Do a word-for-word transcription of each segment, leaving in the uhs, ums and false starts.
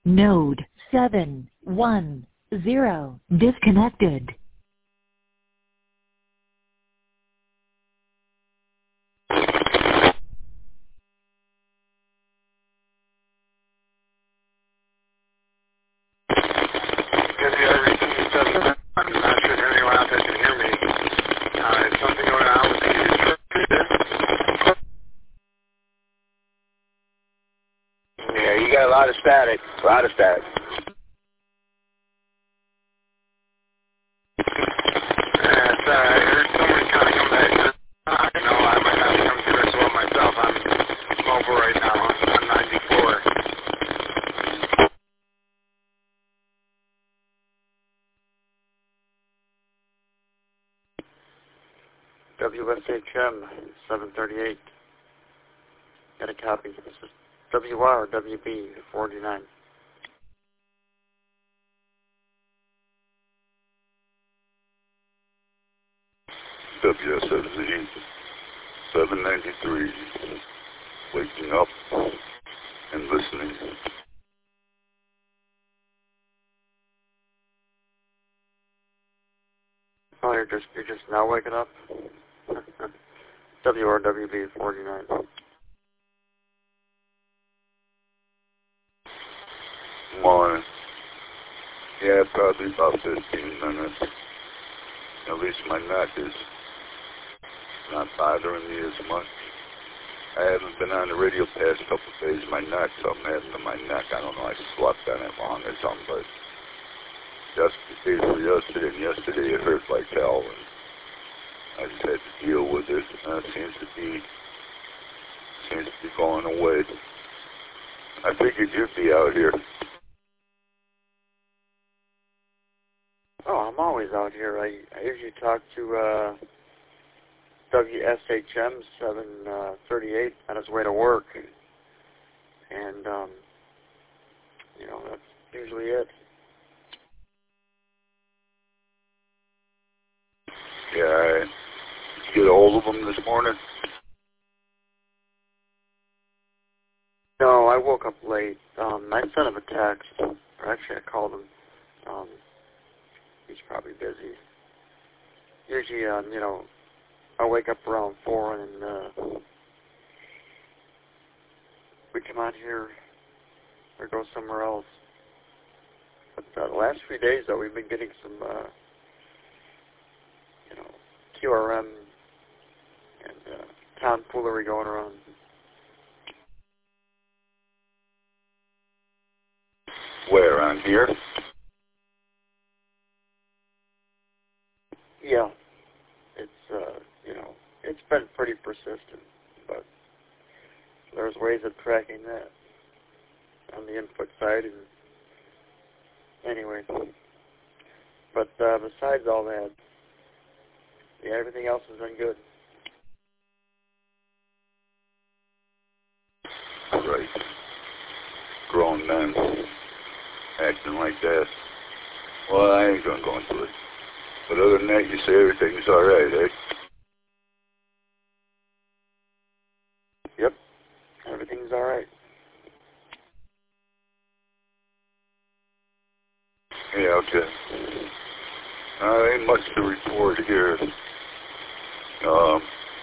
Node seven one zero disconnected. I'm not sure if anyone out there can hear me. Uh, is something going on with the Yeah, you got a lot of static. A lot of static. Yeah, it's, uh, I heard someone kind of come back. I know I might not come through as well myself. I'm mobile right now. I'm ninety-four. W S H M seven thirty-eight. Got a copy. This is W R W B forty-nine. W S F Z seven ninety-three. Waking up and listening. Oh, you're just you're just now waking up. W R W B forty-nine. Morning. Yeah, probably about fifteen minutes. At least my neck is not bothering me as much. I haven't been on the radio past couple of days. My neck, something happened to my neck. I don't know, I slept on it wrong or something, but yesterday for yesterday and yesterday it hurt like hell, and I just had to deal with it. Uh, it seems to be seems to be going away. I figured you'd be out here. Oh, I'm always out here. I, I usually talk to uh, W S H M seven thirty-eight on his way to work, and um, you know, that's usually it. Yeah, I, did you get a hold of him this morning? No, I woke up late. Um, I sent him a text, or actually I called him. Um, he's probably busy. Usually, um, you know, I wake up around four and uh, we come out here or go somewhere else. But uh, the last few days, though, we've been getting some, uh, you know, Q R M and uh, tomfoolery going around. Where, on here? Yeah, it's, uh, you know, it's been pretty persistent, but there's ways of tracking that on the input side. And anyway, but uh, besides all that, yeah, everything else has been good. Right. Grown men acting like that. Well, I ain't gonna go into it. But other than that, you say everything's all right, eh? Yep, everything's all right. Yeah, okay. Uh, ain't much to report here. Um,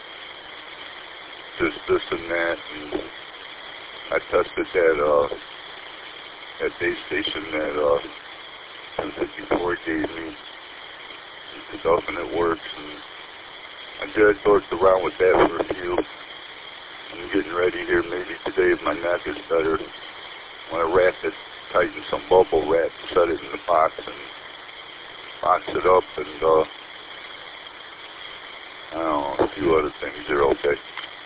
just this and that, and I tested that, uh, that base station that, uh, two fifty-four gave me. It's stuff and it works, and I just worked around with that for a few. I'm getting ready here maybe today if my neck is better. When I wrap it, tighten some bubble wrap, set it in the box, and box it up, and, uh, I don't know, a few other things are okay.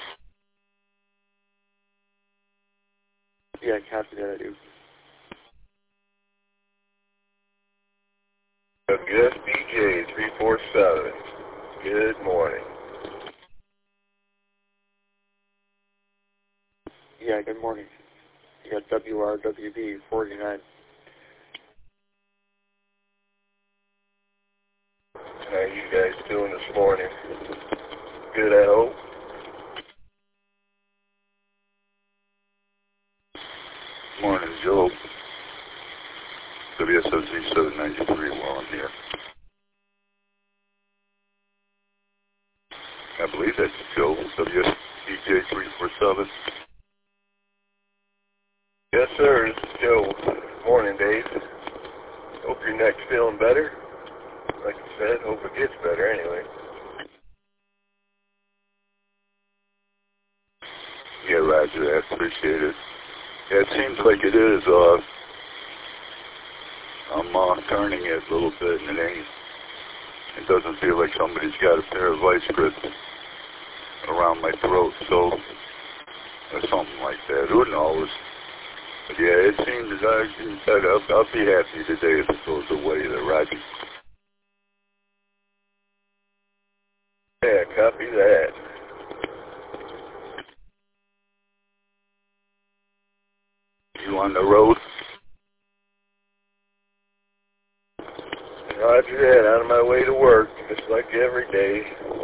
Yeah, copy that, I do. W S B J three four seven. Good morning. Yeah, good morning. You got W R W B forty-nine. How you guys doing this morning? Good, I hope. Morning, Joe. I believe that's Joe, W S D J three four seven. Yes, sir. This is Joe. Morning, Dave. Hope your neck's feeling better. Like you said, hope it gets better anyway. Yeah, Roger. I appreciate it. Yeah, it seems like it is. Uh, I'm uh, turning it a little bit, and it ain't. It doesn't feel like somebody's got a pair of vice grips around my throat, so or something like that. Who knows? But yeah, it seems uh, I'll, I'll be happy today if it goes away, there, Roger. Yeah, copy that. You on the road? Roger that. On my way to work, just like every day.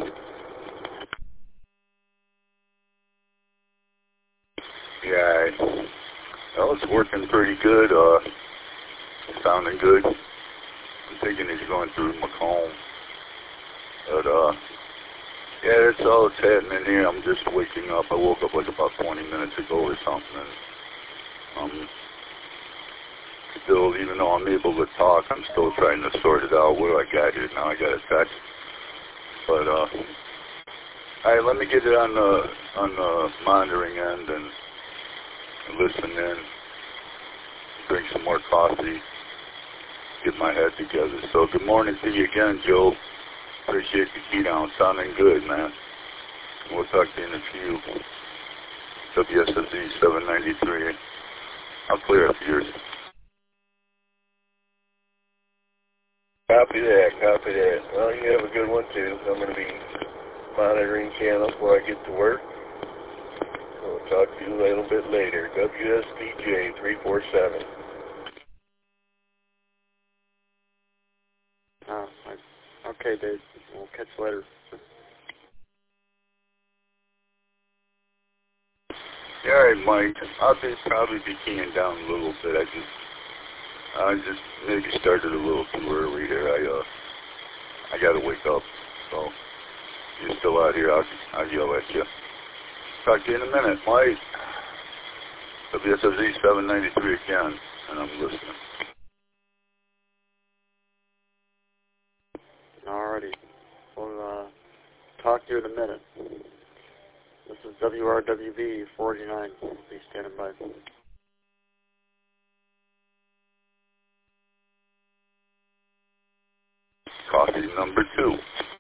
Yeah, I, well, it's working pretty good. Uh, sounding good. I'm thinking he's going through Macomb. But, uh, yeah, that's all that's happening here. I'm just waking up. I woke up like about twenty minutes ago or something. And, um, still, even though I'm able to talk, I'm still trying to sort it out. What do I got here now? I got a text. But, uh, all right, let me get it on the, on the monitoring end and listen in, drink some more coffee, get my head together. So good morning to you again, Joe. Appreciate the key down. Sounding good, man. We'll talk to you in a few. W S S E seven ninety-three. I'll clear up yours. Copy that, copy that. Well, you have a good one, too. I'm going to be monitoring channels before I get to work. So we'll talk to you a little bit later. W S D J three four seven. Uh, okay, Dave. We'll catch you later. Yeah, all right, Mike. I'll be, probably be keying down a little bit. I just, I just maybe started a little too early here. I, uh, I got to wake up. So you're still out here. I'll, I'll yell at you. Talk to you in a minute, Mike. W S S E seven ninety-three again, and I'm listening. Alrighty. We'll uh, talk to you in a minute. This is W R W B forty-nine. Be standing by. Coffee number two.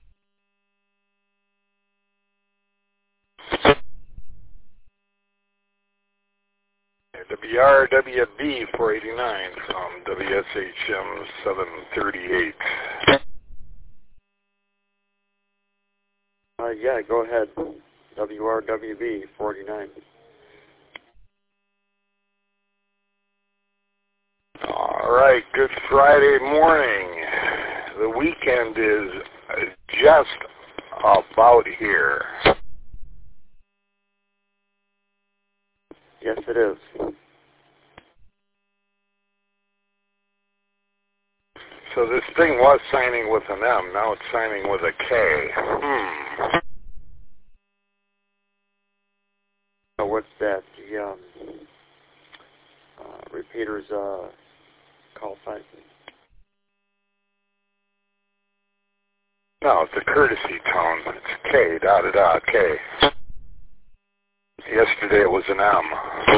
W R W B four eighty-nine from W S H M seven thirty-eight. Uh, yeah, go ahead. W R W B forty-nine. All right, Good Friday morning. The weekend is just about here. Yes, it is. So this thing was signing with an M, now it's signing with a K. Hmm. Oh, what's that? The um, uh, repeater's uh, call sign. No, it's a courtesy tone. It's K, da da da, K. Yesterday it was an M.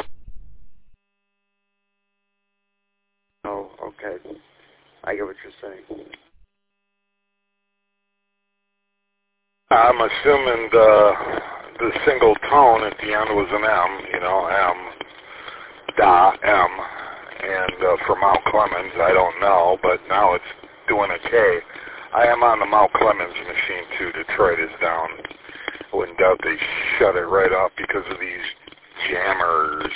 Oh, okay. I get what you're saying. I'm assuming the, the single tone at the end was an M, you know, M, da, M. And uh, for Mount Clemens, I don't know, but now it's doing a K. I am on the Mount Clemens machine, too. Detroit is down. I wouldn't doubt they shut it right off because of these jammers.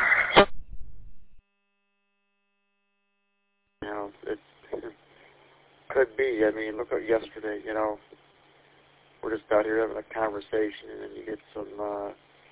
You know, it could be. I mean, look at yesterday, you know. We're just out here having a conversation, and then you get some, uh,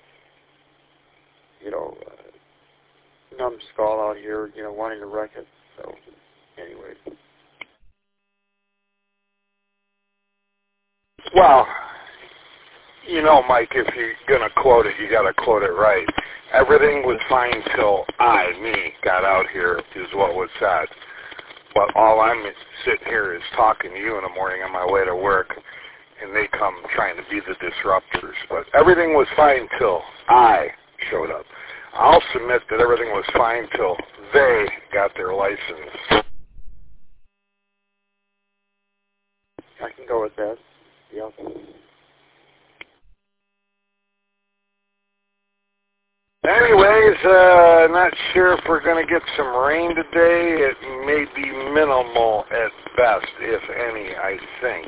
you know, uh, numbskull out here, you know, wanting to wreck it. So, anyway. Well, you know, Mike, if you're going to quote it, you got to quote it right. Everything was fine till I, me, got out here is what was said. But all I'm sitting here is talking to you in the morning on my way to work, and they come trying to be the disruptors. But everything was fine till I showed up. I'll submit that everything was fine till they got their license. I can go with that. Yep. Anyways, uh, not sure if we're going to get some rain today. It may be minimal at best, if any, I think.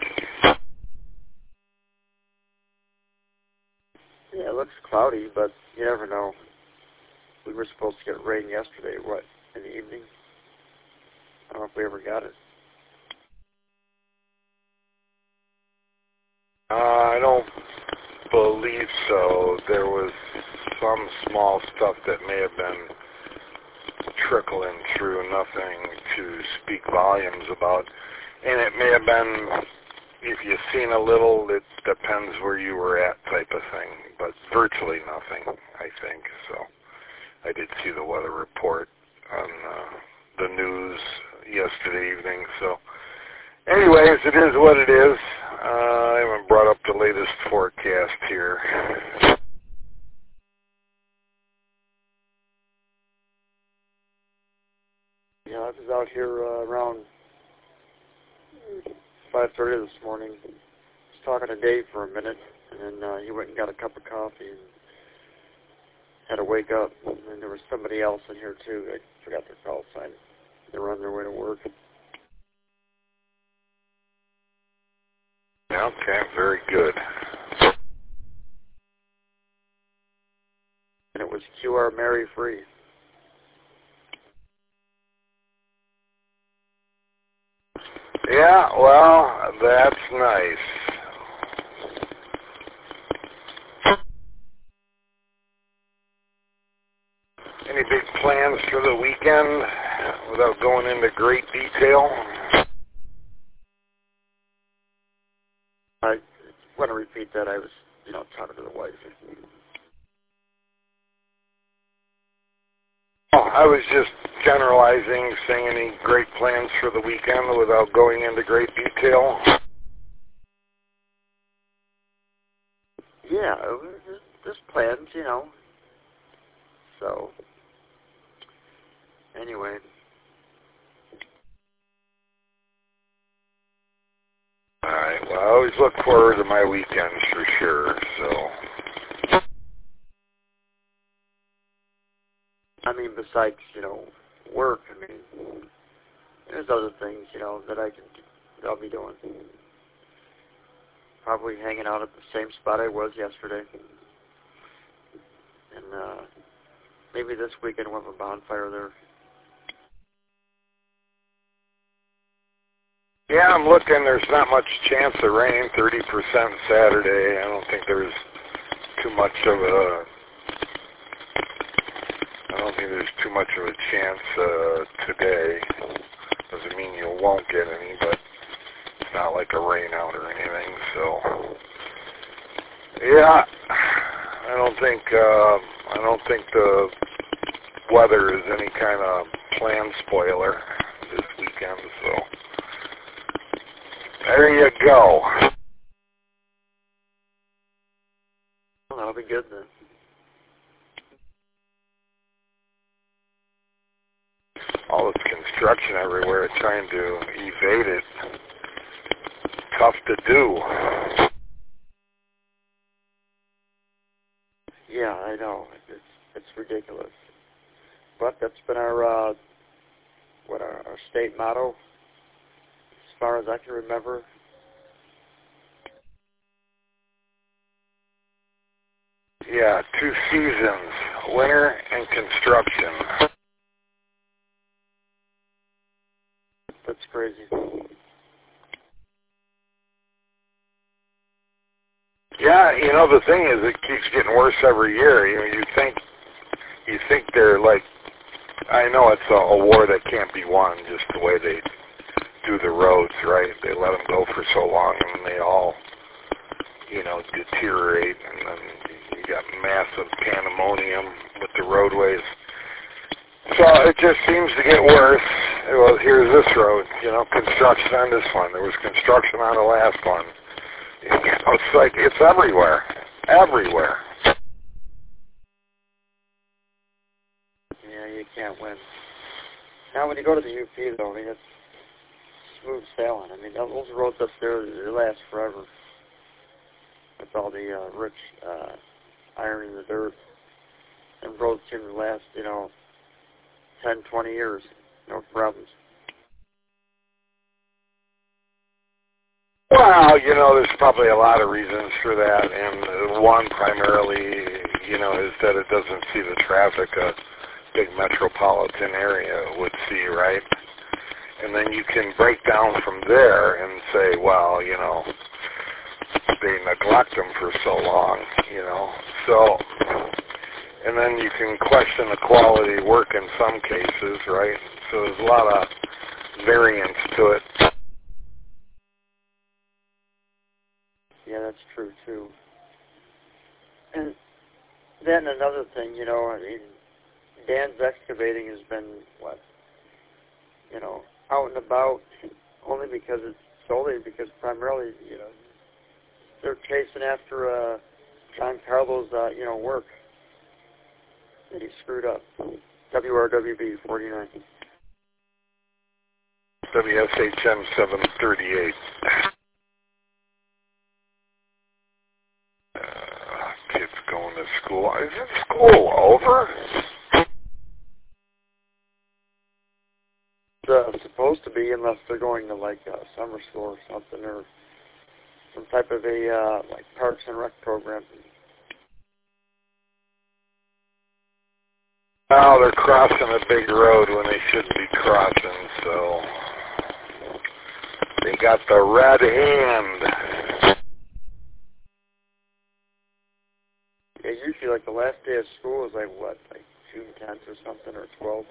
Yeah, it looks cloudy, but you never know. We were supposed to get rain yesterday, what, in the evening? I don't know if we ever got it. Uh, I don't believe so. There was some small stuff that may have been trickling through, nothing to speak volumes about. And it may have been, if you've seen a little, it depends where you were at type of thing. But virtually nothing, I think. So I did see the weather report on uh, the news yesterday evening. So anyways, it is what it is. Uh, I haven't brought up the latest forecast here. Yeah, I was out here uh, around five thirty this morning. I was talking to Dave for a minute, and then uh, he went and got a cup of coffee and had to wake up. And then there was somebody else in here, too. I forgot their call sign. They were on their way to work. Okay, very good. And it was Q R Mary Free. Yeah, well, that's nice. Any big plans for the weekend without going into great detail? I want to repeat that. I was, you know, talking to the wife. Oh, I was just generalizing, saying any great plans for the weekend without going into great detail. Yeah, just plans, you know. So, anyway. All right, well, I always look forward to my weekends for sure, so. I mean, besides, you know, work, I mean, there's other things, you know, that I can, that I'll be doing. Probably hanging out at the same spot I was yesterday. And uh, maybe this weekend we'll have a bonfire there. Yeah, I'm looking. There's not much chance of rain, thirty percent Saturday. I don't think there's too much of a, I don't think there's too much of a chance uh, today. Doesn't mean you won't get any, but it's not like a rain out or anything, so. Yeah, I don't think, uh, I don't think the weather is any kind of plan spoiler this weekend, so. There you go. Well, that'll be good then. All this construction everywhere, trying to evade it. Tough to do. Yeah, I know. It's it's ridiculous. But that's been our uh, what our, our state motto, as far as I can remember. Yeah, two seasons, winter and construction. That's crazy. Yeah, you know, the thing is, it keeps getting worse every year. You know, you think, you think they're like, I know it's a, a war that can't be won, just the way they do the roads, right? They let them go for so long, and they all you know, deteriorate, and then you got massive pandemonium with the roadways. So it just seems to get worse. Well, here's this road, you know, construction on this one. There was construction on the last one. You know, it's like, it's everywhere. Everywhere. Yeah, you can't win. Now, when you go to the U P, though, I mean, it's smooth sailing. I mean, those roads up there, they last forever. With all the uh, rich uh, iron in the dirt. And roads seem to last, you know, ten, twenty years. No problems. Well, you know, there's probably a lot of reasons for that, and one primarily, you know, is that it doesn't see the traffic a big metropolitan area would see, right? And then you can break down from there and say, well, you know, they neglect them for so long, you know. So, and then you can question the quality of work in some cases, right? So there's a lot of variance to it. Yeah, that's true, too. And then another thing, you know, I mean, Dan's Excavating has been, what, you know, out and about only because it's solely because primarily, you know, they're chasing after uh, John Carlo's, uh, you know, work that he screwed up. W R W B forty-nine. W S H M seven thirty-eight. Uh, kids going to school. Is it school over? It's uh, supposed to be, unless they're going to, like, uh, summer school or something, or some type of a, uh, like, Parks and Rec program. Well, they're crossing a big road when they shouldn't be crossing, so they got the red hand. Yeah, usually, like, the last day of school is, like, what, like June tenth or something, or twelfth?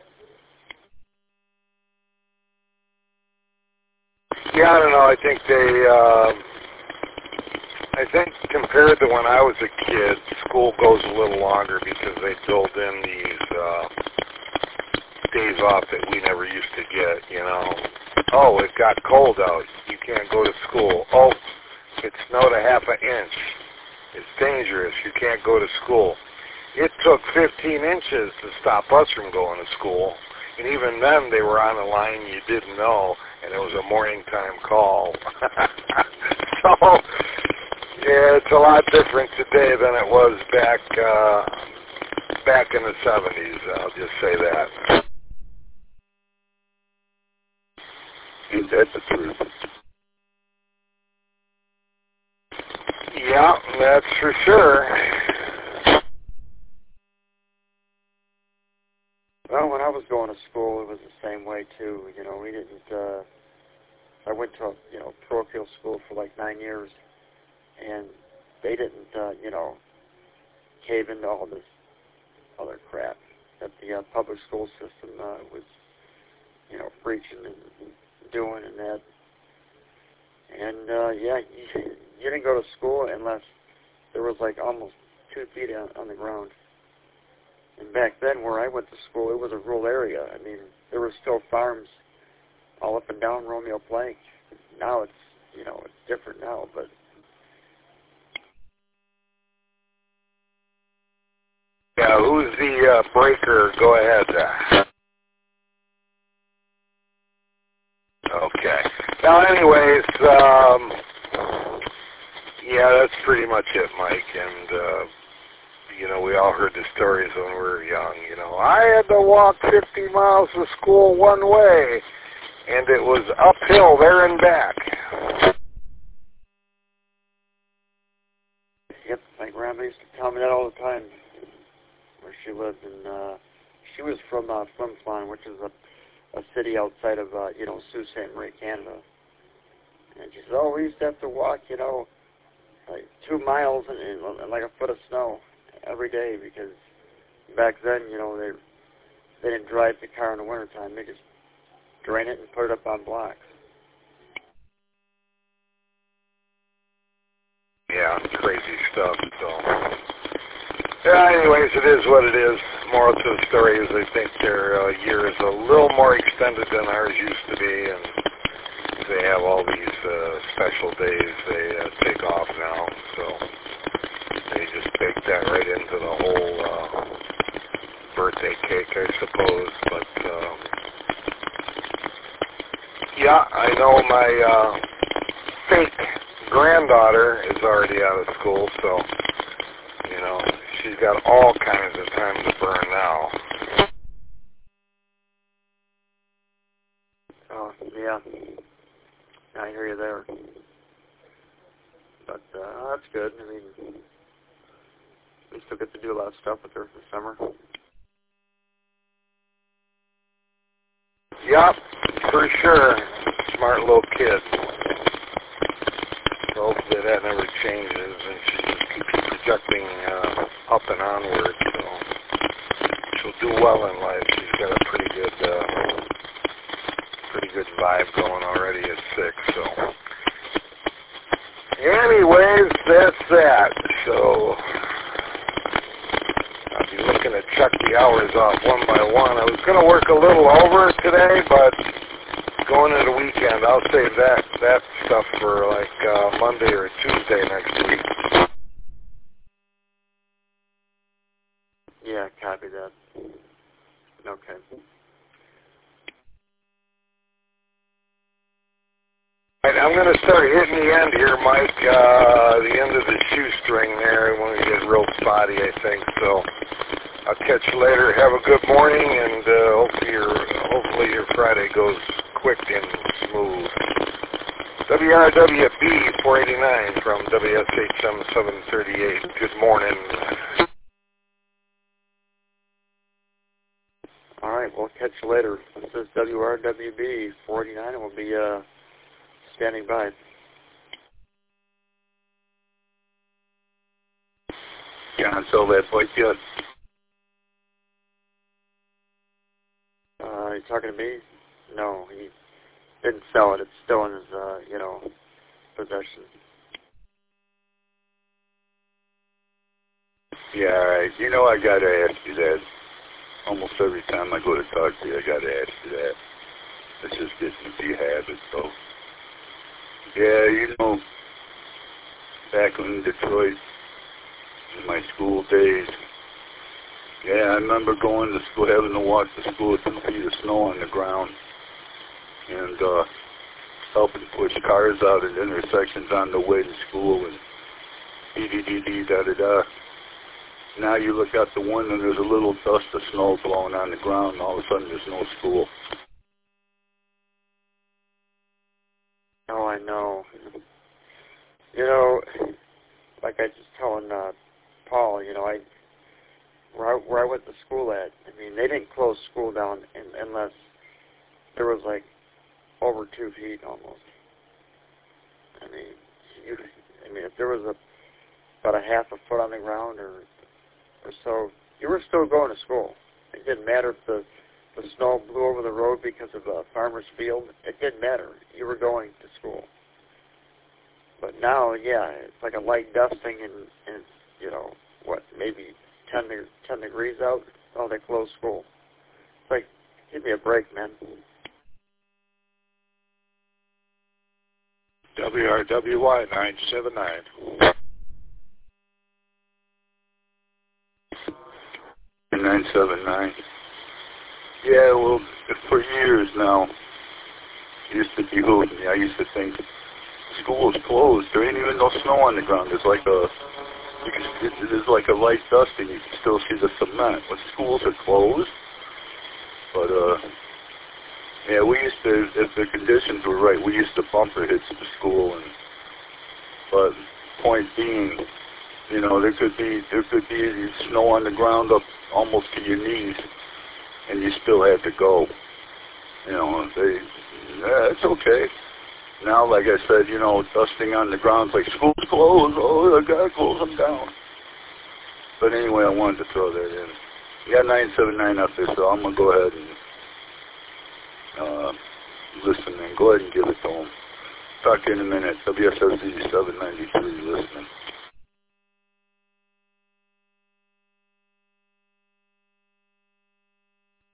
Yeah, I don't know. I think they, uh, I think compared to when I was a kid, school goes a little longer because they build in these uh, days off that we never used to get, you know. Oh, it got cold out. You can't go to school. Oh, it snowed a half an inch. It's dangerous. You can't go to school. It took fifteen inches to stop us from going to school. And even then, they were on a line you didn't know, and it was a morning time call. So, yeah, it's a lot different today than it was back uh, back in the seventies. I'll just say that. Ain't that the truth? Yeah, that's for sure. Well, when I was going to school, it was the same way, too. You know, we didn't, uh, I went to, you know, parochial school for like nine years, and they didn't, uh, you know, cave into all this other crap that the uh, public school system uh, was, you know, preaching and doing and that. And, uh, yeah, you, you didn't go to school unless there was, like, almost two feet on, on the ground. And back then, where I went to school, it was a rural area. I mean, there were still farms all up and down Romeo Plank. Now it's, you know, it's different now, but... Yeah, who's the uh, breaker? Go ahead. Okay. Now, anyways, um, yeah, that's pretty much it, Mike. And, uh, you know, we all heard the stories when we were young. You know, I had to walk fifty miles to school one way, and it was uphill there and back. Yep, my grandma used to tell me that all the time, where she lived. And uh, she was from uh, Flim Flam, which is a a city outside of, uh, you know, Sault Ste. Marie, Canada. And she said, oh, we used to have to walk, you know, like two miles and, and, and like a foot of snow every day, because back then, you know, they they didn't drive the car in the wintertime. They just drain it and put it up on blocks. Yeah, crazy stuff. So, yeah, anyways, it is what it is. Moral to the story is I think their uh, year is a little more extended than ours used to be, and they have all these uh, special days they uh, take off now. So they just bake that right into the whole uh, birthday cake, I suppose. But um, yeah, I know my uh, fake granddaughter is already out of school, so you know she's got all kinds of time to burn now. Oh yeah, I hear you there. But uh, that's good. I mean, we still get to do a lot of stuff with her this summer. Yep, for sure. Smart little kid. So hopefully that never changes, and she just keeps projecting uh, up and onward. So she'll do well in life. She's got a pretty good, uh, pretty good vibe going already at six. So, anyways, that's that. So I'll be looking to check the hours off one by one. I was going to work a little over today, but going into the weekend, I'll save that that stuff for like uh, Monday or Tuesday next week. Yeah, copy that. Okay. All right, I'm going to start hitting the end here, Mike. Uh, the end of the shoestring there when we get real spotty, I think. So I'll catch you later. Have a good morning, and uh, hopefully your hopefully your Friday goes quick and smooth. W R W B four eighty-nine from W S H M seven thirty-eight. Good morning. All right, we'll catch you later. This is W R W B four eighty-nine, and we'll be uh, standing by. Can't sell that bike yet. Uh, you talking to me? No, he didn't sell it. It's still in his, uh, you know, possession. Yeah, all right. You know I gotta ask you that. Almost every time I go to talk to you, I gotta ask you that. It's just getting to be a habit, so. Yeah, you know, back in Detroit, in my school days, yeah, I remember going to school, having to walk to school with two feet of snow on the ground, and uh, helping push cars out at intersections on the way to school, and dee-dee-dee-dee, da-da-da. Now you look out the window and there's a little dust of snow blowing on the ground, and all of a sudden there's no school. Oh, I know. You know, like I just telling uh, Paul, you know, I where, I where I went to school at, I mean, they didn't close school down in, unless there was like over two feet almost. I mean, you, I mean, if there was a about a half a foot on the ground or or so, you were still going to school. It didn't matter if the the snow blew over the road because of a farmer's field. It didn't matter. You were going to school. But now, yeah, it's like a light dusting and, and you know, what, maybe ten, ten degrees out. Oh, they closed school. It's like, give me a break, man. W R W Y nine seven nine. nine seven nine. Yeah, well, for years now, it used to behoove me. I used to think school is closed. There ain't even no snow on the ground. There's like a, you can, there's like a light dusting. You can still see the cement. But schools are closed. But uh, yeah, we used to, if the conditions were right, we used to bumper hits to school. And but point being, you know, there could be there could be snow on the ground up almost to your knees, and you still had to go. You know, they, yeah, it's okay. Now, like I said, you know, dusting on the ground, like school's closed. Oh, I gotta close them down. But anyway, I wanted to throw that in. You got nine seven nine up there, so I'm gonna go ahead and uh, listen and go ahead and give it to them. Talk to you in a minute. W S S C seven ninety-three listening.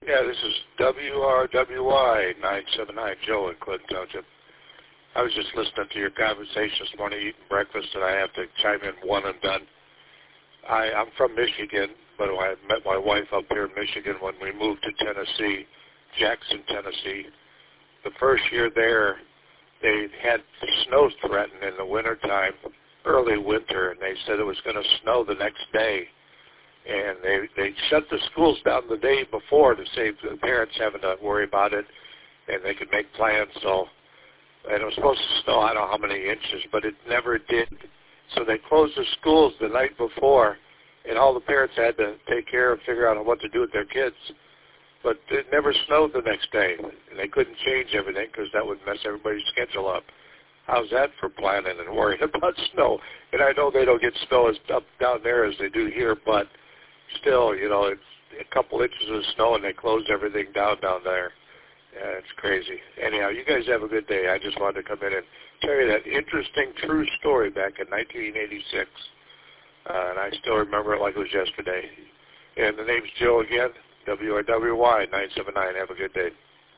Yeah, this is W R W Y nine seven nine, Joe in Clinton Township. I was just listening to your conversation this morning, eating breakfast, and I have to chime in one and done. I, I'm from Michigan, but I met my wife up here in Michigan when we moved to Tennessee, Jackson, Tennessee. The first year there, they had snow threatened in the wintertime, early winter, and they said it was going to snow the next day. And they they shut the schools down the day before to save the parents having to worry about it, and they could make plans. So, and it was supposed to snow, I don't know how many inches, but it never did. So they closed the schools the night before, and all the parents had to take care of, figure out what to do with their kids. But it never snowed the next day, and they couldn't change everything because that would mess everybody's schedule up. How's that for planning and worrying about snow? And I know they don't get snow as up down there as they do here, but still, you know, it's a couple inches of snow and they closed everything down down there. Yeah, it's crazy. Anyhow, you guys have a good day. I just wanted to come in and tell you that interesting true story back in nineteen eighty-six. Uh, and I still remember it like it was yesterday. And the name's Joe again, W R W Y nine seven nine. Have a good day.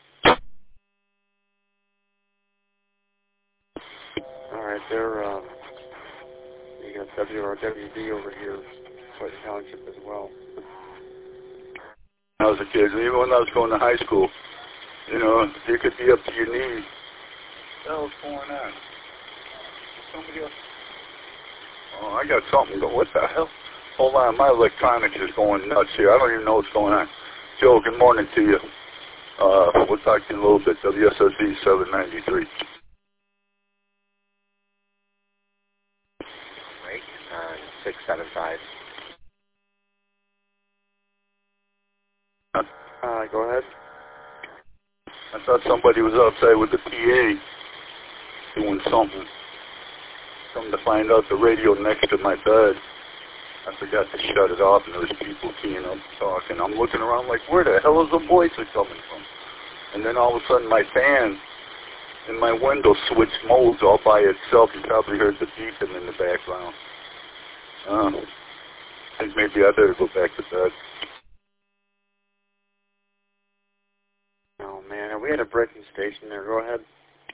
All right, there, um, you got W R W D over here, Clinton Township as well. When I was a kid, even when I was going to high school, you know, you could be up to your knees. What the hell's going on? Somebody else? Oh, I got something going. What the hell? Hold on, my electronics is going nuts here. I don't even know what's going on. Joe, good morning to you. Uh, we'll talk to you in a little bit. W S S E seven ninety-three. Right, on six seven five. Uh, go ahead. I thought somebody was outside with the P A doing something. Come to find out, the radio next to my bed, I forgot to shut it off, and there was people keying up talking. I'm looking around like, where the hell is the voices coming from? And then all of a sudden my fan in my window switched modes all by itself. You probably heard the beeping in the background. Uh, I think maybe I better go back to bed. Oh, man, are we at a breaking station there? Go ahead.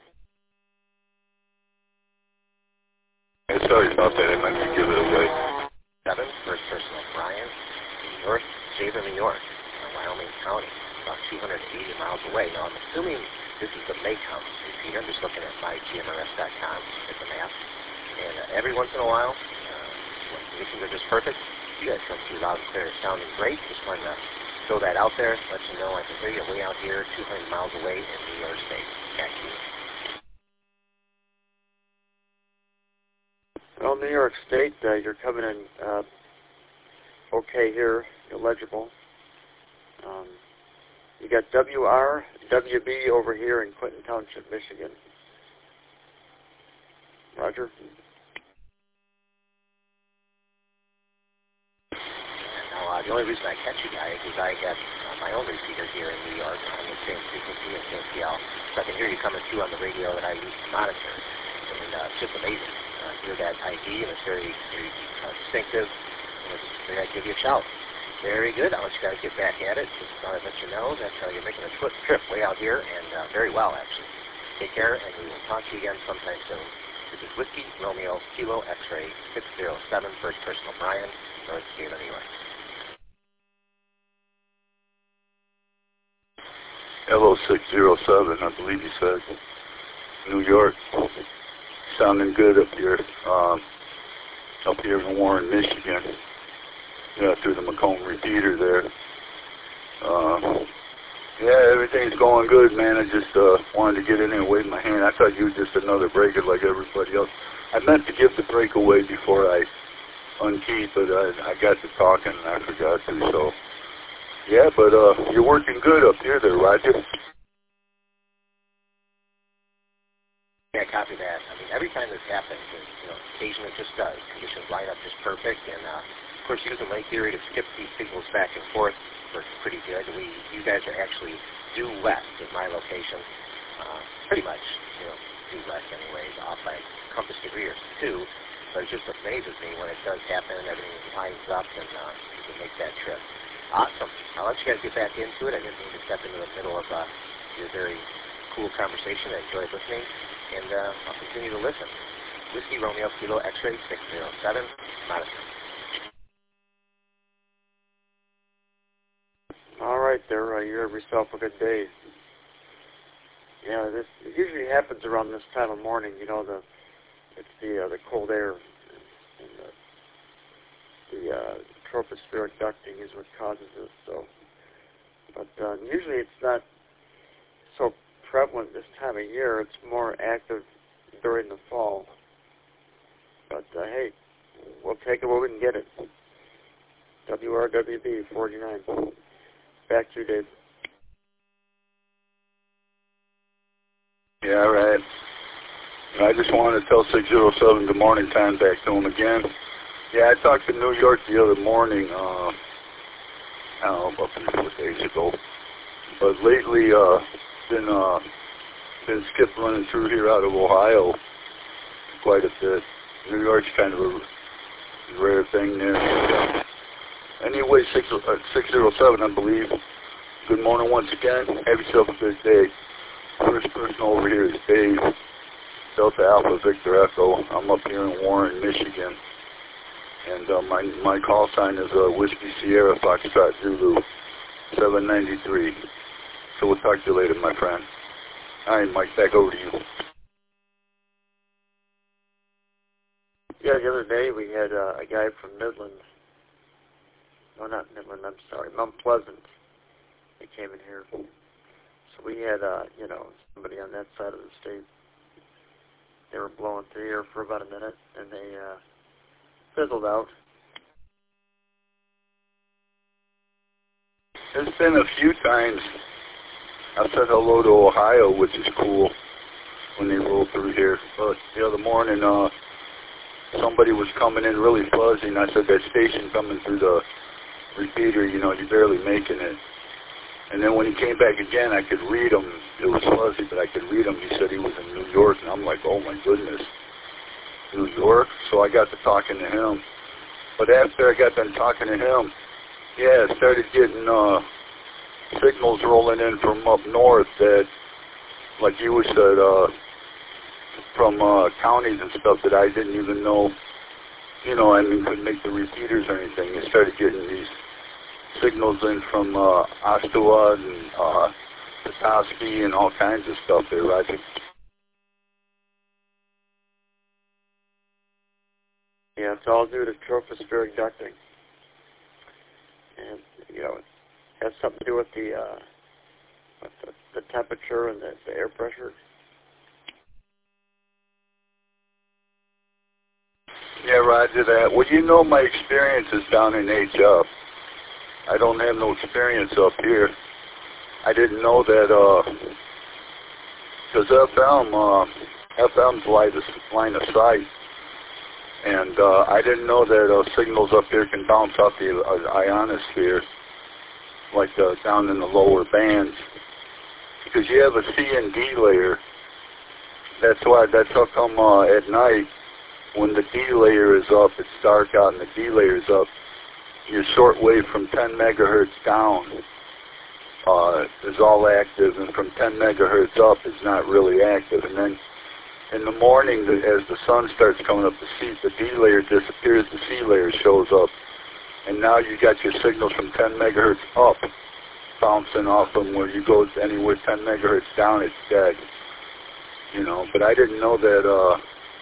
Hey, sorry about that. I meant to give it away. Seven, first personal Brian, North Shaver, New York, uh, Wyoming County, about two hundred eighty miles away. Now, I'm assuming this is the Maycomb. I'm just looking at my G M R S dot com at the map. And uh, every once in a while, uh, when conditions are just perfect, you guys come through loud and clear, sounding great. Just wanted to throw that out there, let you know I can hear you way out here, two hundred miles away in New York State. Back to you. Well, New York State, uh, you're coming in uh, okay here, illegible. Um, you got W R W B over here in Clinton Township, Michigan. Roger. Now, uh, the only reason I catch you guys is I got uh, my own receiver here in New York on the same frequency as K P L, so I can hear you coming through on the radio that I use to monitor. And uh, it's just amazing. Uh, hear that I D, and it's very, very uh, distinctive. And it's, I give you a shout. Very good. I'll let you guys get back at it. Just thought I'd let you know that uh, you're making a trip, trip way out here, and uh, very well, actually. Take care, and we will talk to you again sometime soon. This is Whiskey Romeo Kilo X-Ray six zero seven, first personal Brian, North Shaver, New York. L O six zero seven, I believe you said. New York. Sounding good up here. Um, up here in Warren, Michigan. Yeah, through the Macomb repeater there. Uh, yeah, everything's going good, man. I just uh, wanted to get in there and wave my hand. I thought you were just another breaker like everybody else. I meant to give the break away before I unkeyed, but I, I got to talking and I forgot to. So, yeah, but uh, you're working good up here there, Roger. Yeah, copy that. I mean, every time this happens, and, you know, occasionally it just does. Conditions line up just perfect, and uh, of course, using Lake Erie to skip these signals back and forth works pretty good. We, you guys are actually due west of my location, uh, pretty much, you know, due west anyways, off by compass degree or two. But it just amazes me when it does happen, everything lines up, and uh, you can make that trip. Awesome. I'll let you guys get back into it. I didn't mean to step into the middle of uh, your very cool conversation. I enjoyed listening, and uh, I'll continue to listen. Whiskey Romeo Kilo X-Ray six zero seven, Madison. All right, there. Uh, you have yourself a good day. Yeah, this it usually happens around this time of morning. You know, the it's the uh, the cold air and the, the uh, tropospheric ducting is what causes this. So, but uh, usually it's not so prevalent this time of year. It's more active during the fall. But uh, hey, we'll take it where we can get it. W R W B forty-nine. Back to you, Dave. Yeah, right. I just wanted to tell six zero seven good morning time back to him again. Yeah, I talked to New York the other morning, uh, I don't know, about three, four days ago. But lately, uh, been, uh, been skip running through here out of Ohio quite a bit. New York's kind of a rare thing there. But, uh, anyway, six zero seven, I believe. Good morning once again. Have yourself a good day. First person over here is Dave, Delta Alpha Victor Echo. I'm up here in Warren, Michigan. And uh, my my call sign is uh, Whiskey Sierra Foxtrot Zulu seven ninety-three. So we'll talk to you later, my friend. All right, Mike, back over to you. Yeah, the other day we had uh, a guy from Midland. No, not Midland, I'm sorry, Mount Pleasant. He came in here. So we had, uh, you know, somebody on that side of the state. They were blowing through here for about a minute, and they uh, fizzled out. There's been a few times I said hello to Ohio, which is cool, when they roll through here. But the other morning, uh, somebody was coming in really fuzzy, and I said, that station coming through the repeater, you know, you're barely making it. And then when he came back again, I could read him. It was fuzzy, but I could read him. He said he was in New York, and I'm like, oh, my goodness, New York? So I got to talking to him. But after I got done talking to him, yeah, I started getting uh, signals rolling in from up north that, like you said, uh, from uh, counties and stuff that I didn't even know, you know, I mean, couldn't make the repeaters or anything. I started getting these signals in from uh, Ottawa and uh, Petoskey and all kinds of stuff there, Roger. Yeah, it's all due to tropospheric ducting. And, you know, it has something to do with the, uh, with the, the temperature and the, the air pressure. Yeah, Roger that. Well, you know my experience is down in H F. I don't have no experience up here. I didn't know that, because uh, F M, uh, F M's line of, line of sight, and uh, I didn't know that uh, signals up here can bounce off the uh, ionosphere, like uh, down in the lower bands, because you have a C and D layer. That's why, that's how come uh, at night, when the D layer is up, it's dark out, and the D layer is up, your shortwave from ten megahertz down uh, is all active, and from ten megahertz up is not really active. And then in the morning, the, as the sun starts coming up, the C, the D layer disappears, the C layer shows up, and now you got your signals from ten megahertz up bouncing off them. Where you go anywhere ten megahertz down, it's dead. You know, but I didn't know that uh,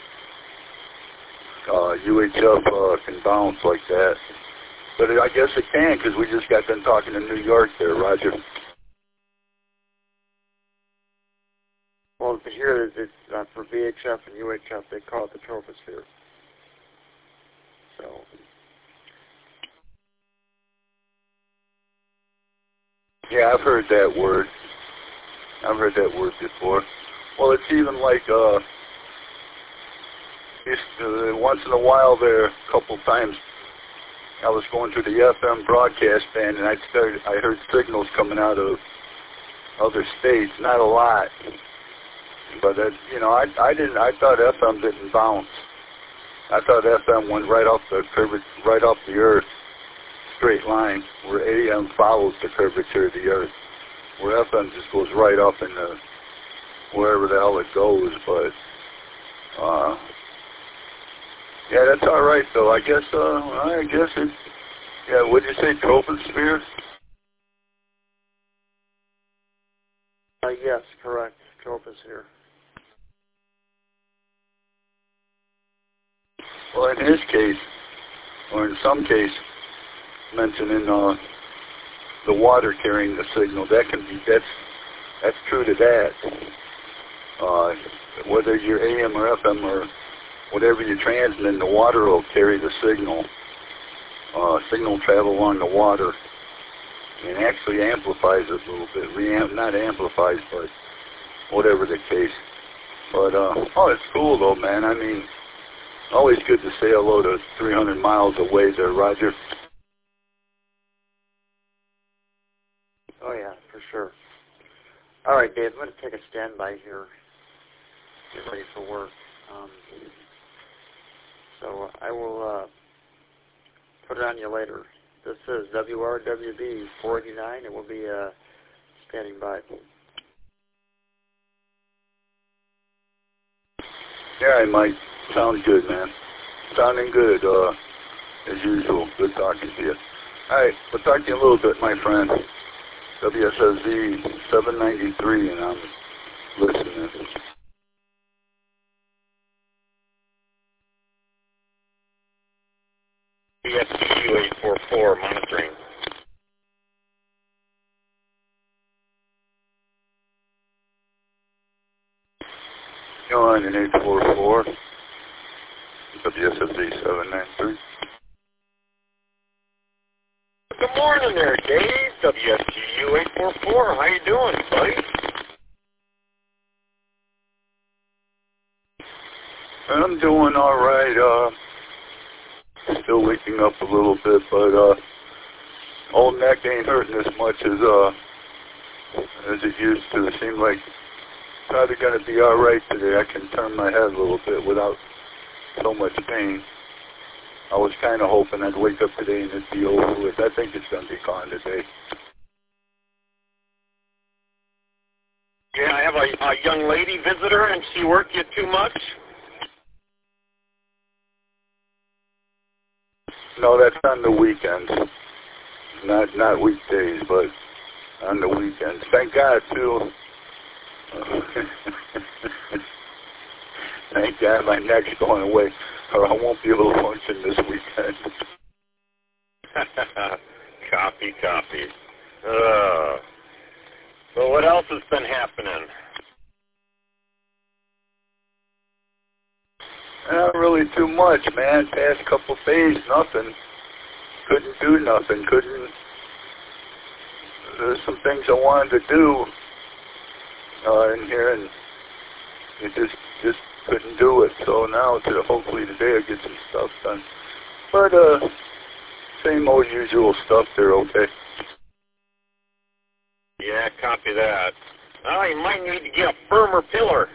uh, U H F uh, can bounce like that. But I guess it can, because we just got done talking to New York there, Roger. Well, here it's uh, for V H F and U H F, they call it the troposphere. So, yeah, I've heard that word. I've heard that word before. Well, it's even like uh, it's, uh, once in a while there, a couple times, I was going through the F M broadcast band, and I started. I heard signals coming out of other states. Not a lot, but uh, you know, I I didn't. I thought F M didn't bounce. I thought F M went right off the curve, right off the earth. straight line where A M follows the curvature of the Earth, where F M just goes right up in the wherever the hell it goes. But uh, yeah, that's all right though. I guess uh, I guess it. Yeah, what did you say, troposphere? Uh, yes, correct. Troposphere. Well, in his case, or in some case, mentioning uh, the water carrying the signal, that can be that's that's true to that. Uh, whether you're A M or F M or whatever you're transmitting, the water will carry the signal. Uh, signal travel along the water and actually amplifies it a little bit. Reamp, not amplifies, but whatever the case. But uh, oh, it's cool though, man. I mean, always good to say hello to three hundred miles away there, Roger. Oh yeah, for sure. All right, Dave, I'm going to take a standby here. Get ready for work. Um, so I will uh, put it on you later. This is W R W B four eighty-nine, and we'll be uh, standing by. Yeah, Mike. Sounds good, man. Sounding good, uh, as usual. Good talking to you. All right, we'll talk to you in a little bit, my friend. W S S Z seven ninety-three, and I'm listening. B S T U eight four four, monitoring. You're on an eight four four. W S S Z seven ninety-three. Good morning there, Dave. W S T U eight four four. How you doing, buddy? I'm doing all right. Uh, still waking up a little bit, but uh, old neck ain't hurting as much as uh as it used to. It seemed like probably gonna be all right today. I can turn my head a little bit without so much pain. I was kind of hoping I'd wake up today and it'd be over with. I think it's going to be gone today. Yeah, I have a, a young lady visitor, and she worked you too much? No, that's on the weekends. Not not weekdays, but on the weekends. Thank God, too. Thank God my neck's going away, or I won't be able to function this weekend. Copy, copy. Uh, so what else has been happening? Not really too much, man. Past couple of days, nothing. Couldn't do nothing. Couldn't. There's some things I wanted to do uh, in here, and it just just couldn't do it. So now, to hopefully today, I'll get some stuff done. But uh, same old usual stuff there. Okay. Yeah, copy that. Oh, you might need to get a firmer pillar.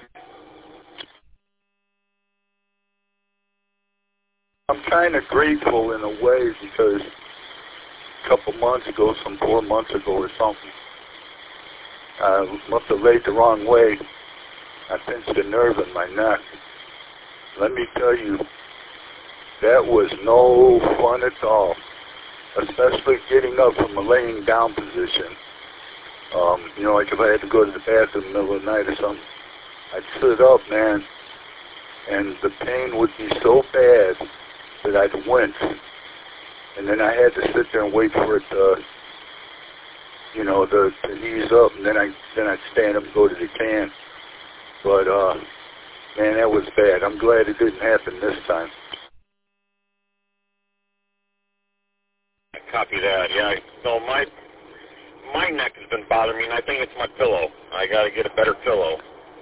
I'm kind of grateful in a way because a couple months ago, some four months ago or something, I must have laid the wrong way. I pinched a nerve in my neck. Let me tell you, that was no fun at all, especially getting up from a laying down position. Um, you know, like if I had to go to the bathroom in the middle of the night or something, I'd sit up, man, and the pain would be so bad that I'd wince, and then I had to sit there and wait for it to, you know, to, to ease up, and then I then I'd stand up and go to the can. But uh, man, that was bad. I'm glad it didn't happen this time. Copy that. Yeah. So my my neck has been bothering me, and I think it's my pillow. I got to get a better pillow.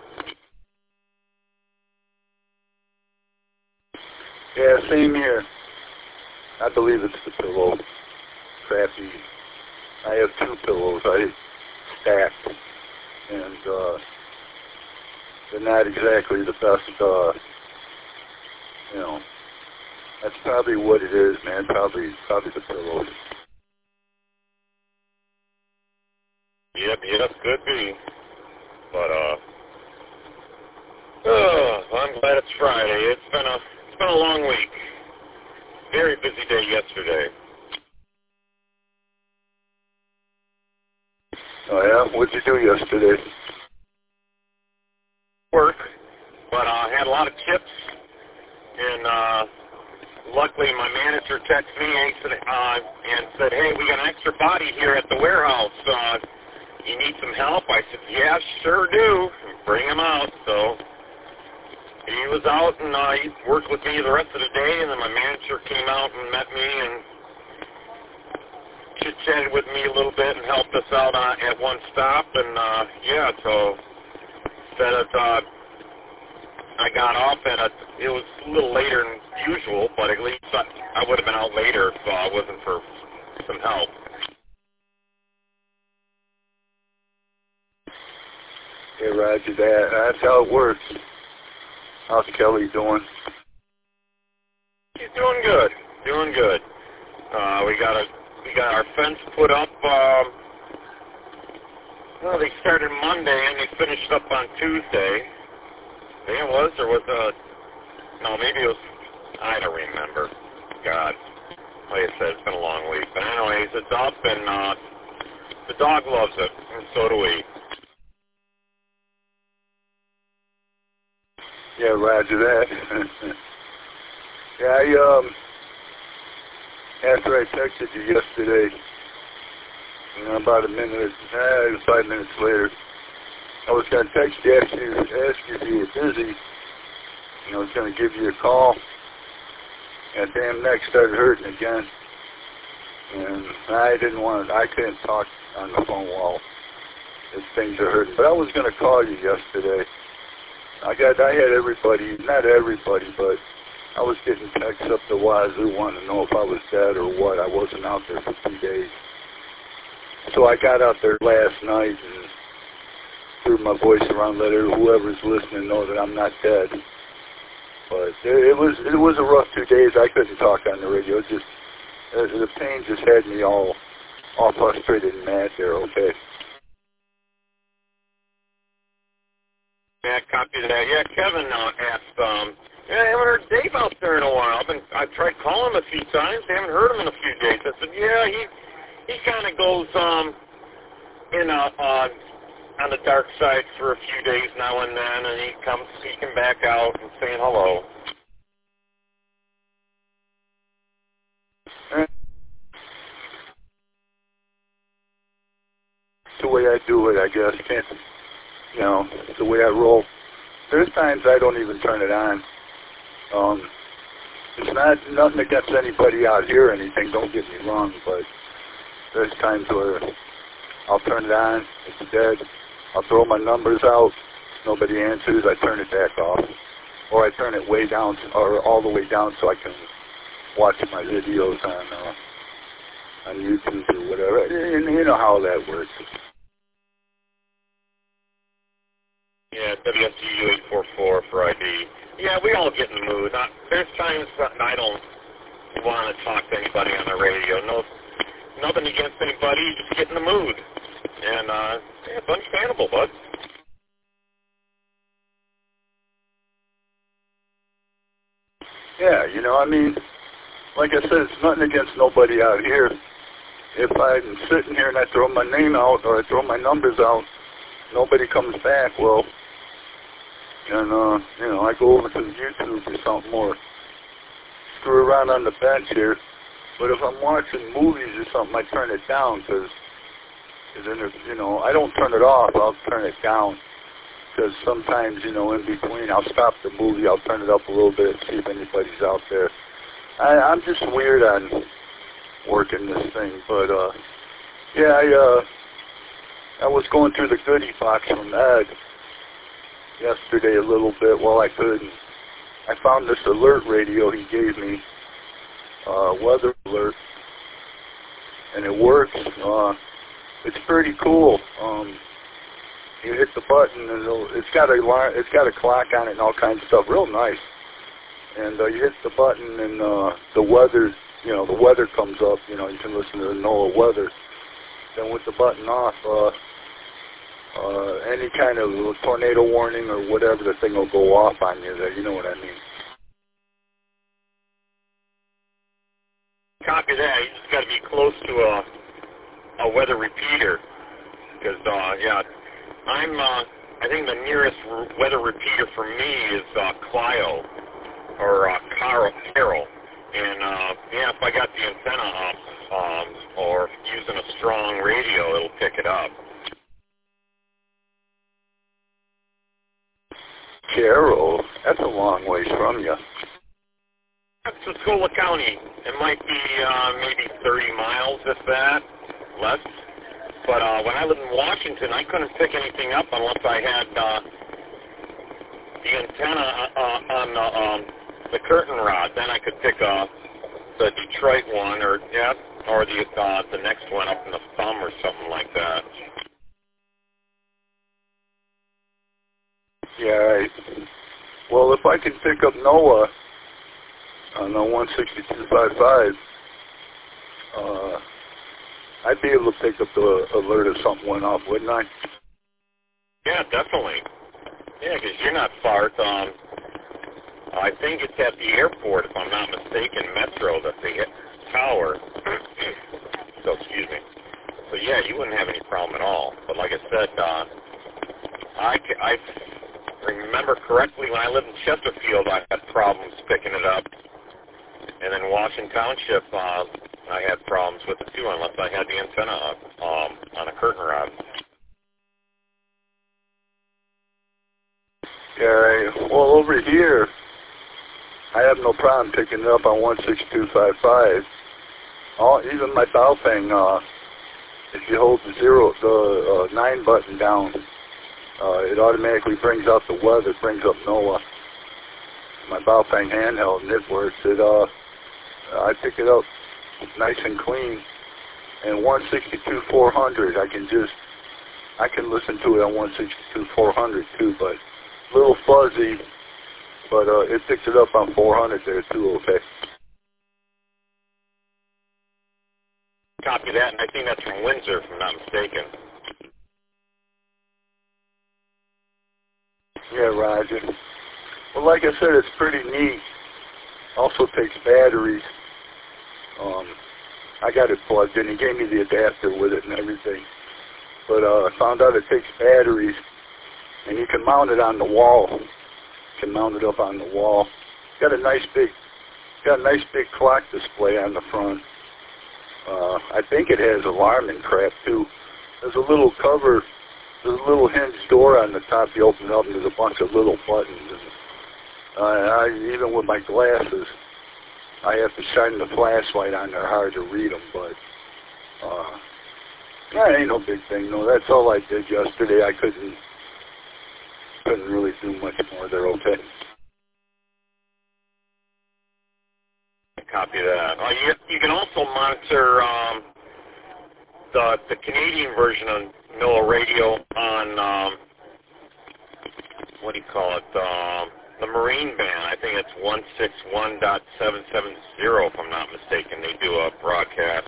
Yeah, same here. I believe it's the pillow. Crappy. I have two pillows I stacked, and uh, they're not exactly the best. Uh, you know, that's probably what it is, man. Probably, probably the pillows. Could be. But, uh, oh, I'm glad it's Friday. It's been a, it's been a long week. Very busy day yesterday. Oh, yeah? What'd you do yesterday? Work, but I uh, had a lot of tips, and uh, luckily my manager texted me and said, uh, and said, hey, we got an extra body here at the warehouse. Uh, you need some help? I said, yeah, sure do. Bring him out. So he was out, and uh, he worked with me the rest of the day, and then my manager came out and met me and chit-chatted with me a little bit and helped us out uh, at one stop. And, uh, yeah, so said it, uh, I got off at a, it was a little later than usual, but at least I, I would have been out later if uh, it wasn't for some help. Yeah, Roger that. That's how it works. How's Kelly doing? He's doing good. Doing good. Uh, we got a we got our fence put up. Um, well, they started Monday and they finished up on Tuesday. I think it was, or was it? No, maybe it was. I don't remember. God, like I said, it's been a long week. But anyways, it's up, and uh, the dog loves it, and so do we. Yeah, Roger that. Yeah, I, um, after I texted you yesterday, you know, about a minute, eh, five minutes later, I was going to text you, ask you, ask you if you were busy. You know, I was going to give you a call, and damn neck started hurting again. And I didn't want to, I couldn't talk on the phone while these things are hurting. But I was going to call you yesterday. I got, I had everybody, not everybody, but I was getting texts up the wazoo wanting to know if I was dead or what. I wasn't out there for two days. So I got out there last night and threw my voice around, let whoever's listening know that I'm not dead. But it was it was a rough two days. I couldn't talk on the radio. It just the pain just had me all all frustrated and mad there. Okay. Yeah, copy that. Yeah, Kevin uh, asked. Um, yeah, I haven't heard Dave out there in a while. I've been I tried calling him a few times. I haven't heard him in a few days. I said, yeah, he he kind of goes um in a. Uh, on the dark side for a few days now and then, and he comes speaking back out and saying hello. It's the way I do it, I guess. Can't, you know, it's the way I roll. There's times I don't even turn it on. Um, it's not nothing against anybody out here or anything, don't get me wrong, but there's times where I'll turn it on, it's dead. I'll throw my numbers out. Nobody answers. I turn it back off, or I turn it way down, or all the way down, so I can watch my videos on uh, on YouTube or whatever. And you know how that works. Yeah, W S U eight four four for I D. Yeah, we all get in the mood. Not, there's times that I don't want to talk to anybody on the radio. No, nothing against anybody. You just get in the mood. And, uh, yeah, it's understandable, bud. Yeah, you know, I mean, like I said, it's nothing against nobody out here. If I'm sitting here and I throw my name out or I throw my numbers out, nobody comes back, well, and, uh, you know, I go over to YouTube or something or screw around on the bench here. But if I'm watching movies or something, I turn it down because Because then, if, you know, I don't turn it off. I'll turn it down. Because sometimes, you know, in between, I'll stop the movie. I'll turn it up a little bit, see if anybody's out there. I, I'm just weird on working this thing. But, uh, yeah, I, uh, I was going through the goodie box from Ed yesterday a little bit while I could. I found this alert radio he gave me, uh, weather alert, and it works. Uh, It's pretty cool. Um, you hit the button, and it'll, it's got a it's got a clock on it and all kinds of stuff. Real nice. And uh, you hit the button, and uh, the weather, you know, the weather comes up. You know, you can listen to the NOAA weather. Then with the button off, uh, uh, any kind of tornado warning or whatever, the thing will go off on you there. You know what I mean? Copy that. You just got to be close to a a weather repeater, because uh, yeah, I'm. Uh, I think the nearest r- weather repeater for me is uh, Clio or uh, Carol. Carol. And uh, yeah, if I got the antenna up um, or using a strong radio, it'll pick it up. Carroll, that's a long ways from you. It's Tuscola County. It might be uh, maybe thirty miles, if that, less. But uh, when I lived in Washington, I couldn't pick anything up unless I had uh, the antenna uh, on the, um, the curtain rod. Then I could pick up the Detroit one, or yeah, or the uh, the next one up in the thumb or something like that. Yeah, right. Well, if I can pick up NOAA on the one sixty-two point five five, uh, I'd be able to pick up the alert if something went off, wouldn't I? Yeah, definitely. Yeah, because you're not far. It's, um, I think it's at the airport, if I'm not mistaken, Metro, that they hit tower. So, excuse me. So, yeah, you wouldn't have any problem at all. But like I said, uh, I, I remember correctly when I lived in Chesterfield, I had problems picking it up. And in Washington Township, uh, I had problems with it too, unless I had the antenna up um, on a curtain rod. Yeah, right. Well, over here, I have no problem picking it up on one sixty-two point five five. All, even my Baofeng, uh, if you hold the zero, the uh, nine button down, uh, it automatically brings out the weather, brings up NOAA. My Baofeng handheld, and it works. It, uh, I pick it up nice and clean. And one sixty-two four hundred, I can just, I can listen to it on one sixty-two four hundred too, but a little fuzzy, but uh, it picks it up on four hundred there too, okay? Copy that, and I think that's from Windsor, if I'm not mistaken. Yeah, Roger. Well, like I said, it's pretty neat. Also takes batteries. Um, I got it plugged in. He gave me the adapter with it and everything. But uh, I found out it takes batteries, and you can mount it on the wall. You can mount it up on the wall. Got a nice big, got a nice big clock display on the front. Uh, I think it has alarm and crap too. There's a little cover. There's a little hinged door on the top. You open it up, and there's a bunch of little buttons. And uh, I, even with my glasses, I have to shine the flashlight on. They're hard to read them, but uh, that ain't no big thing. No, that's all I did yesterday. I couldn't couldn't really do much more. They're okay. Copy that. Uh, you, you can also monitor um, the the Canadian version of NOAA radio on um, what do you call it? Um, the Marine band. I think it's one sixty-one point seven seven zero, if I'm not mistaken. They do a broadcast.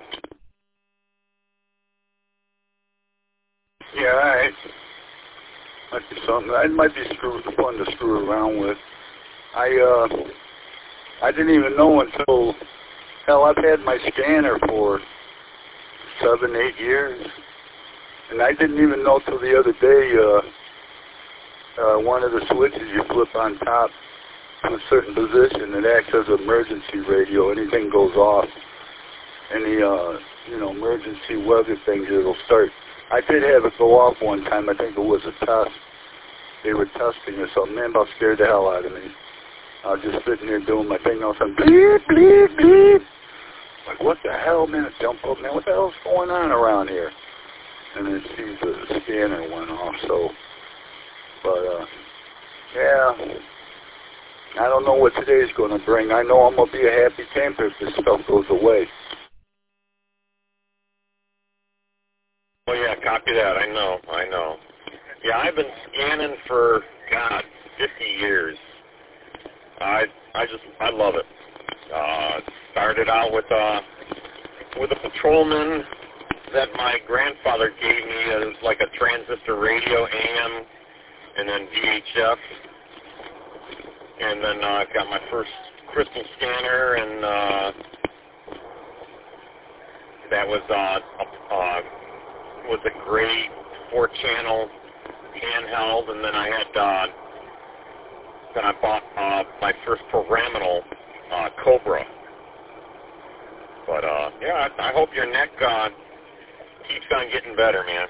Yeah, all right. Might be something. It might be screw, fun to screw around with. I uh. I didn't even know until, hell, I've had my scanner for seven, eight years, and I didn't even know till the other day, uh, uh, one of the switches you flip on top in a certain position, it acts as an emergency radio. Anything goes off, any, uh, you know, emergency weather things, it'll start. I did have it go off one time. I think it was a test. They were testing or something. Man, about scared the hell out of me. I was just sitting there doing my thing, all of a sudden, bleep, bleep, bleep. Like, what the hell, man? It jumped up, man. What the hell's going on around here? And then see the scanner went off, so. But, uh, yeah. I don't know what today's going to bring. I know I'm going to be a happy camper if this stuff goes away. Oh, yeah, copy that. I know, I know. Yeah, I've been scanning for, God, fifty years. I I just I love it. Uh, started out with uh with a patrolman that my grandfather gave me is like a transistor radio, A M, and then V H F. And then uh, I've got my first crystal scanner, and uh, that was uh, uh, was a great four-channel handheld. And then I had uh, then I bought uh, my first programmable uh, Cobra. But uh, yeah, I, I hope your neck uh, keeps on getting better, man.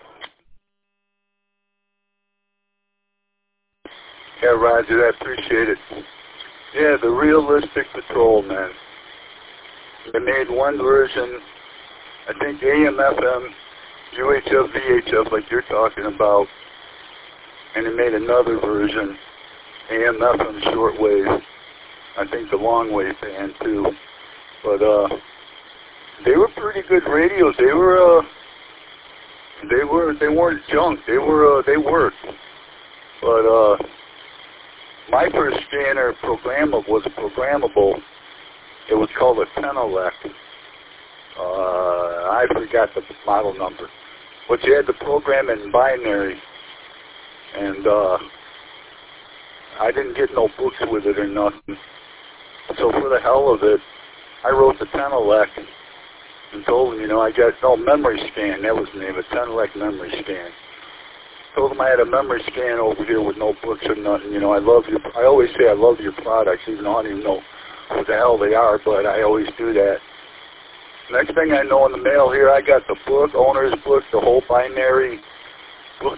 Yeah, Roger, I appreciate it. Yeah, the realistic patrol, man. They made one version, I think A M, F M, U H F, V H F, like you're talking about, and they made another version, A M, F M, shortwave. I think the long wave band too. But uh, they were pretty good radios. They were uh, they were they weren't junk. They were uh, they worked. But uh. My first scanner programmable was programmable. It was called a Tenelec. Uh, I forgot the model number. But you had to program it in binary. And uh, I didn't get no books with it or nothing. So for the hell of it, I wrote the Tenelec and told them, you know, I got no memory scan. That was the name of it, Tenelec memory scan. Told them I had a memory scan over here with no books or nothing. You know, I love your, I always say I love your products, even though I don't even know what the hell they are, but I always do that. Next thing I know, in the mail here, I got the book, owner's book, the whole binary book.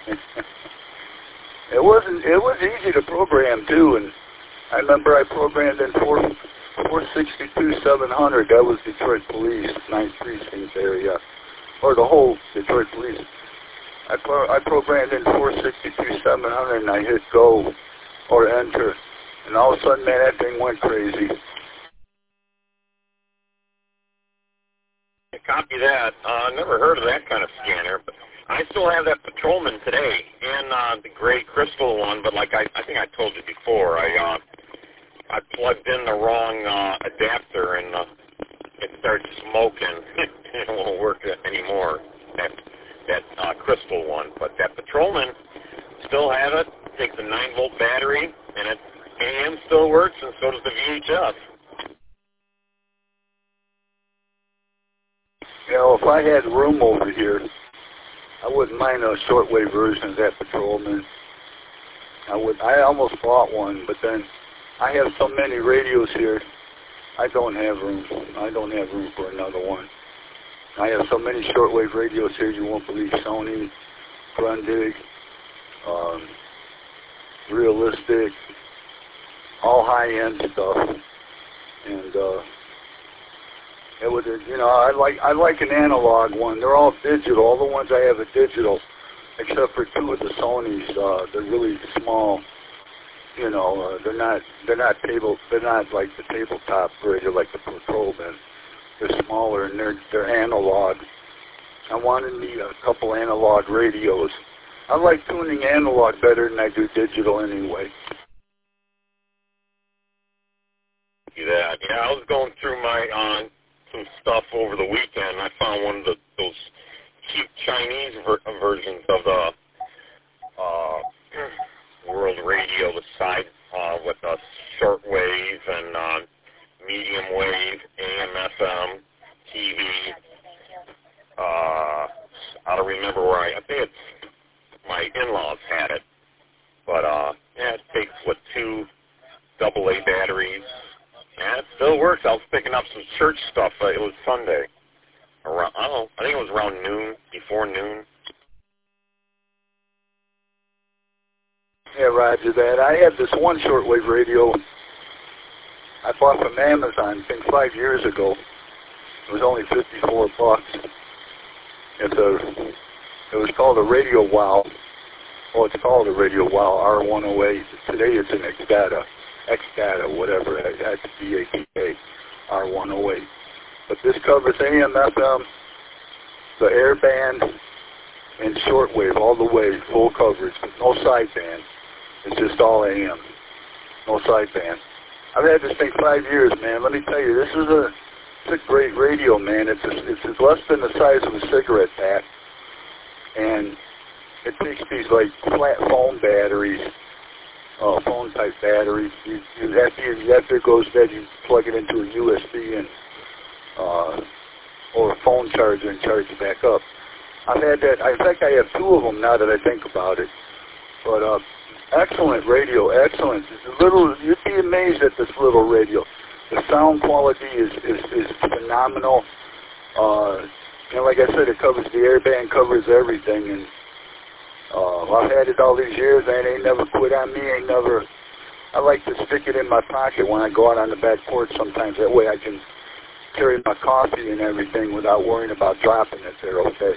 It wasn't, it was easy to program too, and I remember I programmed in four sixty-two seven hundred. That was Detroit Police, ninth Precinct area, or the whole Detroit Police. I, pro I programmed in four sixty-two seven hundred, and I hit go or enter, and all of a sudden, man, that thing went crazy. Copy that. I uh, never heard of that kind of scanner, but I still have that Patrolman today, and uh, the gray crystal one. But like I, I think I told you before, I uh, I plugged in the wrong uh, adapter, and uh, it started smoking. It won't work anymore. That that uh, crystal one, but that Patrolman still have it. Takes a nine volt battery, and it A M still works, and so does the V H F. You know, if I had room over here, I wouldn't mind a shortwave version of that Patrolman. I would. I almost bought one, but then I have so many radios here, I don't have room. I don't have room for another one. I have so many shortwave radios here, you won't believe. Sony, Grundig, um, Realistic, all high-end stuff. And uh, it would, you know, I like I like an analog one. They're all digital. All the ones I have are digital, except for two of the Sonys. Uh, they're really small. You know, uh, they're not they're not table they're not like the tabletop radio like the Patrolman. They're smaller and they're they're analog. I wanted me a couple analog radios. I like tuning analog better than I do digital anyway. That yeah, I was going through my uh, some stuff over the weekend. I found one of the, those cheap Chinese ver versions of the uh, World Radio, the side uh, with a short wave and uh, medium wave, A M, F M, T V. Uh, I don't remember where I. I think it's my in-laws had it, but uh, yeah, it takes what two double A batteries. Yeah, it still works. I was picking up some church stuff. Uh, it was Sunday. Around, I don't know. I think it was around noon, before noon. Yeah, roger that. I had this one shortwave radio I bought from Amazon, I think five years ago. It was only fifty-four bucks. It's a, it was called a Radio Wow. Oh, it's called a Radio Wow R one oh eight. Today it's an X-Data. X-Data, whatever, X D A T A, R one oh eight. But this covers A M, F M, the airband, and shortwave all the way, full coverage, no sideband. It's just all A M, no sideband. I've had this thing five years, man. Let me tell you, this is a it's a great radio, man. It's a, it's, it's less than the size of a cigarette pack, and it takes these like flat phone batteries, uh, phone type batteries. You, you after you, after it goes dead, you plug it into a U S B and uh, or a phone charger and charge it back up. I've had that. In fact, I have two of them now that I think about it. But uh, excellent radio, excellent. It's a little, you'd be amazed at this little radio. The sound quality is is, is phenomenal. Uh, you know, like I said, it covers the airband, covers everything, and uh, I've had it all these years, and it ain't never quit on me. Ain't never. I like to stick it in my pocket when I go out on the back porch. Sometimes that way I can carry my coffee and everything without worrying about dropping it there. Okay.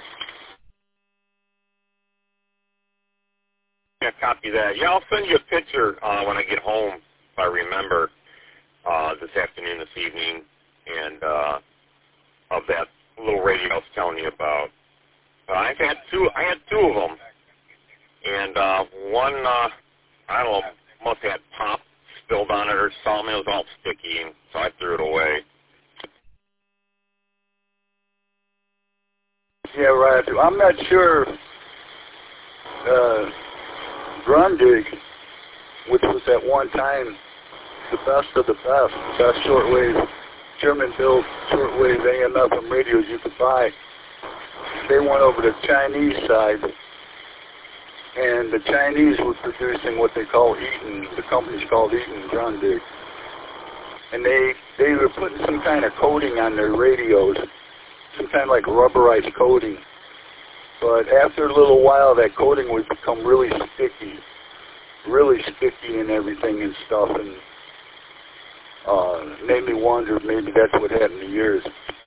Yeah, copy that. Yeah, I'll send you a picture uh, when I get home, if I remember, uh, this afternoon, this evening, and uh, of that little radio I was telling you about. Uh, I've had two. I had two of them, and uh, one uh, I don't know, must have had pop spilled on it or something. It was all sticky, and so I threw it away. Yeah, right. I'm not sure. Uh, Grundig, which was at one time the best of the best, best shortwave, German-built shortwave A M F M radios you could buy. They went over to the Chinese side, and the Chinese were producing what they call Eaton. The company's called Eaton Grundig, and they they were putting some kind of coating on their radios, some kind of like rubberized coating. But after a little while, that coating would become really sticky, really sticky and everything and stuff, and uh, made me wonder if maybe that's what happened to yours.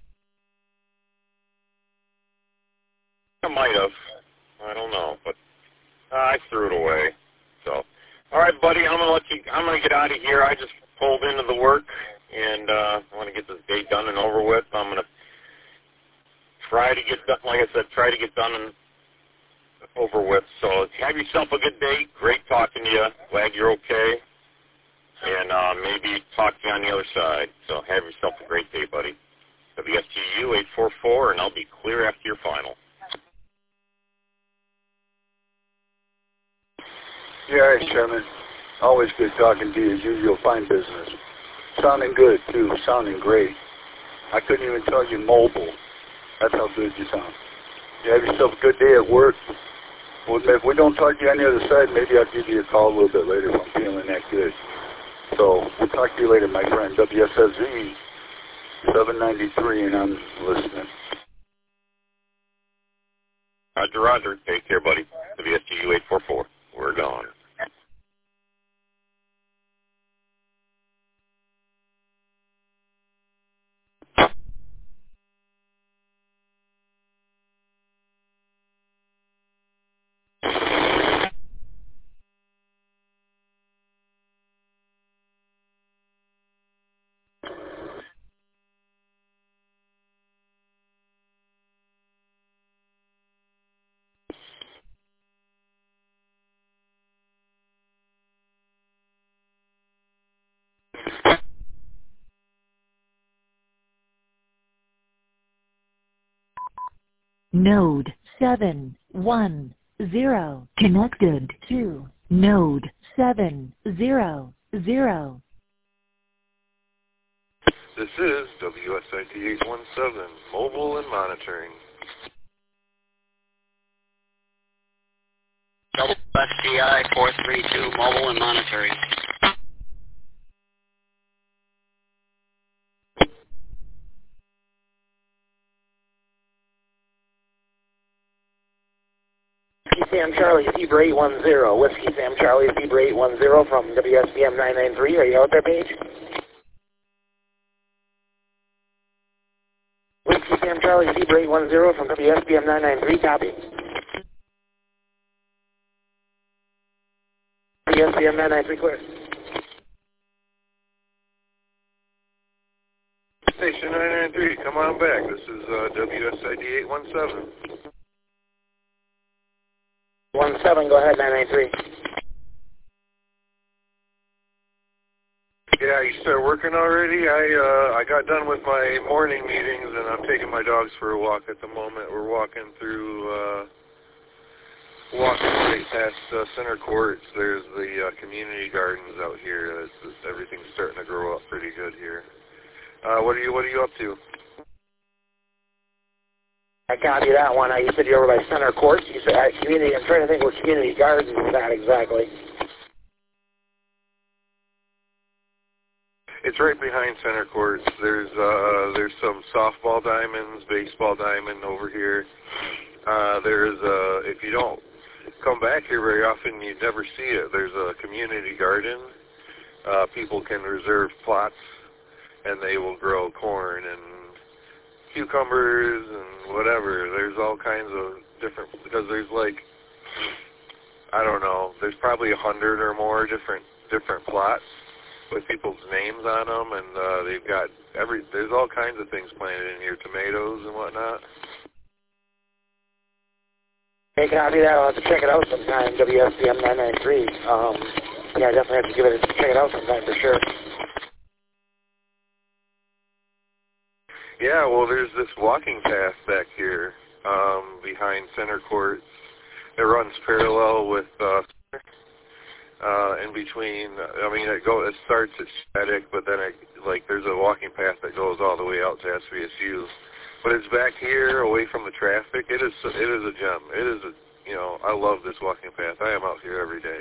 I might have. I don't know, but uh, I threw it away. So, all right, buddy, I'm gonna let you. I'm gonna get out of here. I just pulled into the work, and uh, I want to get this day done and over with. I'm gonna try to get done, like I said, try to get done and over with. So have yourself a good day. Great talking to you. Glad you're okay. And uh, maybe talk to you on the other side. So have yourself a great day, buddy. W S G U eight four four, and I'll be clear after your final. Yeah, all right, Chairman. Always good talking to you as usual. Fine business. Sounding good, too. Sounding great. I couldn't even tell you mobile. That's how good you sound. You have yourself a good day at work. Well, if we don't talk to you on the other side, maybe I'll give you a call a little bit later if I'm feeling that good. So we'll talk to you later, my friend. W S S Z seven ninety-three, and I'm listening. Roger, Roger. Take care, buddy. W S G U eight four four. We're gone. Node seven one zero connected to node seven zero zero. This is W S I D eight one seven, mobile and monitoring. W S G I four three two, mobile and monitoring. Sam Charlie, Zebra eight one zero. Whiskey Sam Charlie, Zebra eight one zero from W S B M nine nine three. Are you out there, Paige? Whiskey Sam Charlie, Zebra eight one zero from W S B M nine nine three. Copy. W S B M nine nine three, clear. Station nine nine three, come on back. This is uh, W S I D eight one seven. one seven, go ahead, nine nine three. Yeah, you start working already? I uh, I got done with my morning meetings, and I'm taking my dogs for a walk at the moment. We're walking through, uh, walking right past uh, Center Courts. There's the uh, community gardens out here. It's, it's, everything's starting to grow up pretty good here. Uh, what are you What are you up to? I copy that one. Uh, you said you're over by Center Courts. You said uh, community. I'm trying to think what community gardens is that exactly. It's right behind Center Courts. There's uh, there's some softball diamonds, baseball diamond over here. Uh, there's uh, if you don't come back here very often, you'd never see it. There's a community garden. Uh, people can reserve plots, and they will grow corn and cucumbers and whatever. There's all kinds of different, because there's like, I don't know, there's probably a hundred or more different different plots with people's names on them, and uh, they've got every, there's all kinds of things planted in here, tomatoes and whatnot. Hey, copy that. I'll have to check it out sometime, W S C M nine ninety-three. Um, yeah, I definitely have to give it a check it out sometime for sure. Yeah, well, there's this walking path back here um, behind Center Courts. It runs parallel with uh, uh, in between. I mean, it go it starts at Static, but then it, like there's a walking path that goes all the way out to S V S U. But it's back here, away from the traffic. It is it is a gem. It is a you know I love this walking path. I am out here every day.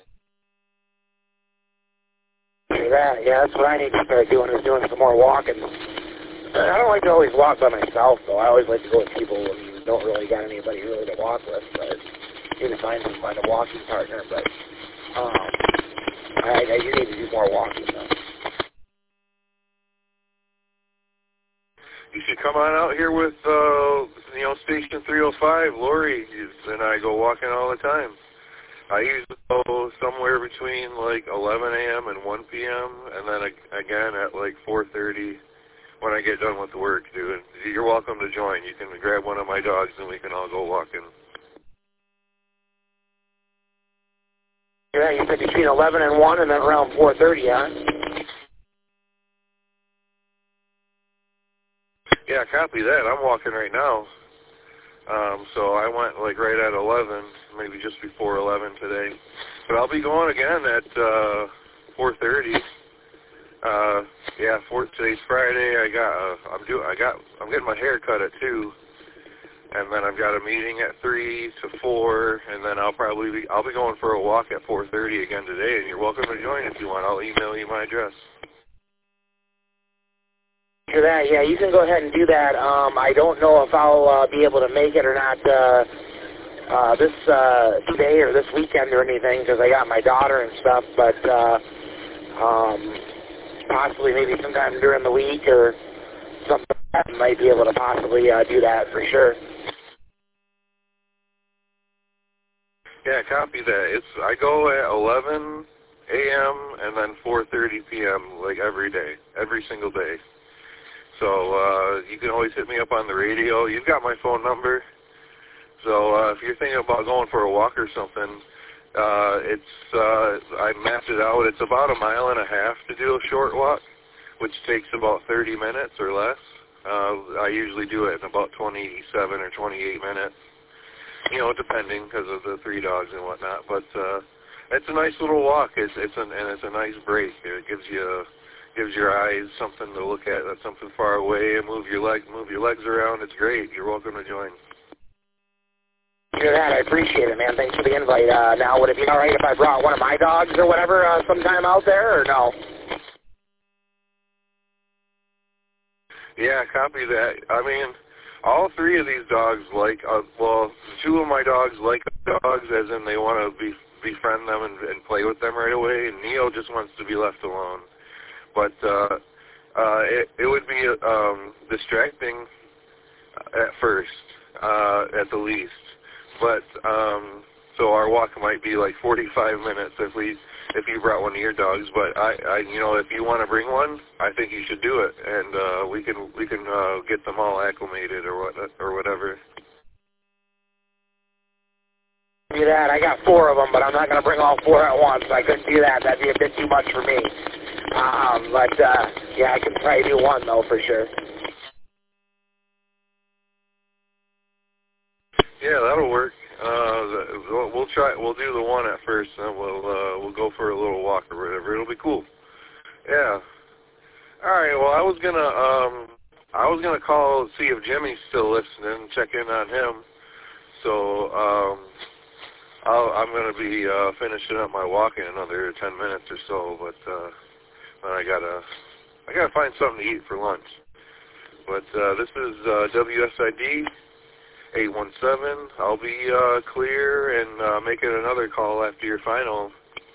That yeah, that's what I need to start doing is doing some more walking. I don't like to always walk by myself, though. I always like to go with people who don't really got anybody really to walk with. But need to find find a walking partner. But um, I, I do need to do more walking, though. You should come on out here with uh, you know Station three oh five. Lori and I go walking all the time. I usually go somewhere between like eleven a.m. and one p.m. and then again at like four thirty. When I get done with the work, dude. You're welcome to join. You can grab one of my dogs and we can all go walking. Yeah, you said between eleven and one and then around four thirty, huh? Yeah, copy that. I'm walking right now. Um, so I went like right at eleven, maybe just before eleven today. But I'll be going again at uh, four thirty. Uh, yeah, for today's Friday. I got, uh, I'm doing, I got, I'm getting my hair cut at two, and then I've got a meeting at three to four, and then I'll probably be, I'll be going for a walk at four thirty again today. And you're welcome to join if you want. I'll email you my address. For that, yeah, you can go ahead and do that. Um, I don't know if I'll uh, be able to make it or not uh, uh, this uh, today or this weekend or anything because I got my daughter and stuff, but. Uh, um, Possibly maybe sometime during the week or something like that. I might be able to possibly uh, do that for sure. Yeah, copy that. It's I go at eleven a.m. and then four thirty p.m. like every day, every single day. So uh, you can always hit me up on the radio. You've got my phone number. So uh, if you're thinking about going for a walk or something, Uh, it's, uh, I mapped it out. It's about a mile and a half to do a short walk, which takes about thirty minutes or less. Uh, I usually do it in about twenty-seven or twenty-eight minutes, you know, depending because of the three dogs and whatnot. But, uh, it's a nice little walk. It's, it's an, and it's a nice break. It gives you, gives your eyes something to look at. That's something far away and move your leg, move your legs around. It's great. You're welcome to join. Hear that? I appreciate it, man. Thanks for the invite. Uh, now, would it be all right if I brought one of my dogs or whatever uh, sometime out there, or no? Yeah, copy that. I mean, all three of these dogs like, uh, well, two of my dogs like dogs, as in they want to be befriend them and, and play with them right away, and Neo just wants to be left alone. But uh, uh, it, it would be um, distracting at first, uh, at the least. But um, so our walk might be like forty-five minutes if we if you brought one of your dogs. But I, I you know, if you want to bring one, I think you should do it, and uh, we can we can uh, get them all acclimated or what or whatever. Do that. I got four of them, but I'm not going to bring all four at once. I couldn't do that. That'd be a bit too much for me. Um, but, uh, yeah, I could probably do one, though, for sure. Yeah, that'll work. Uh, we'll, we'll try. We'll do the one at first, and we'll uh, we'll go for a little walk or whatever. It'll be cool. Yeah. All right. Well, I was gonna um, I was gonna call see if Jimmy's still listening, check in on him. So um, I'll, I'm gonna be uh, finishing up my walk in another ten minutes or so. But uh, then I gotta I gotta find something to eat for lunch. But uh, this is uh, W S I D. eight one seven. I'll be uh, clear and uh, making another call after your final.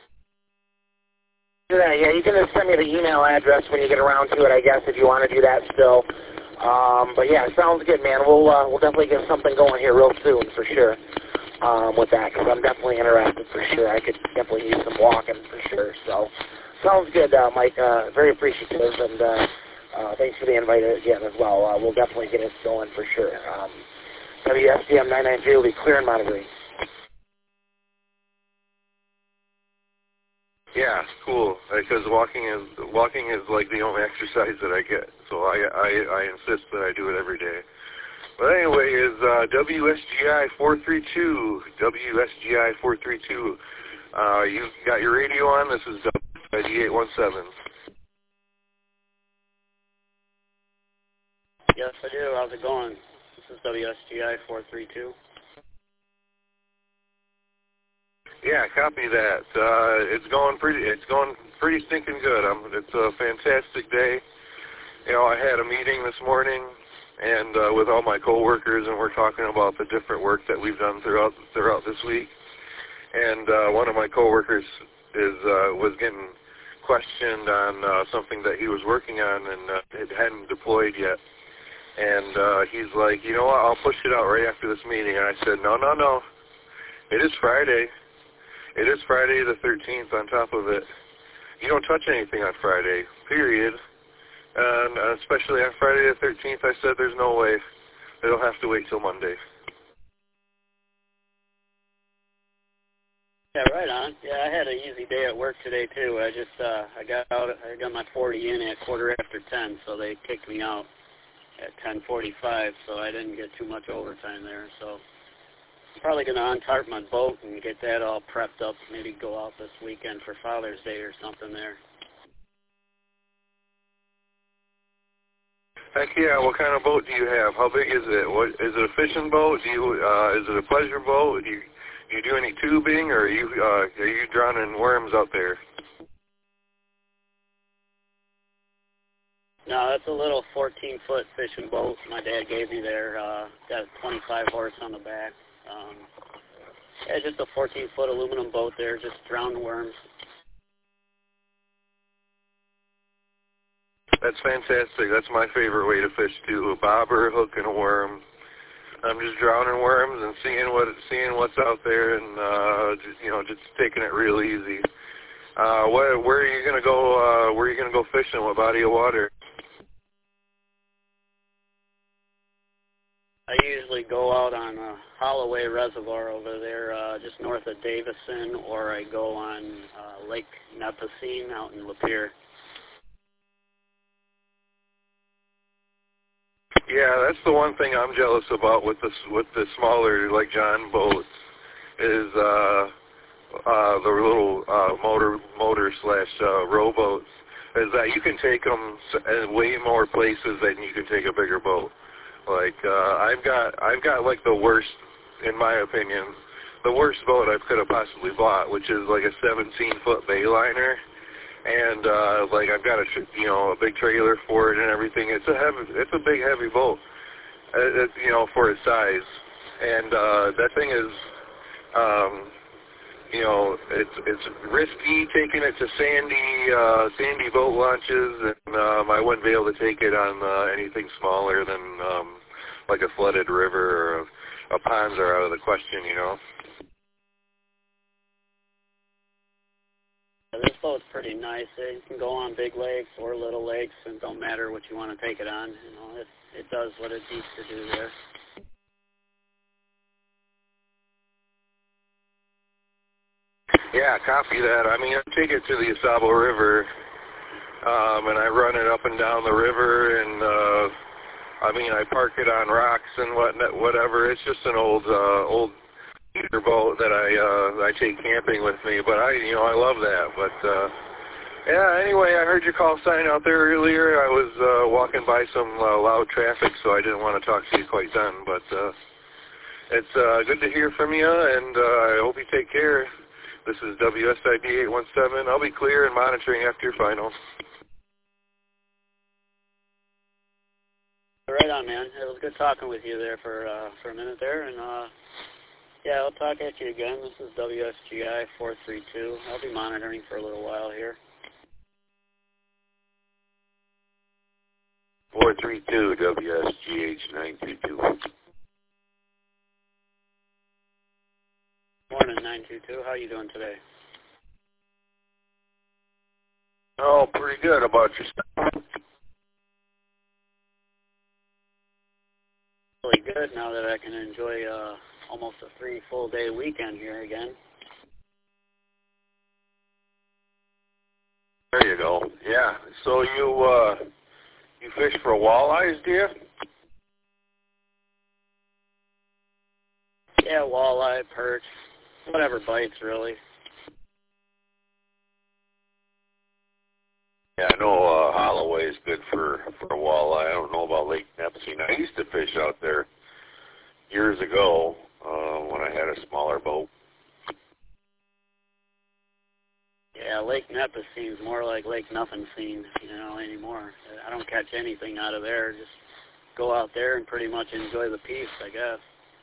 Yeah, yeah, you can just send me the email address when you get around to it, I guess, if you want to do that still. Um, but yeah, sounds good, man. We'll uh, we'll definitely get something going here real soon for sure um, with that, because I'm definitely interested for sure. I could definitely use some walking for sure. So sounds good, uh, Mike. Uh, very appreciative, and uh, uh, thanks for the invite again as well. Uh, we'll definitely get it going for sure. Um, W S D M nine nine three will be clear and monitoring. Yeah, cool. Because walking is walking is like the only exercise that I get, so I I, I insist that I do it every day. But anyway, is uh, W S G I four three two. W S G I four three two. Uh, you got your radio on. This is W S I D eight one seven. Yes, I do. How's it going? This is W S G I four three two. Yeah, copy that. Uh, it's going pretty. It's going pretty stinking good. Um, it's a fantastic day. You know, I had a meeting this morning, and uh, with all my coworkers, and we're talking about the different work that we've done throughout throughout this week. And uh, one of my coworkers is uh, was getting questioned on uh, something that he was working on, and uh, it hadn't deployed yet. And uh, he's like, you know what? I'll push it out right after this meeting. And I said, no, no, no. It is Friday. It is Friday the thirteenth on top of it. You don't touch anything on Friday, period. And especially on Friday the thirteenth, I said there's no way. It'll have to wait till Monday. Yeah, right on. Yeah, I had an easy day at work today, too. I just, uh, I got out, I got my forty in at quarter after ten, so they kicked me out at ten forty-five, so I didn't get too much overtime there, so I'm probably going to untarp my boat and get that all prepped up, maybe go out this weekend for Father's Day or something there. Heck yeah, what kind of boat do you have? How big is it? What, is it a fishing boat? Do you, uh, is it a pleasure boat? Do you, do you do any tubing, or are you, uh, are you drowning worms out there? No, that's a little fourteen-foot fishing boat my dad gave me there. Uh, got a twenty-five horse on the back. Um, yeah, just a fourteen-foot aluminum boat there, just drowning worms. That's fantastic. That's my favorite way to fish too. A bobber, a hook, and a worm. I'm just drowning worms and seeing what seeing what's out there, and uh, just, you know, just taking it real easy. Uh, where where are you gonna go? Uh, where are you gonna go fishing? What body of water? I usually go out on uh, Holloway Reservoir over there, uh, just north of Davison, or I go on uh, Lake Nipissing out in Lapeer. Yeah, that's the one thing I'm jealous about with the with the smaller, like John boats, is uh, uh, the little uh, motor motor slash uh, rowboats. Is that you can take them way more places than you can take a bigger boat. Like uh, I've got I've got like the worst, in my opinion, the worst boat I could have possibly bought, which is like a seventeen foot bayliner. And uh, like I've got a you know a big trailer for it and everything. It's a heavy, it's a big heavy boat, uh, it, you know, for its size. And uh, that thing is, um, you know, it's it's risky taking it to sandy uh, sandy boat launches, and um, I wouldn't be able to take it on uh, anything smaller than um, like a flooded river or a, a ponds are out of the question, you know. This boat's pretty nice. It can go on big lakes or little lakes, and don't matter what you want to take it on. You know, it it does what it needs to do there. Yeah, copy that. I mean, I take it to the Asabo River um, and I run it up and down the river, and uh, I mean, I park it on rocks and what, whatever. It's just an old, uh, old boat that I uh, I take camping with me. But I, you know, I love that. But uh, yeah, anyway, I heard your call sign out there earlier. I was uh, walking by some uh, loud traffic, so I didn't want to talk to you quite then. But uh, it's uh, good to hear from you, and uh, I hope you take care. This is W S I D eight one seven. I'll be clear and monitoring after your final. Right on, man. It was good talking with you there for uh, for a minute there, and uh, yeah, I'll talk at you again. This is W S G I four three two. I'll be monitoring for a little while here. four three two W S G H nine two two. Morning, nine two two. How you doing today? Oh, pretty good. How about yourself? Really good now that I can enjoy uh, almost a three full day weekend here again. There you go. Yeah. So you uh, you fish for walleyes, do you? Yeah, walleye, perch, whatever bites, really. Yeah, I know uh, Holloway is good for, for walleye. I don't know about Lake Neptune. I used to fish out there years ago uh, when I had a smaller boat. Yeah, Lake Neptune seems more like Lake Nothing Scene, you know, anymore. I don't catch anything out of there. Just go out there and pretty much enjoy the peace, I guess.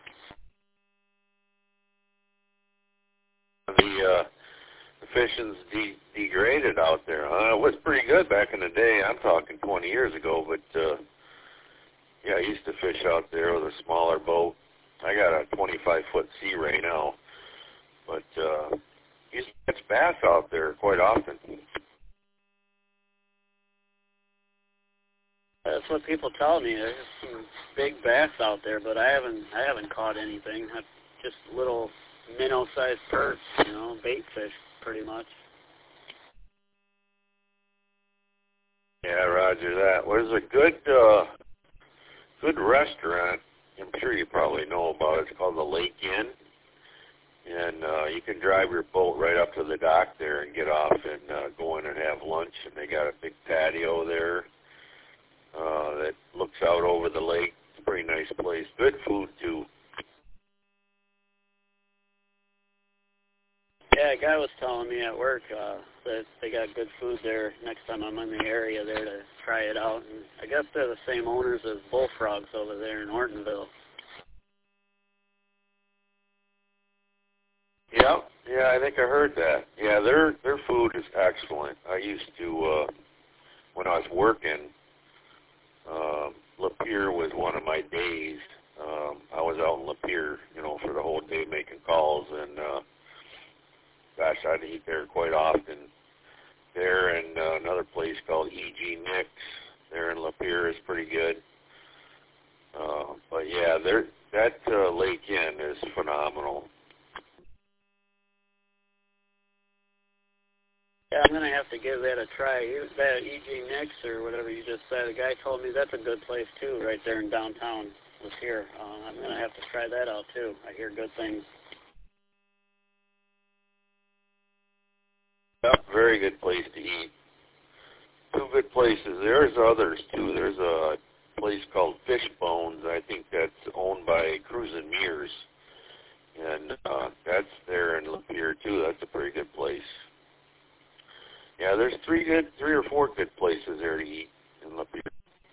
The uh, the fishing's de- degraded out there. Huh? It was pretty good back in the day. I'm talking twenty years ago, but uh, yeah, I used to fish out there with a smaller boat. I got a twenty-five foot Sea Ray now, but uh, used to catch bass out there quite often. That's what people tell me. There's some big bass out there, but I haven't I haven't caught anything. I've just little minnow-sized perch, you know, bait fish, pretty much. Yeah, roger that. Well, there's a good, uh, good restaurant. I'm sure you probably know about it. It's called the Lake Inn, and uh, you can drive your boat right up to the dock there and get off and uh, go in and have lunch. And they got a big patio there uh, that looks out over the lake. It's a pretty nice place. Good food too. Yeah, a guy was telling me at work uh, that they got good food there next time I'm in the area there to try it out. And I guess they're the same owners as Bullfrogs over there in Ortonville. Yeah, yeah, I think I heard that. Yeah, their their food is excellent. I used to, uh, when I was working, uh, Lapeer was one of my days. Um, I was out in Lapeer, you know, for the whole day making calls, and uh, gosh, I'd eat there quite often. There and uh, another place called E G Nick's there in Lapeer is pretty good. Uh, but yeah, there that uh, Lake Inn is phenomenal. Yeah, I'm going to have to give that a try. That E G Nick's or whatever you just said, the guy told me that's a good place, too, right there in downtown Lapeer. Uh, I'm going to have to try that out, too. I hear good things. Yep, very good place to eat. Two good places. There's others, too. There's a place called Fishbones. I think that's owned by Cruisin' Mears. And uh, that's there in Lapeer, too. That's a pretty good place. Yeah, there's three good, three or four good places there to eat in Lapeer.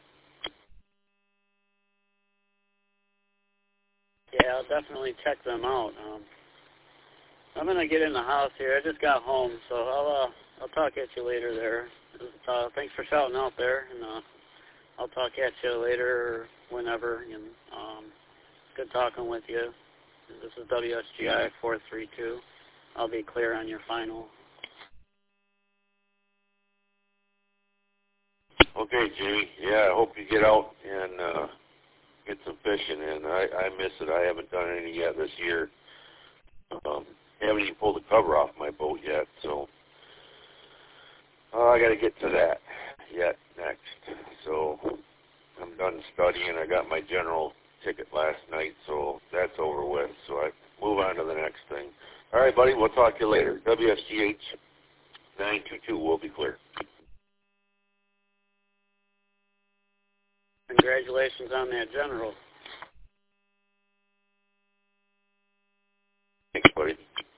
Yeah, I'll definitely check them out. Um, I'm gonna get in the house here. I just got home, so I'll uh, I'll talk at you later there. Uh, thanks for shouting out there, and uh, I'll talk at you later or whenever. And um, good talking with you. This is W S G I four three two. I'll be clear on your final. Okay, Jimmy. Yeah, I hope you get out and uh, get some fishing in. I, I miss it. I haven't done any yet this year. Um, I haven't even pulled the cover off my boat yet, so Oh, I got to get to that yet next. So I'm done studying. I got my general ticket last night, so that's over with. So I move on to the next thing. All right, buddy, we'll talk to you later. W S G H nine two two will be clear. Congratulations on that general. Thanks, buddy.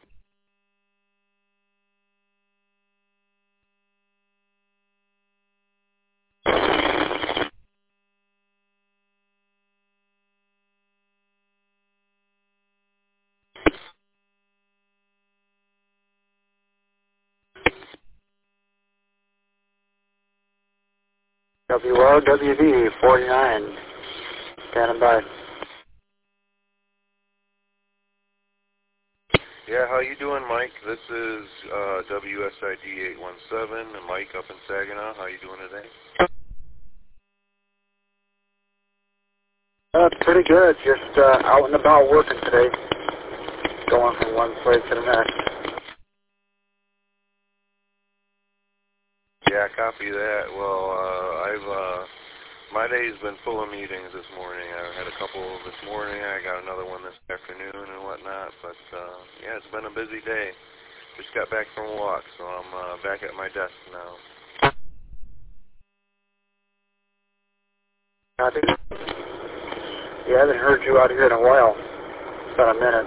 W R W D forty-nine, standing by. Yeah, how you doing, Mike? This is uh, W S I D eight one seven, and Mike up in Saginaw. How you doing today? Uh, pretty good. Just uh, out and about working today. Going from one place to the next. Yeah, copy that. Well, uh, I've uh, my day's been full of meetings this morning. I had a couple this morning. I got another one this afternoon and whatnot. But uh, yeah, it's been a busy day. Just got back from a walk, so I'm uh, back at my desk now. Copy. Yeah, I haven't heard you out here in a while. It's been a minute.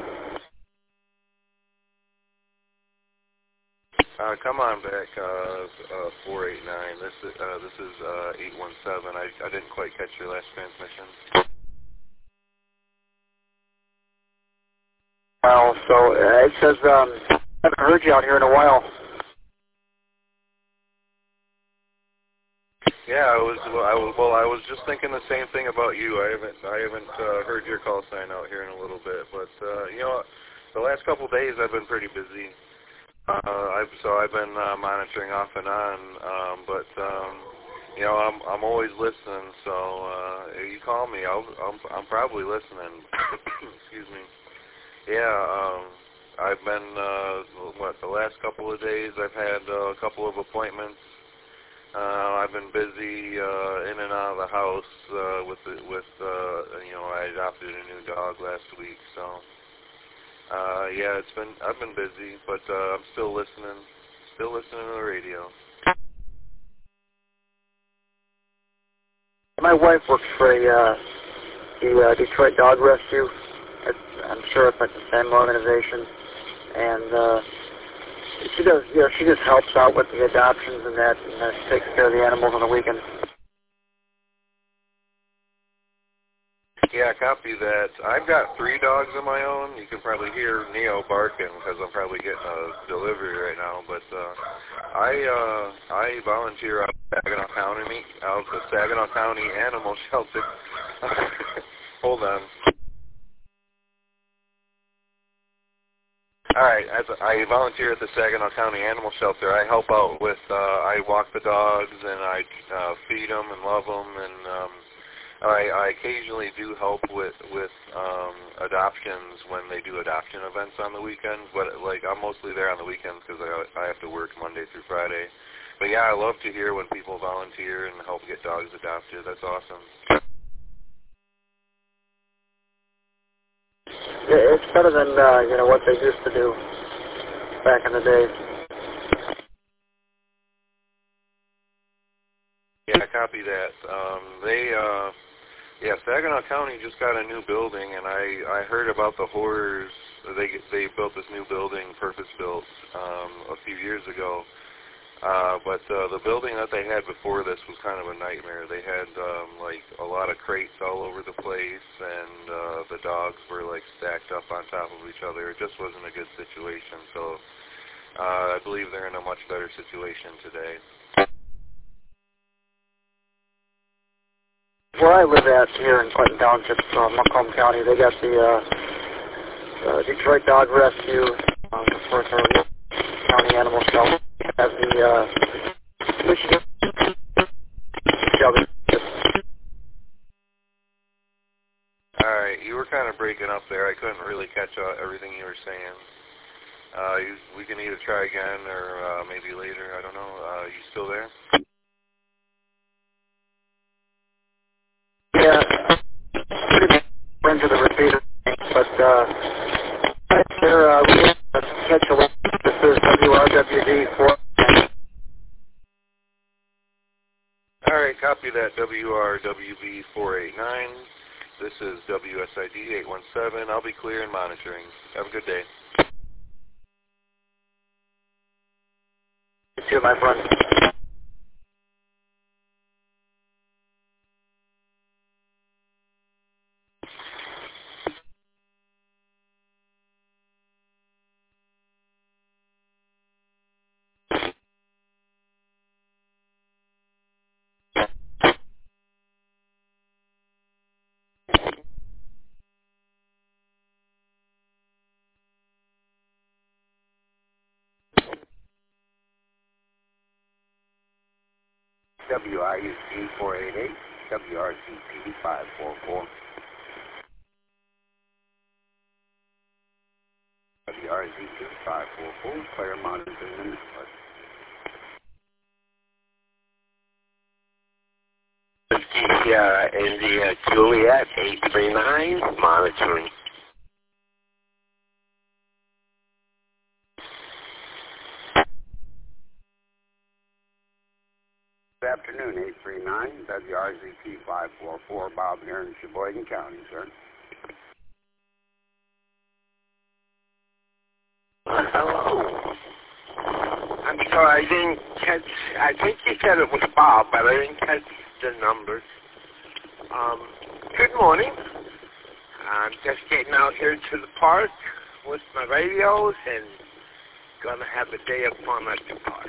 Uh, come on back, uh, uh, four eight nine. This is, uh, this is, uh, eight one seven. I, I didn't quite catch your last transmission. Well, so uh, it says, um, I haven't heard you out here in a while. Yeah, I was, well, I was, well, I was just thinking the same thing about you. I haven't, I haven't, uh, heard your call sign out here in a little bit, but, uh, you know, the last couple of days I've been pretty busy. Uh, I've, so I've been uh, monitoring off and on, um, but um, you know I'm I'm always listening. So uh, if you call me, I'll, I'm I'm probably listening. Excuse me. Yeah, um, I've been uh, what the last couple of days I've had uh, a couple of appointments. Uh, I've been busy uh, in and out of the house uh, with the, with uh, you know I adopted a new dog last week, so. Uh, yeah, it's been, I've been busy, but, uh, I'm still listening, still listening to the radio. My wife works for a, uh, the, uh, Detroit Dog Rescue. It's, I'm sure it's like the same organization. And, uh, she does, you know, she just helps out with the adoptions and that, and uh, she takes care of the animals on the weekend. Yeah, copy that. I've got three dogs of my own. You can probably hear Neo barking because I'm probably getting a delivery right now. But uh, I uh, I volunteer out at Saginaw County, out the Saginaw County Animal Shelter. Hold on. All right, as a, I volunteer at the Saginaw County Animal Shelter. I help out with. Uh, I walk the dogs and I uh, feed them and love them and. Um, I, I occasionally do help with with um, adoptions when they do adoption events on the weekends, but like I'm mostly there on the weekends because I, I have to work Monday through Friday. But yeah, I love to hear when people volunteer and help get dogs adopted. That's awesome. It's better than uh, you know what they used to do back in the day. Yeah, copy that. Um, they. Uh, Yeah, Saginaw County just got a new building, and I, I heard about the horrors. They they built this new building, purpose-built, um, a few years ago. Uh, but uh, the building that they had before this was kind of a nightmare. They had um, like a lot of crates all over the place, and uh, the dogs were like stacked up on top of each other. It just wasn't a good situation. So uh, I believe they're in a much better situation today. Where I live at here in Clinton Township, uh, Macomb County, they got the uh, uh, Detroit Dog Rescue, um, of course, our county animal shelter. We have the uh, Michigan shelter. All right, you were kind of breaking up there. I couldn't really catch uh, everything you were saying. Uh, you, we can either try again or uh, maybe later. I don't know. Uh, you still there? Yeah, pretty much went to the repeater, but uh, right there, uh, we have to catch a This is W R W D four. All right, copy that. W R W B four eight nine. This is W S I D eight one seven. I'll be clear and monitoring. Have a good day. You too, my friend. W I U C four eight eight, W R C P five four four. W R Z P five four four, clear monitoring the network. Sierra India Juliet eight three nine, monitoring. Good afternoon, eight three nine, W R Z P five four four, Bob here in Sheboygan County, sir. Uh, hello. I'm sorry, I didn't catch, I think you said it was Bob, but I didn't catch the numbers. Um, good morning. I'm just getting out here to the park with my radios and gonna have a day of fun at the park.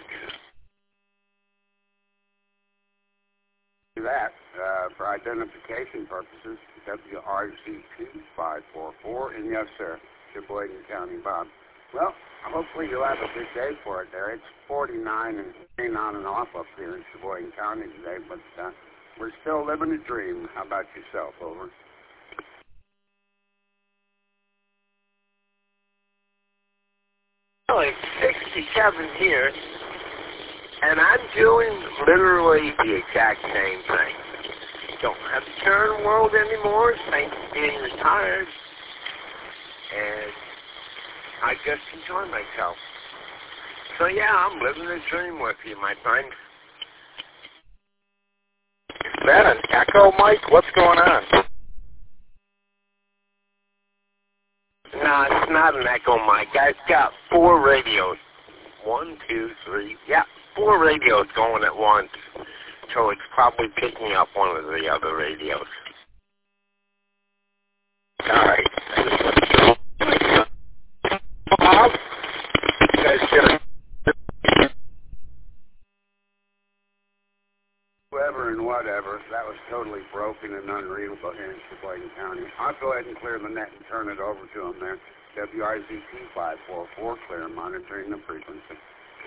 That, uh, for identification purposes, W R Z P five four four, and yes, sir, Sheboygan County, Bob. Well, hopefully you'll have a good day for it there. It's forty-nine and rain on and off up here in Sheboygan County today, but uh, we're still living a dream. How about yourself, over? Well, it's sixty-seven here, and I'm doing literally the exact same thing. Don't have to turn the world anymore, thanks to being retired, and I just enjoy myself. So yeah, I'm living the dream with you, my friend. Is that an echo, Mike? What's going on? No, it's not an echo mic. I've got four radios. One, two, three. Yeah, four radios going at once. So it's probably picking up one of the other radios. All right. Bob? You guys get it? Whoever and whatever, that was totally broken and unreadable here in Sheboygan County. I'll go ahead and clear the net and turn it over to them there. W R Z P five four four, clear monitoring the frequency.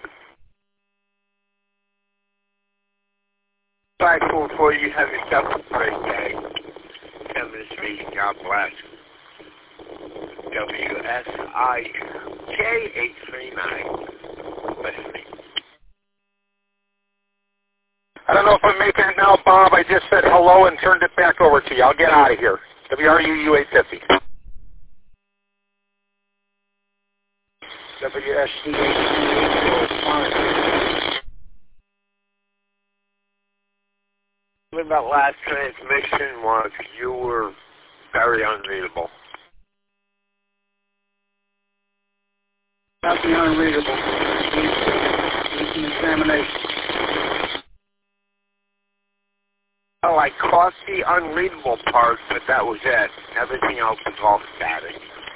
five four four, you have yourself a great day. Kevin speaking, God bless. W S I K eight three nine, listening. I don't know if I'm making it now, Bob. I just said hello and turned it back over to you. I'll get out of here. W R U U eight fifty. W S C eight five. That last transmission was you were very unreadable. Nothing unreadable. It's an examination. Oh, I caught the unreadable part, but that was it. Everything else was all static.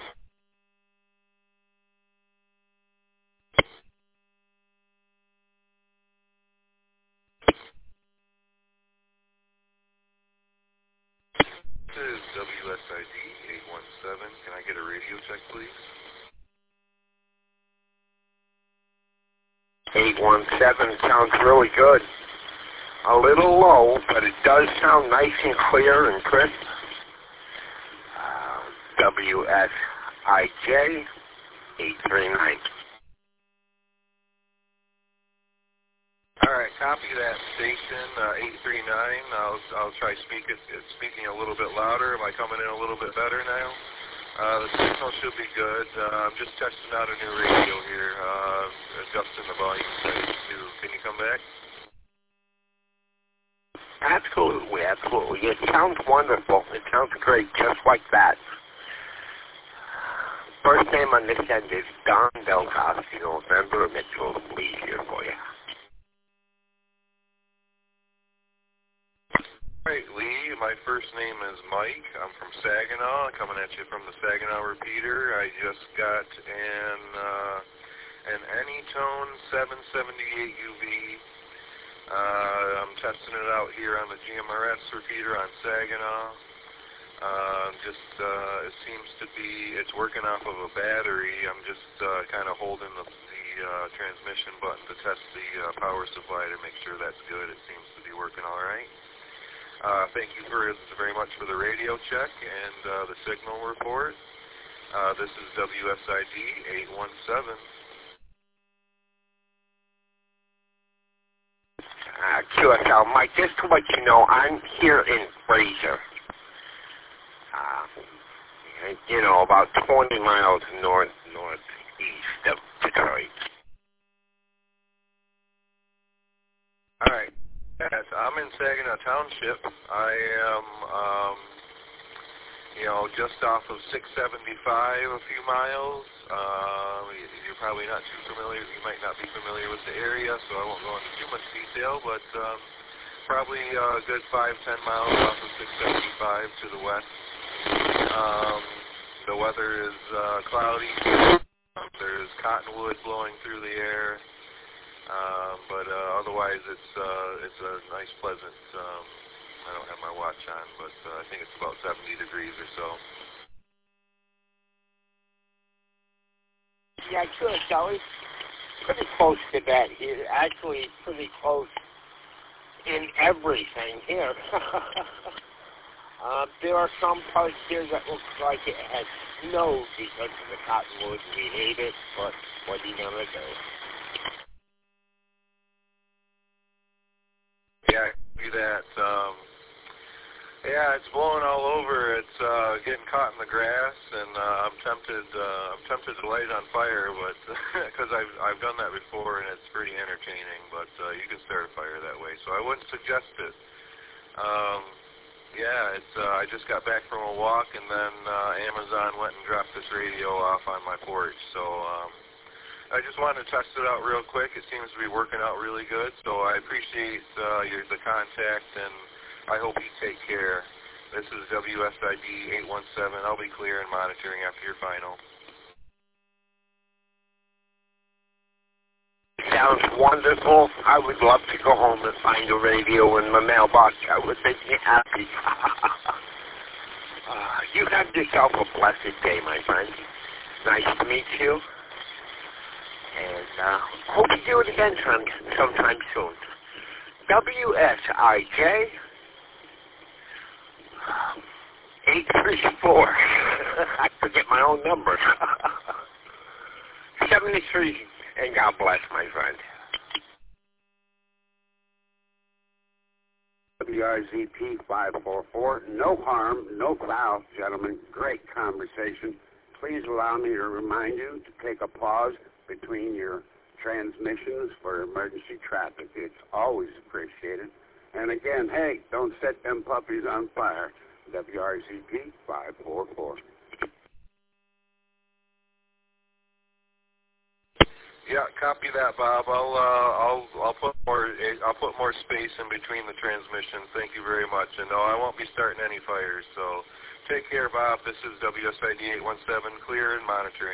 This is W S I D eight one seven. Can I get a radio check, please? eight one seven sounds really good. A little low, but it does sound nice and clear and crisp. Uh, W S I J eight three nine. All right, copy that station, uh, eight three nine. I'll, I'll try speak it, speaking a little bit louder. Am I coming in a little bit better now? Uh, the signal should be good. Uh, I'm just testing out a new radio here, uh, adjusting the volume settings too. Can you come back? Absolutely, absolutely. It sounds wonderful. It sounds great, just like that. First name on this end is Don Belkowski, November Mitchell Lee here for you. All right, Lee, my first name is Mike. I'm from Saginaw, coming at you from the Saginaw repeater. I just got an uh, an Anytone seven seventy-eight U V. Uh, I'm testing it out here on the G M R S repeater on Saginaw. Uh, just, uh, it seems to be, it's working off of a battery. I'm just uh, kind of holding the, the uh, transmission button to test the uh, power supply to make sure that's good. It seems to be working all right. Uh, thank you for, very much for the radio check and uh, the signal report. Uh, this is W S I D eight one seven. Uh, Q S L, Mike, just to let you know, I'm here in Fraser. Uh, you know, about twenty miles north northeast of Detroit. All right. Yes, I'm in Saginaw Township. I am, um, you know, just off of six seventy-five, a few miles. Uh, you're probably not too familiar. You might not be familiar with the area, so I won't go into too much detail, but um, probably a good five, ten miles off of six seventy-five to the west. Um, the weather is uh, cloudy. There's cottonwood blowing through the air. Um, but uh, otherwise, it's uh, it's a nice, pleasant. Um, I don't have my watch on, but uh, I think it's about seventy degrees or so. Yeah, Q S L is pretty close to that here. Actually, pretty close in everything here. uh, there are some parts here that look like it has snowed because of the cottonwood. We hate it, but what are you gonna do? Yeah, I see that. Um, yeah, it's blowing all over. It's uh, getting caught in the grass, and uh, I'm tempted. Uh, I'm tempted to light it on fire, but because I've I've done that before, and it's pretty entertaining. But uh, you can start a fire that way, so I wouldn't suggest it. Um, yeah, it's. Uh, I just got back from a walk, and then uh, Amazon went and dropped this radio off on my porch. So. Um, I just wanted to test it out real quick. It seems to be working out really good, so I appreciate uh, your, the contact, and I hope you take care. This is W S I D eight one seven. I'll be clear and monitoring after your final. Sounds wonderful. I would love to go home and find a radio in my mailbox. I would make me happy. uh, you have yourself a blessed day, my friend. Nice to meet you. And uh, hope you do it again some, sometime soon. W S I J eight three four. I forget my own number. seventy-three. And God bless, my friend. W R Z P five four four. No harm, no foul, gentlemen. Great conversation. Please allow me to remind you to take a pause between your transmissions for emergency traffic. It's always appreciated. And again, hey, don't set them puppies on fire. W R Z P five four four. Yeah, copy that, Bob. I'll uh, I'll I'll put more I'll put more space in between the transmissions. Thank you very much. And no, I won't be starting any fires. So take care, Bob. This is W S I D eight one seven, clear and monitoring.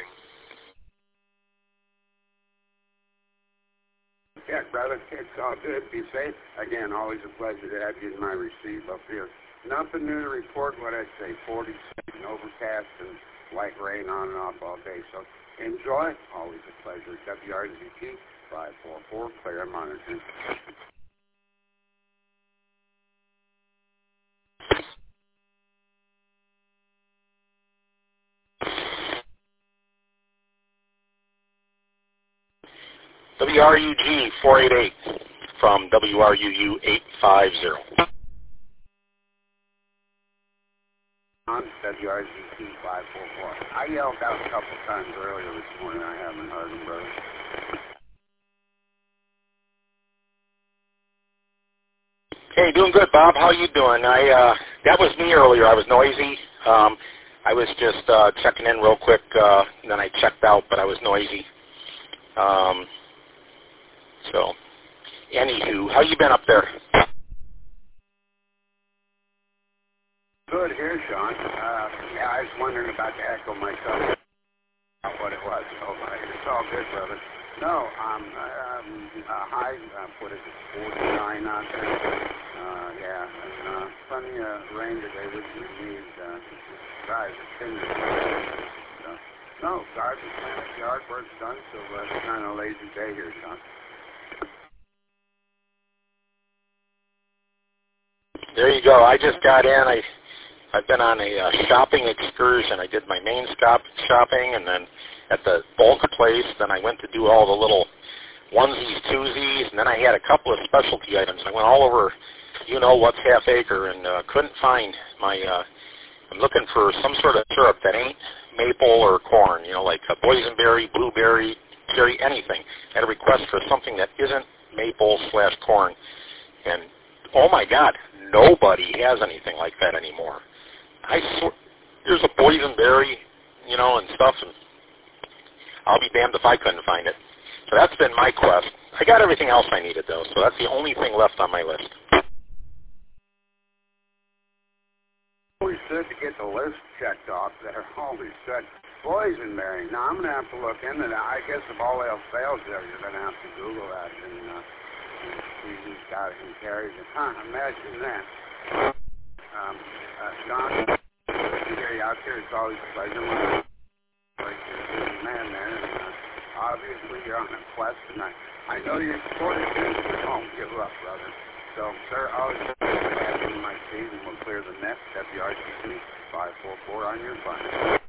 Yeah, brother, it's all good. Be safe. Again, always a pleasure to have you in my receive up here. Nothing new to report. What I'd say, forty-six and overcast and light rain on and off all day. So enjoy. Always a pleasure. W R Z P five four four, clear and monitoring. W R U G four eight eight from W R U U eight five zero. On W R Z T five four four. I yelled out a couple times earlier this morning. I haven't heard him, brother. Hey, doing good, Bob. How you doing? I uh, that was me earlier. I was noisy. Um, I was just uh, checking in real quick, uh, and then I checked out, but I was noisy. Um, so, anywho, how you been up there? Good here, Sean. Uh, yeah, I was wondering about the echo myself, what it was. So, uh, it's all good, brother. No, um, um, uh, high, uh, what is it, forty-nine out there? Uh, yeah, and uh, plenty of rain today, which we need. Uh, guys, it's been so, no, garden planted, yard work's done, so uh, it's kind of a lazy day here, Sean. There you go. I just got in. I, I've been on a uh, shopping excursion. I did my main stop shopping, and then at the bulk place, then I went to do all the little onesies, twosies, and then I had a couple of specialty items. I went all over, you know, what's half acre, and uh, couldn't find my, uh, I'm looking for some sort of syrup that ain't maple or corn, you know, like a boysenberry, blueberry, cherry, anything. I had a request for something that isn't maple slash corn, and oh my God, nobody has anything like that anymore. I swear, there's a boysenberry, you know, and stuff, and I'll be damned if I couldn't find it. So that's been my quest. I got everything else I needed, though, so that's the only thing left on my list. Always good to get the list checked off. They're always good. Boysenberry. Now, I'm going to have to look into that. I guess if all else fails there, you're going to have to Google that and uh, see who's got it and carries it. Huh, imagine that. Um, uh, John, to hear you out there. It's always a pleasure. Like you're a busy man there, and uh, obviously you're on a quest, and I, I know you're supporting things, but don't give up, brother. So, sir, always glad in my season will clear the net. W R C T five four four on your phone.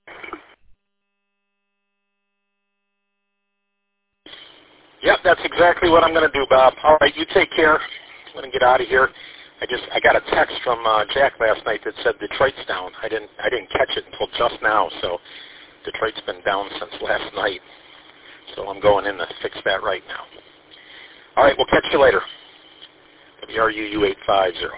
Yep, that's exactly what I'm going to do, Bob. All right, you take care. I'm going to get out of here. I just I got a text from uh, Jack last night that said Detroit's down. I didn't I didn't catch it until just now, so Detroit's been down since last night. So I'm going in to fix that right now. All right, we'll catch you later. W R U U eight five zero.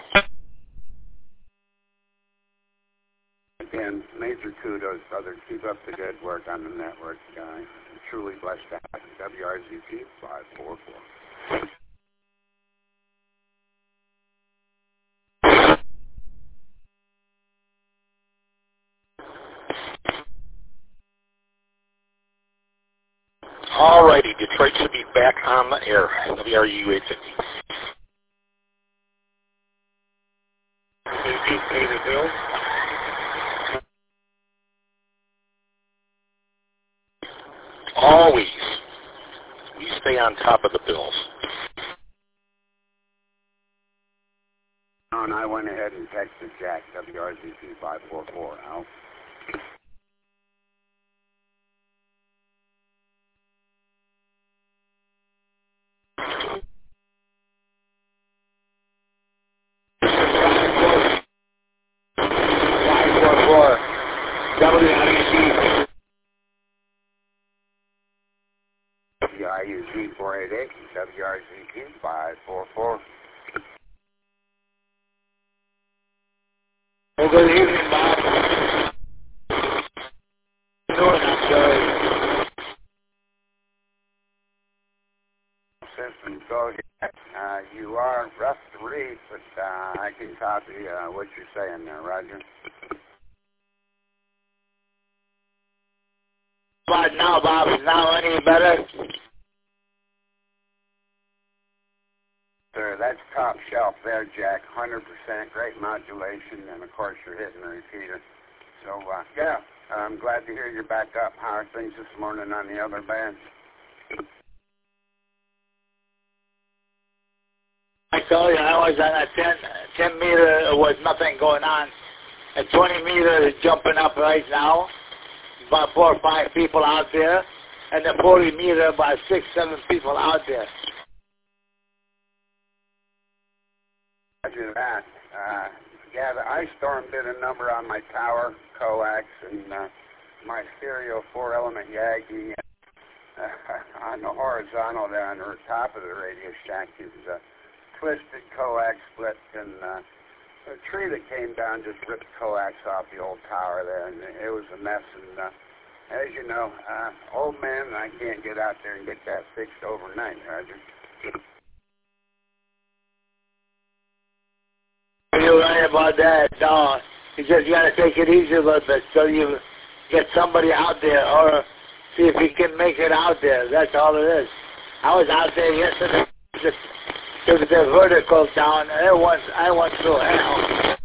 Again, major kudos, brother. Keep up the good work on the network, guy. I'm truly blessed to have you. W R Z T five four four. All righty, Detroit should be back on the air. W R U eight fifty. Did you pay the bill? Always. We stay on top of the bills. And I went ahead and texted Jack, W R Z T five four four, Al. five four four. W R U Z. W R U Z four eight eight, W R Z T five four four. Well, good evening, Bob. How you doing, I'm sorry. System, so uh, you are rough to read, but uh, I can copy uh, what you're saying there, Roger. But now, Bob, is now any better? Sir, that's top shelf there, Jack. one hundred percent great modulation, and of course you're hitting the repeater. So, uh, yeah, I'm glad to hear you're back up. How are things this morning on the other bands? I told you, I was on a ten, ten meter, there was nothing going on. At twenty meter is jumping up right now. About four or five people out there. and the forty meter, about six, seven people out there. Roger that. Uh, yeah, the ice storm did a number on my tower, coax, and uh, my stereo four-element Yagi. Uh, on the horizontal there on the top of the radio shack is uh, twisted coax split, and uh, a tree that came down just ripped coax off the old tower there, and it was a mess. And uh, as you know, uh, old man, I can't get out there and get that fixed overnight, Roger. You're right about that. No, you just got to take it easy a little bit so you get somebody out there, or see if you can make it out there. That's all it is. I was out there yesterday. Just took the vertical down. I went, I went through hell.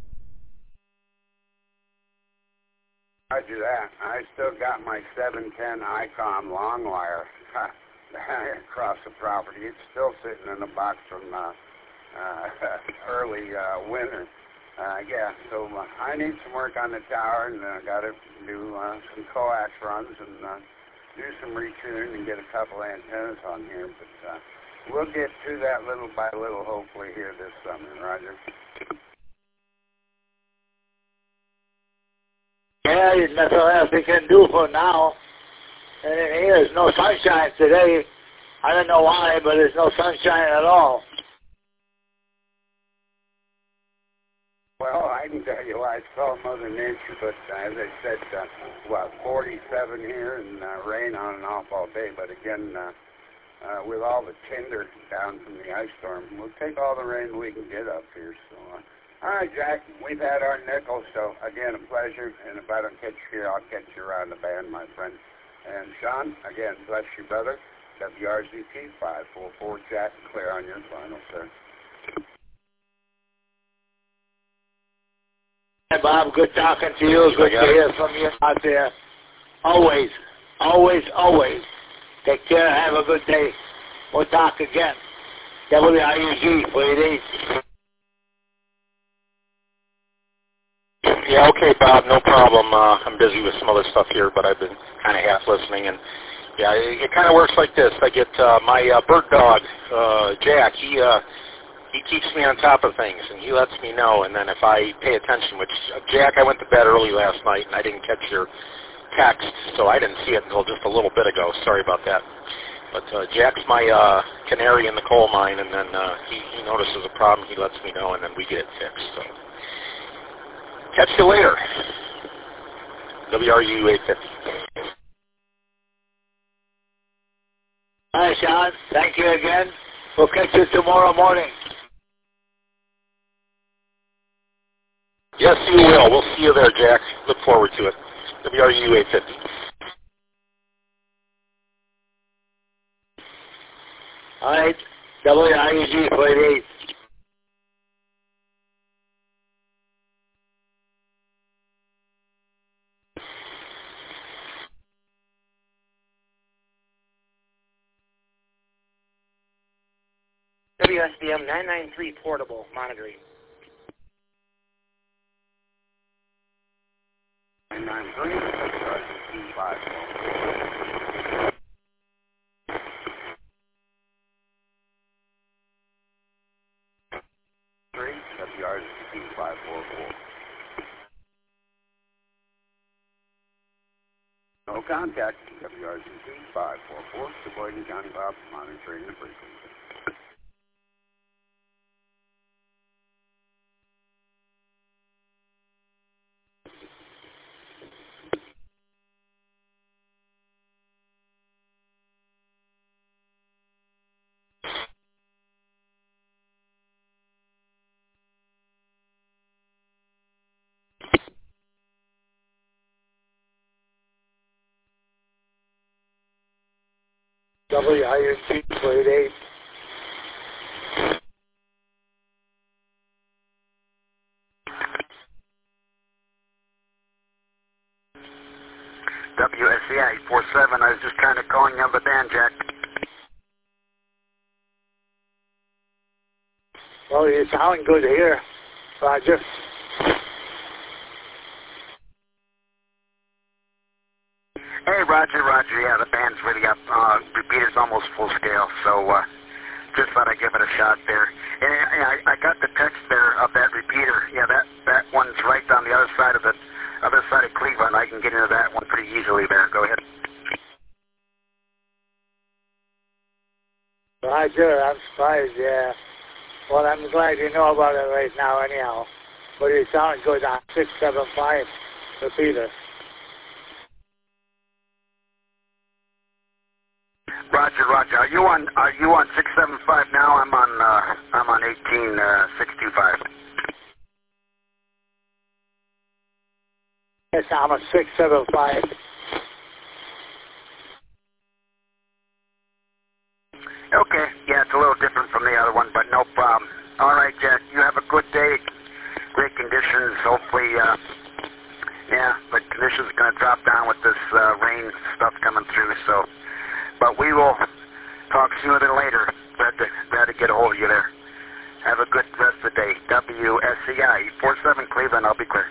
I do that. I still got my seven ten ICOM long wire across the property. It's still sitting in the box from uh, uh, early uh, winter. Uh, yeah, so uh, I need some work on the tower, and I uh, got to do uh, some coax runs and uh, do some retuning and get a couple antennas on here. But uh, we'll get to that little by little, hopefully, here this summer, Roger. Yeah, there's nothing else we can do for now. And there's no sunshine today. I don't know why, but there's no sunshine at all. Well, I can tell you why. It's called Mother Nature, but uh, as I said, uh, what, forty-seven here and uh, rain on and off all day. But again, uh, uh, with all the tinder down from the ice storm, we'll take all the rain we can get up here. So, uh, all right, Jack, we've had our nickel. So, again, a pleasure. And if I don't catch you here, I'll catch you around the band, my friend. And Sean, again, bless you, brother. W R Z T five four four, Jack, clear on your final, sir. Hey, Bob, good talking to you. Good to hear from you out there. Always, always, always. Take care. Have a good day. We'll talk again. W I U G, forty-eight. Yeah, okay, Bob, no problem. Uh, I'm busy with some other stuff here, but I've been kind of half listening. And, yeah, it, it kind of works like this. I get uh, my uh, bird dog, uh, Jack, he... Uh, He keeps me on top of things, and he lets me know, and then if I pay attention, which, uh, Jack, I went to bed early last night, and I didn't catch your text, so I didn't see it until just a little bit ago. Sorry about that. But uh, Jack's my uh, canary in the coal mine, and then uh, he, he notices a problem, he lets me know, and then we get it fixed. So, catch you later. W R U eight fifty. All right, Sean. Thank you again. We'll catch you tomorrow morning. Yes, you will. We'll see you there, Jack. Look forward to it. W R U eight fifty. All right. W I U G forty-eight. W S B M nine nine three portable monitoring. nine nine three, five four. Three, W R Z five four four. No contact, W R Z five four four, Sheboygan County Bob, monitoring the frequency. W I U G forty-eight. W S C I eight four seven, I was just trying to call you on the band, Jack. Well, you sound good here, Roger. Hey, Roger, Roger. Yeah, the band's really up. Uh, repeater's almost full scale, so uh, just thought I'd give it a shot there. And, and I, I got the text there of that repeater. Yeah, that, that one's right on the other side of the other side of Cleveland. I can get into that one pretty easily there. Go ahead. Roger, I'm surprised, yeah. Well, I'm glad you know about it right now anyhow. But it sounds good on six seven five repeater. Roger, Roger. Are you on are you on six seven five now? I'm on uh, I'm on eighteen uh, six two five. Yes, I'm on six seven five. Okay, yeah, it's a little different from the other one, but no problem. All right, Jack, you have a good day. Great conditions. Hopefully, uh, yeah, but conditions are going to drop down with this uh, rain stuff coming through. So, but we will talk sooner than later. Glad to, glad to get a hold of you there. Have a good rest of the day. W S C I four seven Cleveland. I'll be clear.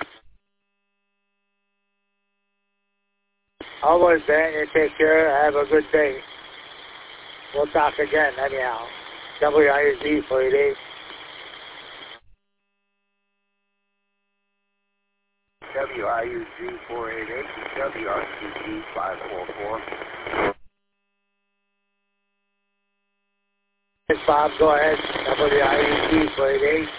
Always, Dan. You take care. Have a good day. We'll talk again anyhow. W I Z four eight eight. W I U Z four eight eight, W R C G five four four. Yes, Bob, go ahead. W I U Z four eight eight.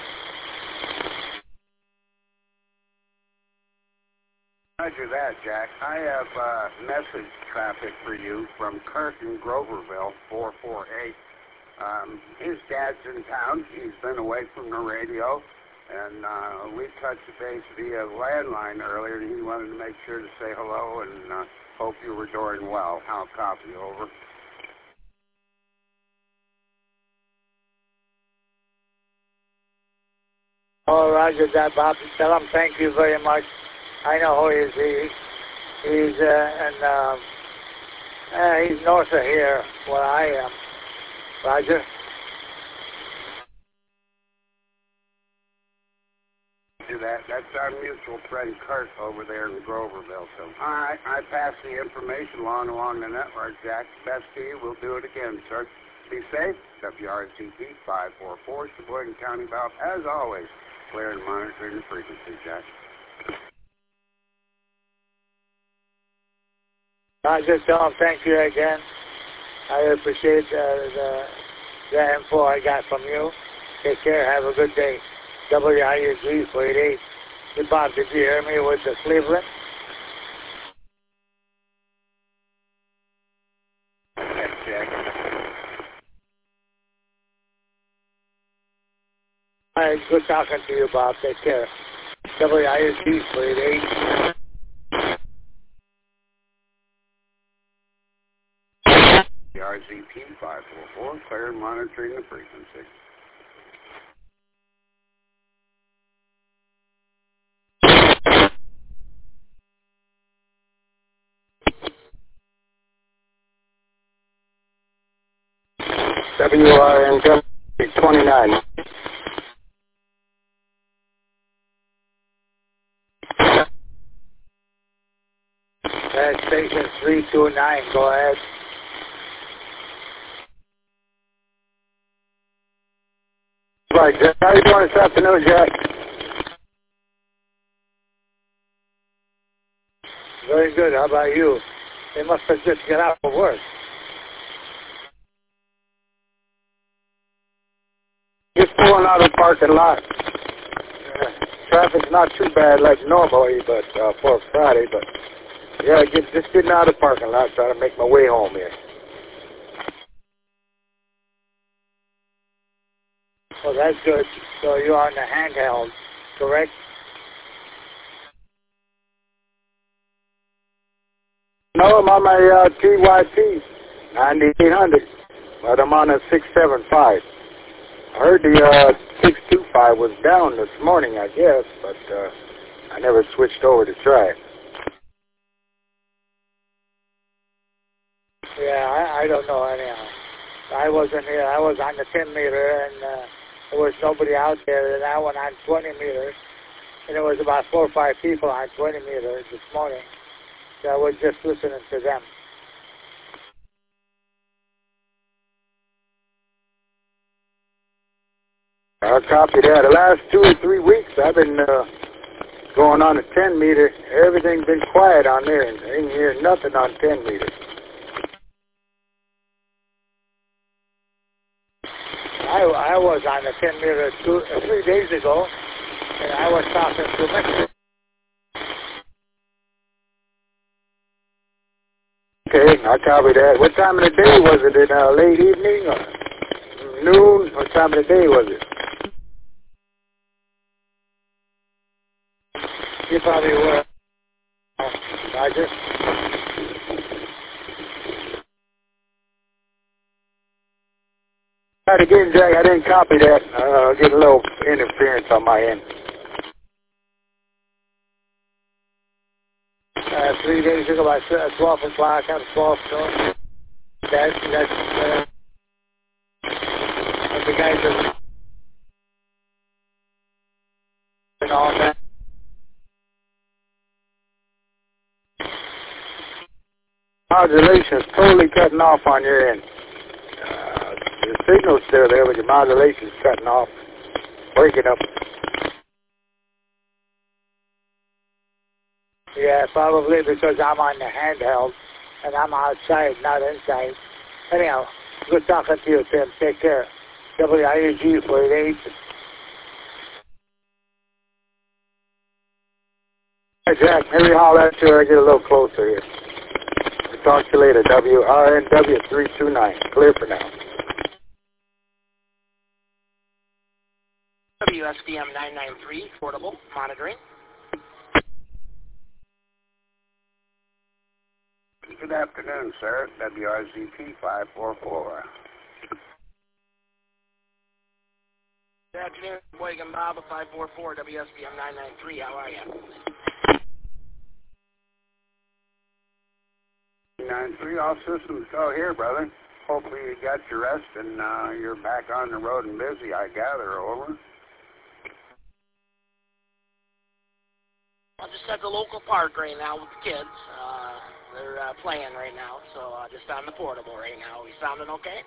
Roger that, Jack. I have uh, message traffic for you from Kirk in Groverville, four four eight. Um, his dad's in town. He's been away from the radio. And uh, we touched base via landline earlier, and he wanted to make sure to say hello and uh, hope you were doing well. I'll copy over. Oh, Roger that, Bob. Tell him thank you very much. I know who he is. He, he's, uh, and, uh, uh, he's north of here, where I am. Roger? That. That's our mutual friend Kurt over there in Groverville. So, all right, I pass the information along along the network, Jack. Best to you. We'll do it again, sir. Be safe. W R C P five four four, Sheboygan County, Bob. As always, clear and monitoring the frequency, Jack. I just tell him thank you again. I appreciate uh, the, the info I got from you. Take care. Have a good day. W I U Z four eight eight. Hey, Bob, did you hear me with the Cleveland? Yes, Jack. All right, good talking to you, Bob. Take care. W I U Z four eight eight. R Z P five four four, clear and monitoring the frequency. W R N twenty-nine. That's station three two nine. Go ahead. Right, Jack. How you doing this afternoon, Jack? Very good. How about you? They must have just got out of work. Just pulling out of the parking lot. Uh, traffic's not too bad like normally, but uh, for a Friday, but yeah, just, just getting out of the parking lot, trying to make my way home here. Oh, that's good. So you're on the handheld, correct? No, I'm on my uh, T Y T ninety-eight hundred, but I'm on a six seven five. I heard the uh, six two five was down this morning, I guess, but uh, I never switched over to try it. Yeah, I, I don't know anyhow. I wasn't here. I was on the ten meter, and uh, there was nobody out there. And I went on twenty meters, and there was about four or five people on twenty meters this morning. So I was just listening to them. I copy that. The last two or three weeks, I've been uh, going on a ten meter. Everything's been quiet on there, and I ain't hear nothing on ten meter. I, I was on the ten meter two, uh, three days ago, and I was talking to Mexico. Okay, I copy that. What time of the day was it? In uh, late evening or noon? What time of the day was it? You probably were. Roger. Right again, Jack. I didn't copy that. Uh, I'll get a little interference on my end. Uh, three days ago, about twelve o'clock, I'm twelve noon. That's, that's, uh, the guys are, and all that. Modulation's totally cutting off on your end. Uh, the signal's still there, but your modulation's cutting off, breaking up. Yeah, probably because I'm on the handheld, and I'm outside, not inside. Anyhow, good talking to you, Tim. Take care. W I A G four eight eight. Hey, Jack, maybe holler at you or get a little closer here. We'll talk to you later. W R N W three two nine. Clear for now. W S B M nine nine three, portable, monitoring. Good afternoon, sir. W R Z P five four four. Good afternoon, Boyd and Bob at five four four, W S B M nine nine three. How are you? nine three, all systems go here, brother. Hopefully you got your rest and uh, you're back on the road and busy, I gather. Over. I'm just at the local park right now with the kids. Uh, they're uh, playing right now, so uh, just on the portable right now. We sounding okay?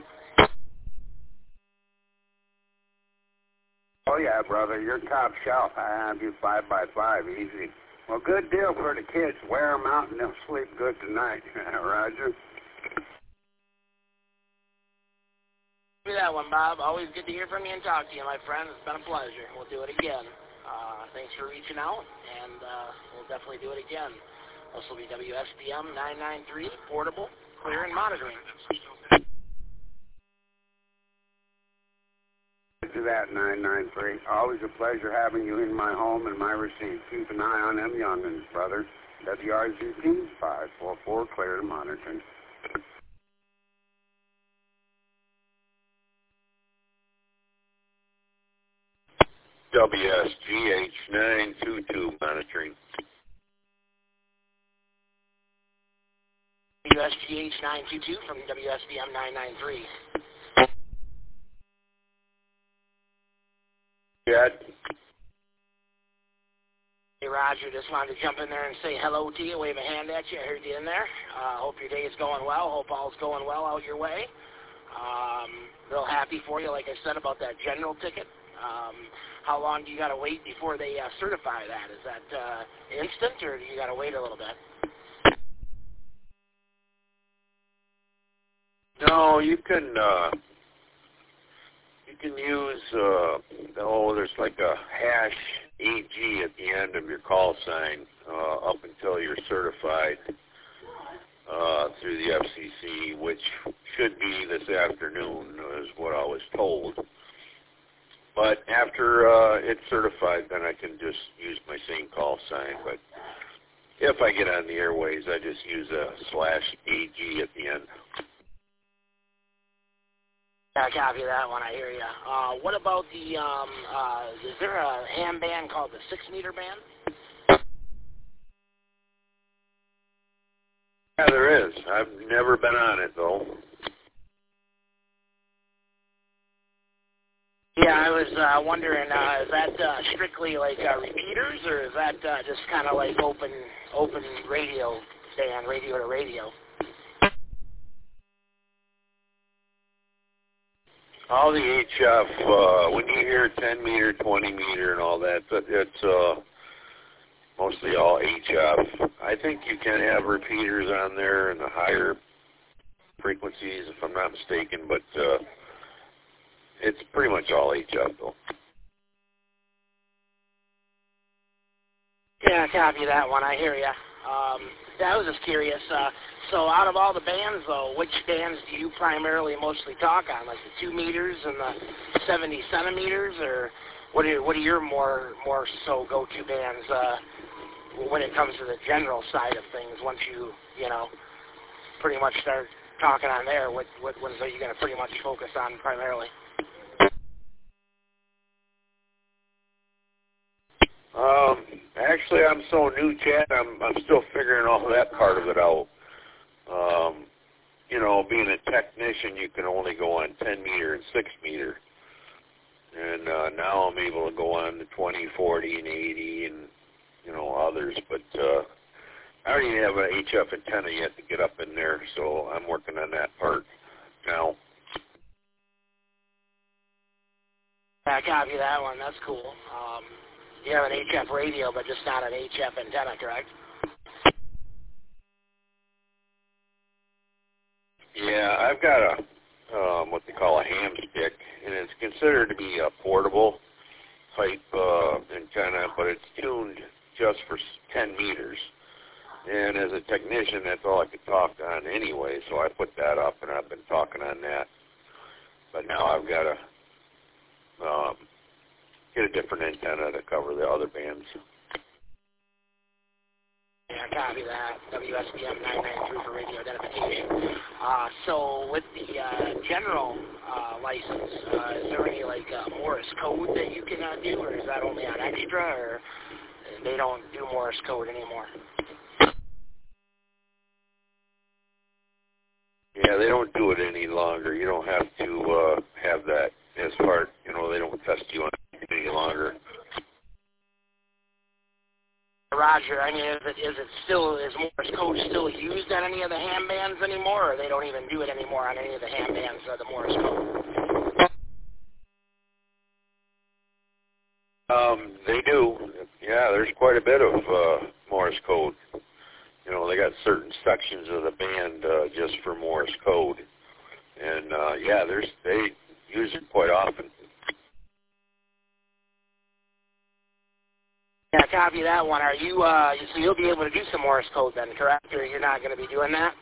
Oh, yeah, brother. You're top shelf. I have you five by five, easy. Well, good deal for the kids. Wear them out and they'll sleep good tonight. Roger. Do that one, Bob. Always good to hear from you and talk to you, my friend. It's been a pleasure. We'll do it again. Uh, thanks for reaching out, and uh, we'll definitely do it again. This will be W S B M nine nine three, portable, clear, and monitoring. To that nine nine three. Always a pleasure having you in my home and my receipt. Keep an eye on them youngins, brother. W R Z P five four four, clear to monitoring. W S G H nine two two, monitoring. W S G H nine two two from W S B M nine nine three. Chad? Hey, Roger, just wanted to jump in there and say hello to you, wave a hand at you. I heard you in there. Uh, hope your day is going well. Hope all's going well out your way. Um, real happy for you, like I said, about that general ticket. Um, how long do you got to wait before they uh, certify that? Is that uh, instant, or do you got to wait a little bit? No, you can, uh, you can use, uh, oh, there's like a hash A G at the end of your call sign uh, up until you're certified uh, through the F C C, which should be this afternoon, is what I was told. But after uh, it's certified, then I can just use my same call sign. But if I get on the airways, I just use a slash A G at the end. I copy that one. I hear you. Uh, what about the, um, uh, is there a ham band called the six-meter band? Yeah, there is. I've never been on it, though. Yeah, I was uh, wondering, uh, is that uh, strictly like uh, repeaters, or is that uh, just kind of like open open radio, say on radio to radio? All the H F, uh, when you hear ten meter, twenty meter and all that, it's uh, mostly all H F. I think you can have repeaters on there in the higher frequencies, if I'm not mistaken, but uh, it's pretty much all H F, though. Yeah, copy that one. I hear you. Um, I was just curious. Uh, so out of all the bands, though, which bands do you primarily mostly talk on? Like the two meters and the seventy centimeters, or what are what are your more more so go-to bands uh, when it comes to the general side of things? Once you you know pretty much start talking on there, what what ones are you going to pretty much focus on primarily? Um, actually, I'm so new, Chad. I'm I'm still figuring all that part of it out. Um, you know, being a technician, you can only go on ten meter and six meter, and uh, now I'm able to go on the twenty, forty, and eighty, and you know others. But uh, I don't even have an H F antenna yet to get up in there, so I'm working on that part now. I copy that one. That's cool. Um, you have an H F radio, but just not an H F antenna, correct? Yeah, I've got a um, what they call a ham stick, and it's considered to be a portable type uh, antenna, but it's tuned just for ten meters. And as a technician, that's all I could talk on anyway, so I put that up, and I've been talking on that. But now I've got to um, get a different antenna to cover the other bands. Yeah, copy that. W S B M nine ninety-three for radio identification. Uh, so with the uh, general uh, license, uh, is there any like uh, Morse code that you can uh, do, or is that only on extra, or they don't do Morse code anymore? Yeah, they don't do it any longer. You don't have to uh, have that as part. You know, they don't test you on it any longer. Roger, I mean, is it, is it still, is Morse code still used on any of the ham bands anymore, or they don't even do it anymore on any of the ham bands or the Morse code? Um, they do. Yeah, there's quite a bit of uh, Morse code. You know, they got certain sections of the band uh, just for Morse code. And, uh, yeah, there's they use it quite often. Yeah, copy that one. Are you, uh, so you'll be able to do some Morse code then, correct? Or you're not going to be doing that?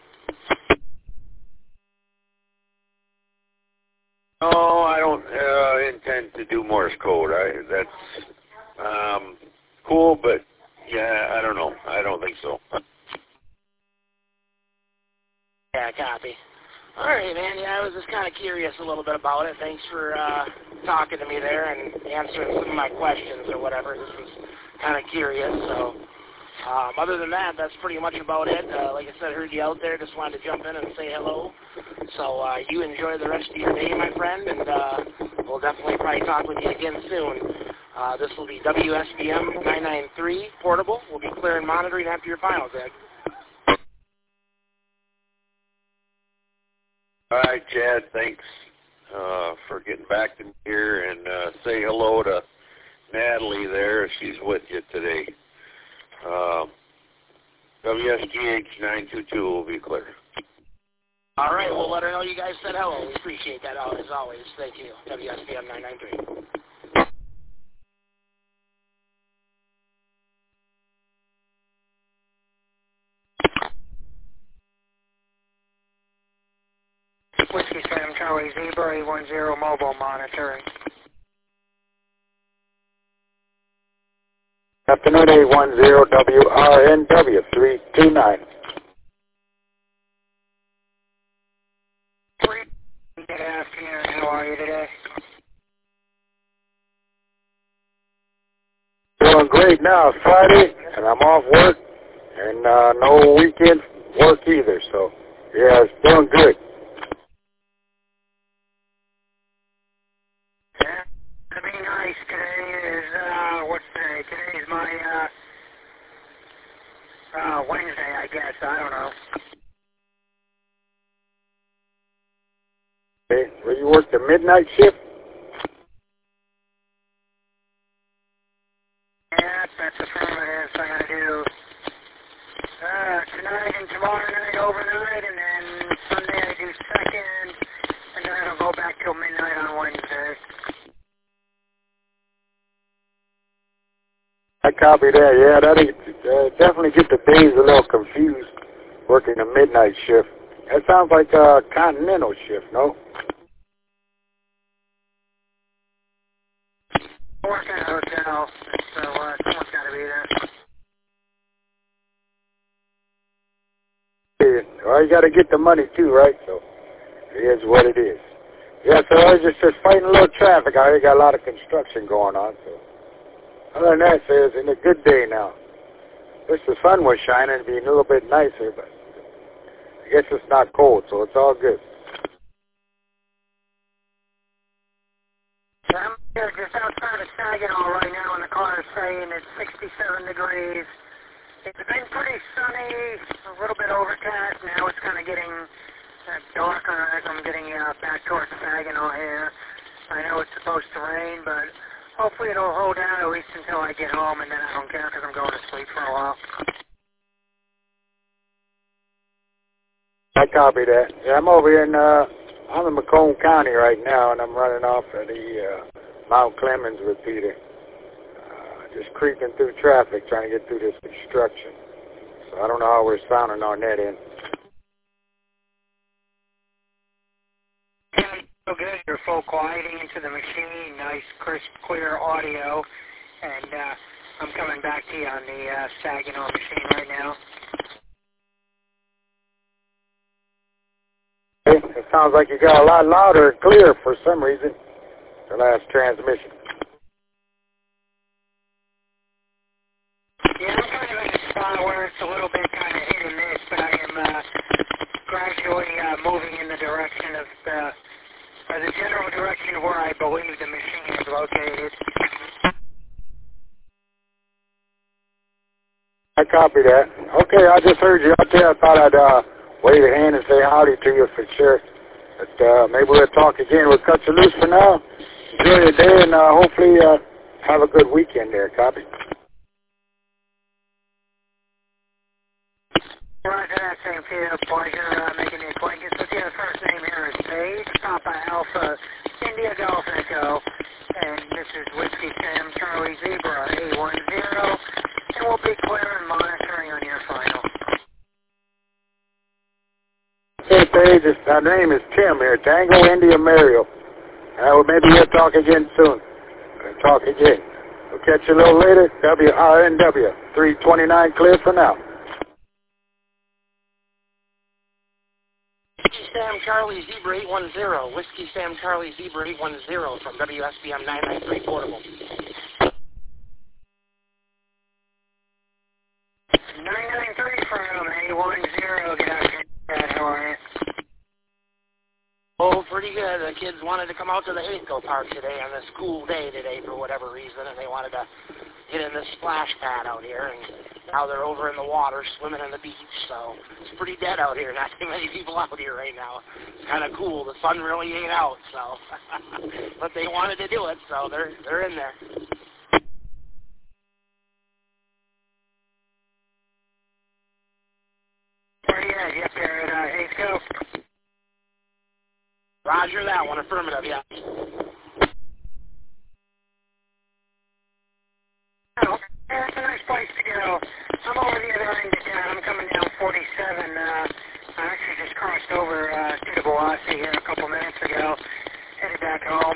No, I don't uh, intend to do Morse code. I, that's um, cool, but, yeah, I don't know. I don't think so. Yeah, copy. All right, man. Yeah, I was just kind of curious a little bit about it. Thanks for uh, talking to me there and answering some of my questions or whatever. This was kind of curious. So um, other than that, that's pretty much about it. Uh, like I said, heard you out there. Just wanted to jump in and say hello. So uh, you enjoy the rest of your day, my friend, and uh, we'll definitely probably talk with you again soon. Uh, this will be W S B M nine ninety-three portable. We'll be clear and monitoring after your finals, Ed. All right, Chad, thanks uh, for getting back to me here, and uh, say hello to Natalie there. She's with you today. Um, W S G H nine two two will be clear. All right, we'll let her know you guys said hello. We appreciate that as always. Thank you. W S B M nine ninety-three. Whiskey Sam Charlie Zebra eight one zero mobile monitoring. Afternoon eight one zero W R N W three two nine. Good afternoon. How are you today? Doing great now. It's Friday, and I'm off work, and uh, no weekend work either. So, yeah, it's doing good. by uh, uh, Wednesday, I guess. I don't know. Okay. Will you work the midnight shift? Yeah, that's affirmative. So I got to do uh, tonight and tomorrow night overnight, and then Sunday I do second, and then I'll go back till midnight on Wednesday. I copy that. Yeah, that uh, definitely get the days a little confused working the midnight shift. That sounds like a continental shift, no? I work at a hotel, so uh, someone's got to be there. Yeah. Well, you got to get the money too, right? So it is what it is. Yeah, so I was just, just fighting a little traffic out here. Got a lot of construction going on, so. Other than that, it's in a good day now. Wish the sun was shining, it'd be a little bit nicer, but I guess it's not cold, so it's all good. I'm here just outside of Saginaw right now, and the car is saying it's sixty-seven degrees. It's been pretty sunny, a little bit overcast. Now it's kind of getting uh, darker as I'm getting uh, back towards Saginaw here. I know it's supposed to rain, but hopefully it'll hold out at least until I get home, and then I don't care because I'm going to sleep for a while. I copy that. Yeah, I'm over here in, uh, I'm in Macomb County right now, and I'm running off of the uh, Mount Clemens with Peter. Uh, just creeping through traffic, trying to get through this construction. So I don't know how we're sounding on that end. So good. You're full quieting into the machine. Nice, crisp, clear audio. And uh, I'm coming back to you on the uh, Saginaw machine right now. Hey, it sounds like you got a lot louder and clear for some reason, the last transmission. Yeah, I'm kind of in a spot where it's a little bit kind of hit and miss, but I am uh, gradually uh, moving in the direction of the... or the general direction of where I believe the machine is located. I copy that. Okay, I just heard you out there. I thought I'd uh, wave a hand and say howdy to you for sure. But uh, maybe we'll talk again. We'll cut you loose for now. Enjoy your day, and uh, hopefully uh, have a good weekend there. Copy. Roger that, Saint Peter. Pleasure uh, making the acquaintance with you. The first name here is Paige, Papa Alpha, India Golf Echo, and this is Whiskey Sam Charlie Zebra A one zero, and we'll be clear and monitoring on your final. Hey, Paige, my name is Tim here, Tango India Mario. Uh, well, maybe we'll talk again soon. We'll talk again. We'll catch you a little later. W R N W, three twenty-nine clear for now. Whiskey Sam Charlie Zebra eight one zero. Whiskey Sam Charlie Zebra eight one zero from W S B M nine nine three Portable. nine nine three from A one zero. Good afternoon, Brad. How are you? Oh, pretty good. The kids wanted to come out to the Hayco Park today on this cool day today for whatever reason, and they wanted to get in this splash pad out here, and now they're over in the water swimming on the beach, so it's pretty dead out here. Not too many people out here right now. It's kind of cool. The sun really ain't out, so but they wanted to do it, so they're they're in there. Where are you at? You up there at uh, Hayco? Roger that one. Affirmative, yeah. Oh, yeah, it's a nice place to go. I'm over the other end of town. I'm coming down forty-seven. Uh, I actually just crossed over uh, to the Boise here a couple minutes ago. Headed back home.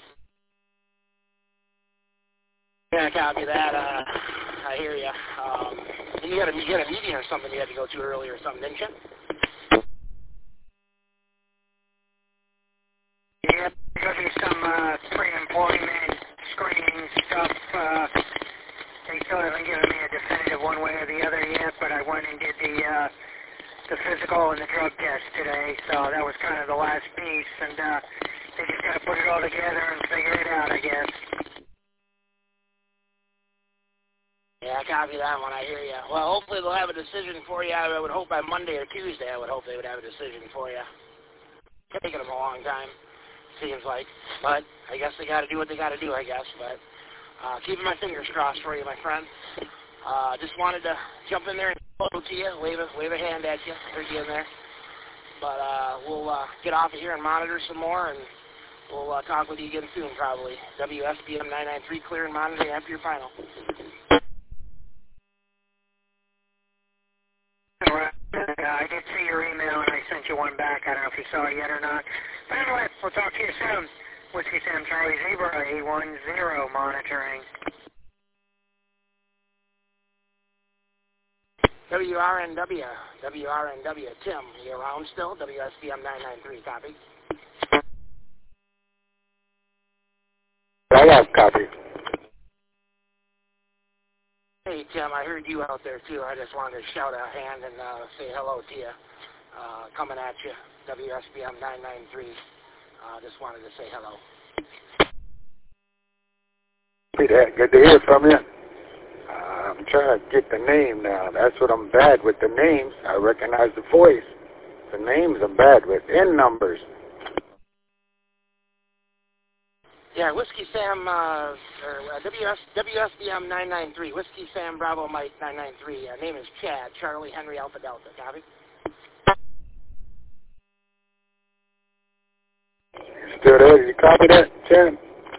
Yeah, copy that. Uh, I hear you. Um, you had a you had a meeting or something you had to go to earlier or something, didn't you? Yeah, there'll be some uh, pre-employment screening stuff. Uh, they still haven't given me a definitive one way or the other yet, but I went and did the uh, the physical and the drug test today, so that was kind of the last piece, and uh, they just got to put it all together and figure it out, I guess. Yeah, copy that one. I hear you. Well, hopefully they'll have a decision for you. I would hope by Monday or Tuesday. I would hope they would have a decision for you. Taking them a long time, seems like. But I guess they got to do what they got to do, I guess. But uh, keeping my fingers crossed for you, my friend. Uh, just wanted to jump in there and hello to you, wave a, wave a hand at you. Heard you in there. But uh, we'll uh, get off of here and monitor some more, and we'll uh, talk with you again soon, probably. W S B M nine nine three, clear and monitoring after your final. I did see your email, and I sent you one back. I don't know if you saw it yet or not. But anyway, we'll talk to you soon. Whiskey Sam Charlie Zebra, A one zero, monitoring. W R N W, W R N W, Tim, you around still? W S B M nine nine three, copy. I got a copy. Hey, Tim, I heard you out there, too. I just wanted to shout a hand and uh, say hello to you. Uh, coming at you, W S B M nine nine three. Uh, just wanted to say hello. Good to hear from you. Uh, I'm trying to get the name now. That's what I'm bad with, the names. I recognize the voice. The names I'm bad with. N numbers. Yeah, Whiskey Sam, uh, or uh, W S, W S B M nine nine three, Whiskey Sam Bravo Mike nine nine three. Uh, name is Chad, Charlie Henry Alpha Delta, copy? Still there? Did you copy that, Chad?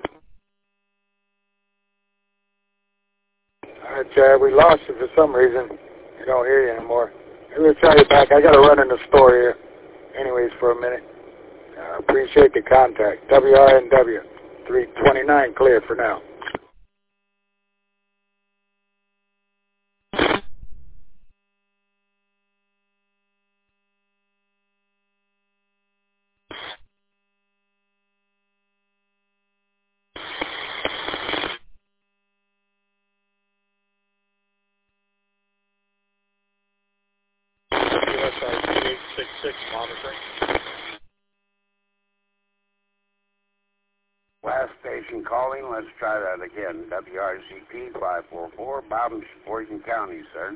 All right, Chad, we lost you for some reason. We don't hear you anymore. We'll try you back. I got to run in the store here anyways for a minute. I uh, appreciate the contact. W R N W. three twenty-nine clear for now. W S I C eight six six monitoring. Last station calling. Let's try that again. W R C P five four four, Bob in Sheboygan County, sir.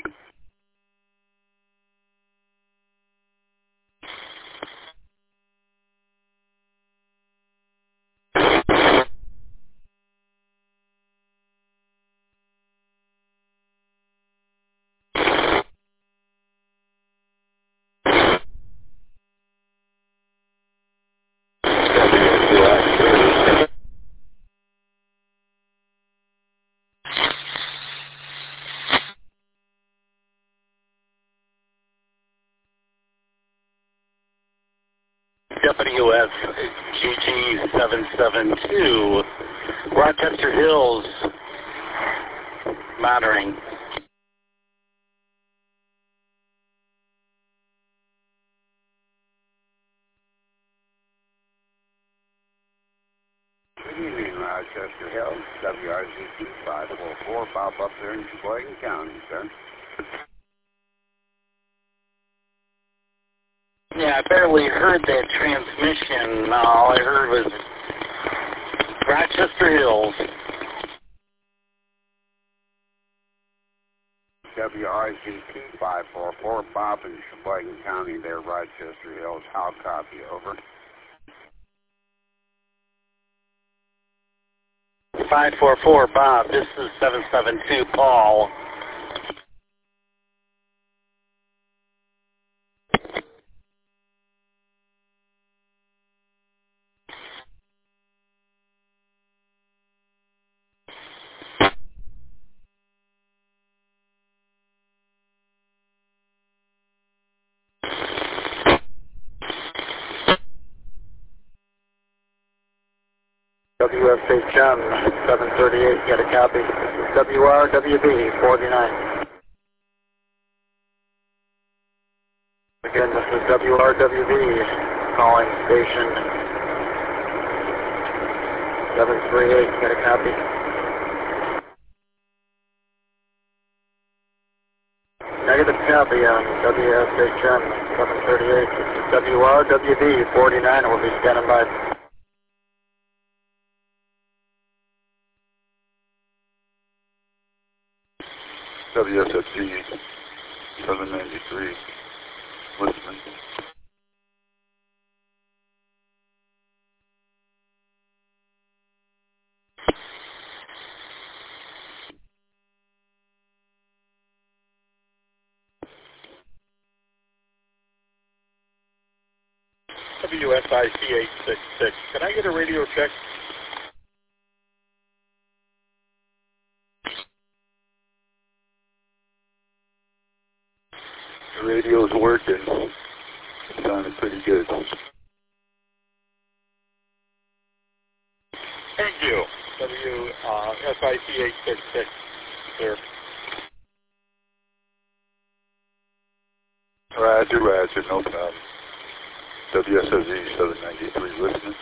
W S G G seven seven two, Rochester Hills, monitoring. Good evening, Rochester Hills. W R C P five four four, Bob up there in Sheboygan County, sir. Yeah, I barely heard that transmission. All I heard was Rochester Hills. W R C P five four four, Bob in Sheboygan County there, Rochester Hills. How copy, over? five four four, Bob. This is seven seven two, Paul. W S H M seven thirty-eight, get a copy. W R W B forty-nine. Again, this is W R W B calling station seven three eight, get a copy. Negative copy on W S H M seven thirty-eight. This is W R W B forty-nine, we'll be standing by. W S F Z seven ninety-three, listening. W S I C eight six six. Can I get a radio check? The radio's working. It sounded pretty good. Thank you. W uh, S I C eight six six, sir. Roger, roger, no problem. W S F Z seven ninety-three, listening.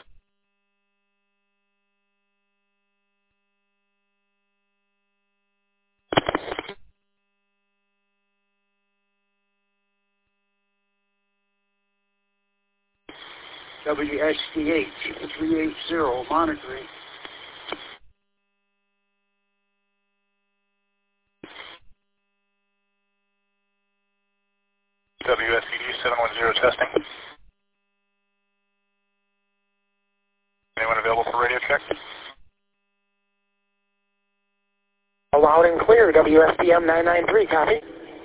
W S T H three eighty, monitoring. W S T D seven one zero testing. Anyone available for radio check? Loud and clear, W S P M nine nine three, copy.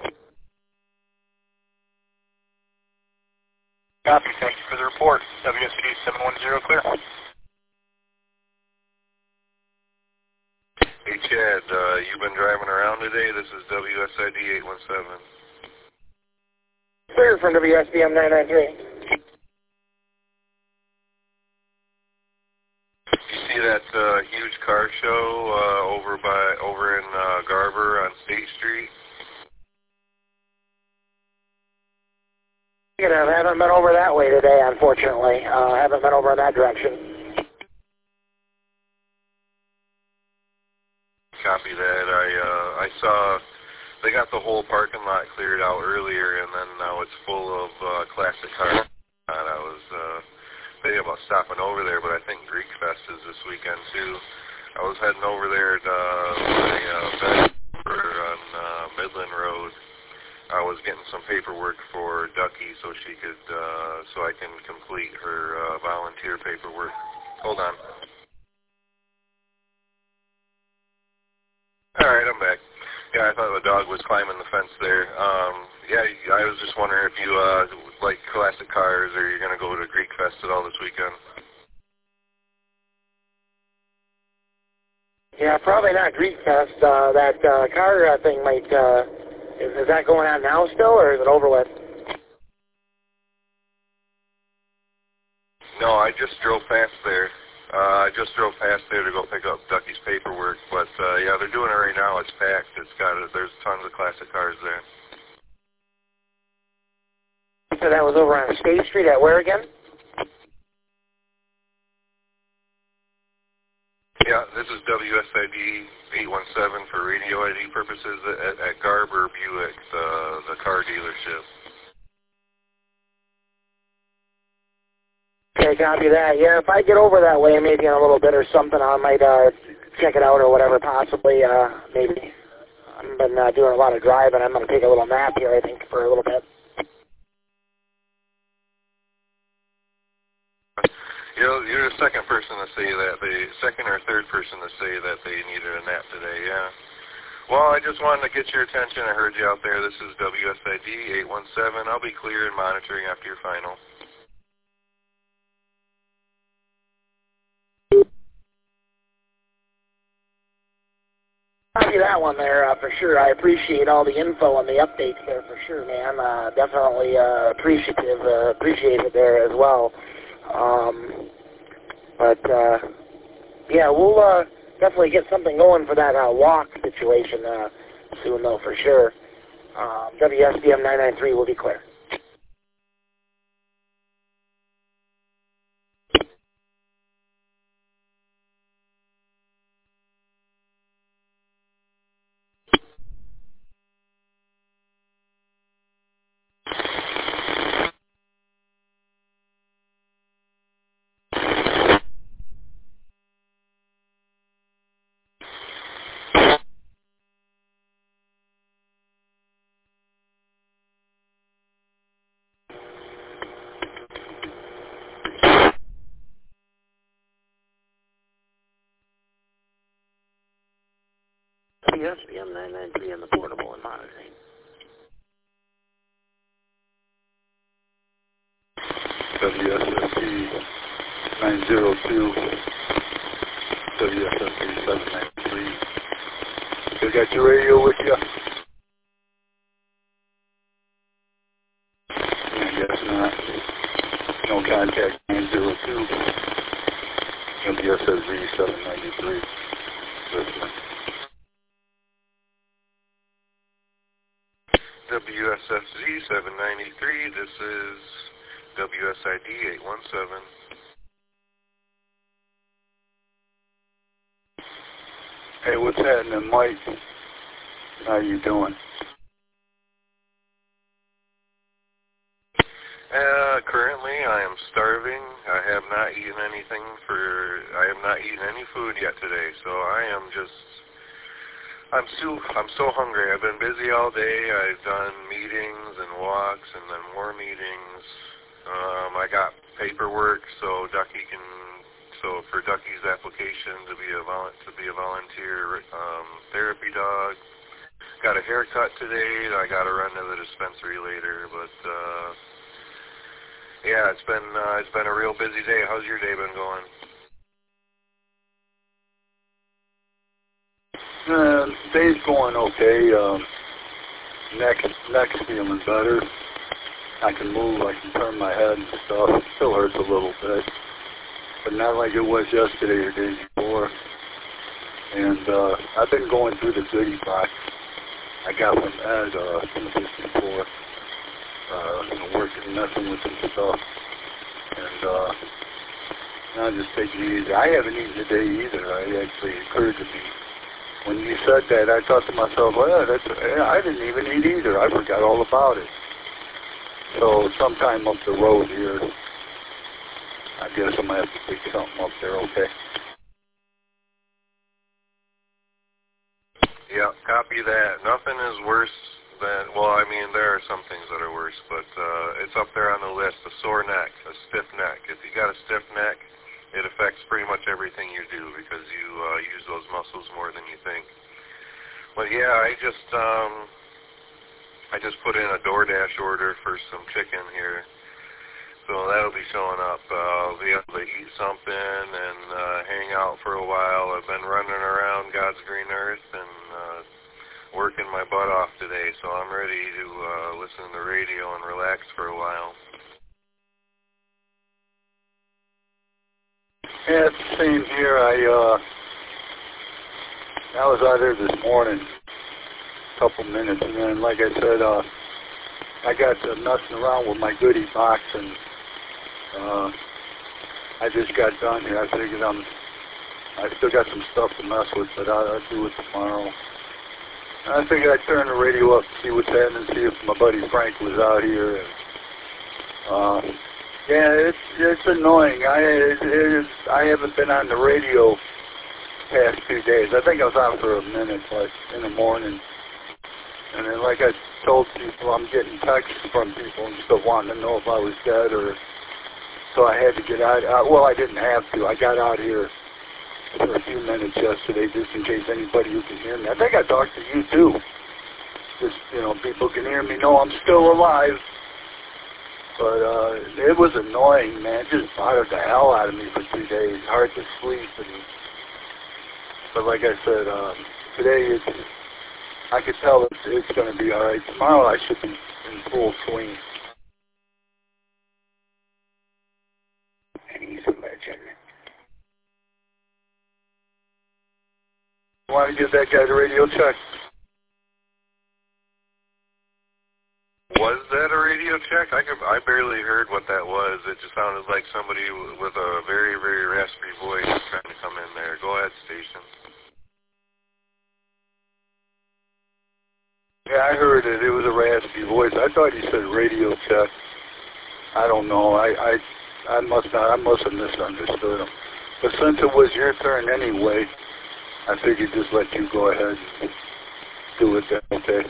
Copy, thank you for the report. W S T D seven one zero, clear. Hey Chad, uh, you've been driving around today? This is W S I D eight one seven. Clear from W S P M nine nine three. You see that uh, huge car show uh, over by over in uh, Garber on State Street? You know, I haven't been over that way today, unfortunately. Uh, I haven't been over in that direction. Copy that. I uh, I saw they got the whole parking lot cleared out earlier, and then now it's full of uh, classic cars. And I was uh, thinking about stopping over there, but I think Greek Fest is this weekend too. I was heading over there to uh, my uh, bed on uh, Midland Road. I was getting some paperwork for Ducky so she could, uh, so I can complete her uh, volunteer paperwork. Hold on. All right, I'm back. Yeah, I thought the dog was climbing the fence there. Um, yeah, I was just wondering if you uh, like classic cars, or you're going to go to Greek Fest at all this weekend. Yeah, probably not Greek Fest. Uh, that uh, car uh, thing might, uh, is, is that going on now still, or is it over with? No, I just drove past there. Uh, I just drove past there to go pick up Ducky's paperwork, but uh, yeah, they're doing it right now. It's packed. It's got a, there's tons of classic cars there. So that was over on State Street at where again? Yeah, this is W S I D eight one seven for radio I D purposes at, at Garber Buick, the, the car dealership. Okay, copy that. Yeah, if I get over that way, maybe in a little bit or something, I might uh, check it out or whatever, possibly, uh, maybe. I've been uh, doing a lot of driving. I'm going to take a little nap here, I think, for a little bit. You're, you're the second person to say that, the second or third person to say that they needed a nap today, yeah. Well, I just wanted to get your attention. I heard you out there. This is W S I D eight one seven. I'll be clear and monitoring after your final. Copy that one there, uh, for sure. I appreciate all the info and the updates there, for sure, man. Uh, definitely uh, appreciative, uh, appreciate it there as well. Um, but, uh, yeah, we'll uh, definitely get something going for that uh, walk situation uh, soon, though, for sure. Um, W S P M nine nine three will be clear. W S B M nine nine three on the portable and monitoring. W S S B nine zero two, W S S B seven nine three. You got your radio with you? I guess not. No contact nine zero two, W S S B seven nine three. Listening. W S S Z seven ninety-three, this is W S I D eight one seven. Hey, what's happening, Mike? How you doing? Uh, currently, I am starving. I have not eaten anything for, I have not eaten any food yet today, so I am just, I'm so, I'm so hungry. I've been busy all day. I've done meetings and walks and then more meetings. Um, I got paperwork so Ducky can, so for Ducky's application to be a vol- to be a volunteer um, therapy dog. Got a haircut today. I got to run to the dispensary later, but uh, yeah, it's been uh, it's been a real busy day. How's your day been going? Uh, day's going okay. Um, next, next feeling better. I can move, I can turn my head and stuff. It still hurts a little bit, but not like it was yesterday or the day before. And uh, I've been going through the goodie box I got from Ed uh, from the fifty-four, uh, you know, working, messing with some stuff. And uh, I'm just taking it easy. I haven't eaten today either. It actually occurred to me. When you said that, I thought to myself, well, that's, I didn't even eat either. I forgot all about it. So sometime up the road here, I guess I'm going to have to pick something up there, okay? Yeah, copy that. Nothing is worse than, well, I mean, there are some things that are worse, but uh, it's up there on the list, a sore neck, a stiff neck. If you got a stiff neck, it affects pretty much everything you do because you uh, use those muscles more than you think. But yeah, I just um, I just put in a DoorDash order for some chicken here, so that'll be showing up. Uh, I'll be able to eat something and uh, hang out for a while. I've been running around God's green earth and uh, working my butt off today, so I'm ready to uh, listen to the radio and relax for a while. Yeah, it's the same here. I uh, I was out there this morning, a couple minutes, and then, like I said, uh, I got uh, messing around with my goodie box, and uh, I just got done here. I figured I'm, I still got some stuff to mess with, but I'll, I'll do it tomorrow. And I figured I'd turn the radio up, see what's happening, see if my buddy Frank was out here. And, uh, yeah, it's it's annoying. I it, it is, I haven't been on the radio past two days. I think I was on for a minute, like in the morning. And then, like I told people, I'm getting texts from people and stuff wanting to know if I was dead, or so I had to get out. Uh, well, I didn't have to. I got out here for a few minutes yesterday, just in case anybody who can hear me. I think I talked to you too. Just you know, people can hear me. Know I'm still alive. But uh, it was annoying, man. It just bothered the hell out of me for two days. Hard to sleep. And, but like I said, um, today it's, I could tell it's, it's going to be all right. Tomorrow I should be in full swing. And he's a legend. Want to give that guy the radio check? Was that a radio check? I could, I barely heard what that was. It just sounded like somebody with a very, very raspy voice trying to come in there. Go ahead, station. Yeah, I heard it. It was a raspy voice. I thought he said radio check. I don't know. I, I, I must not. I must have misunderstood him. But since it was your turn anyway, I figured just let you go ahead and do it then. Okay.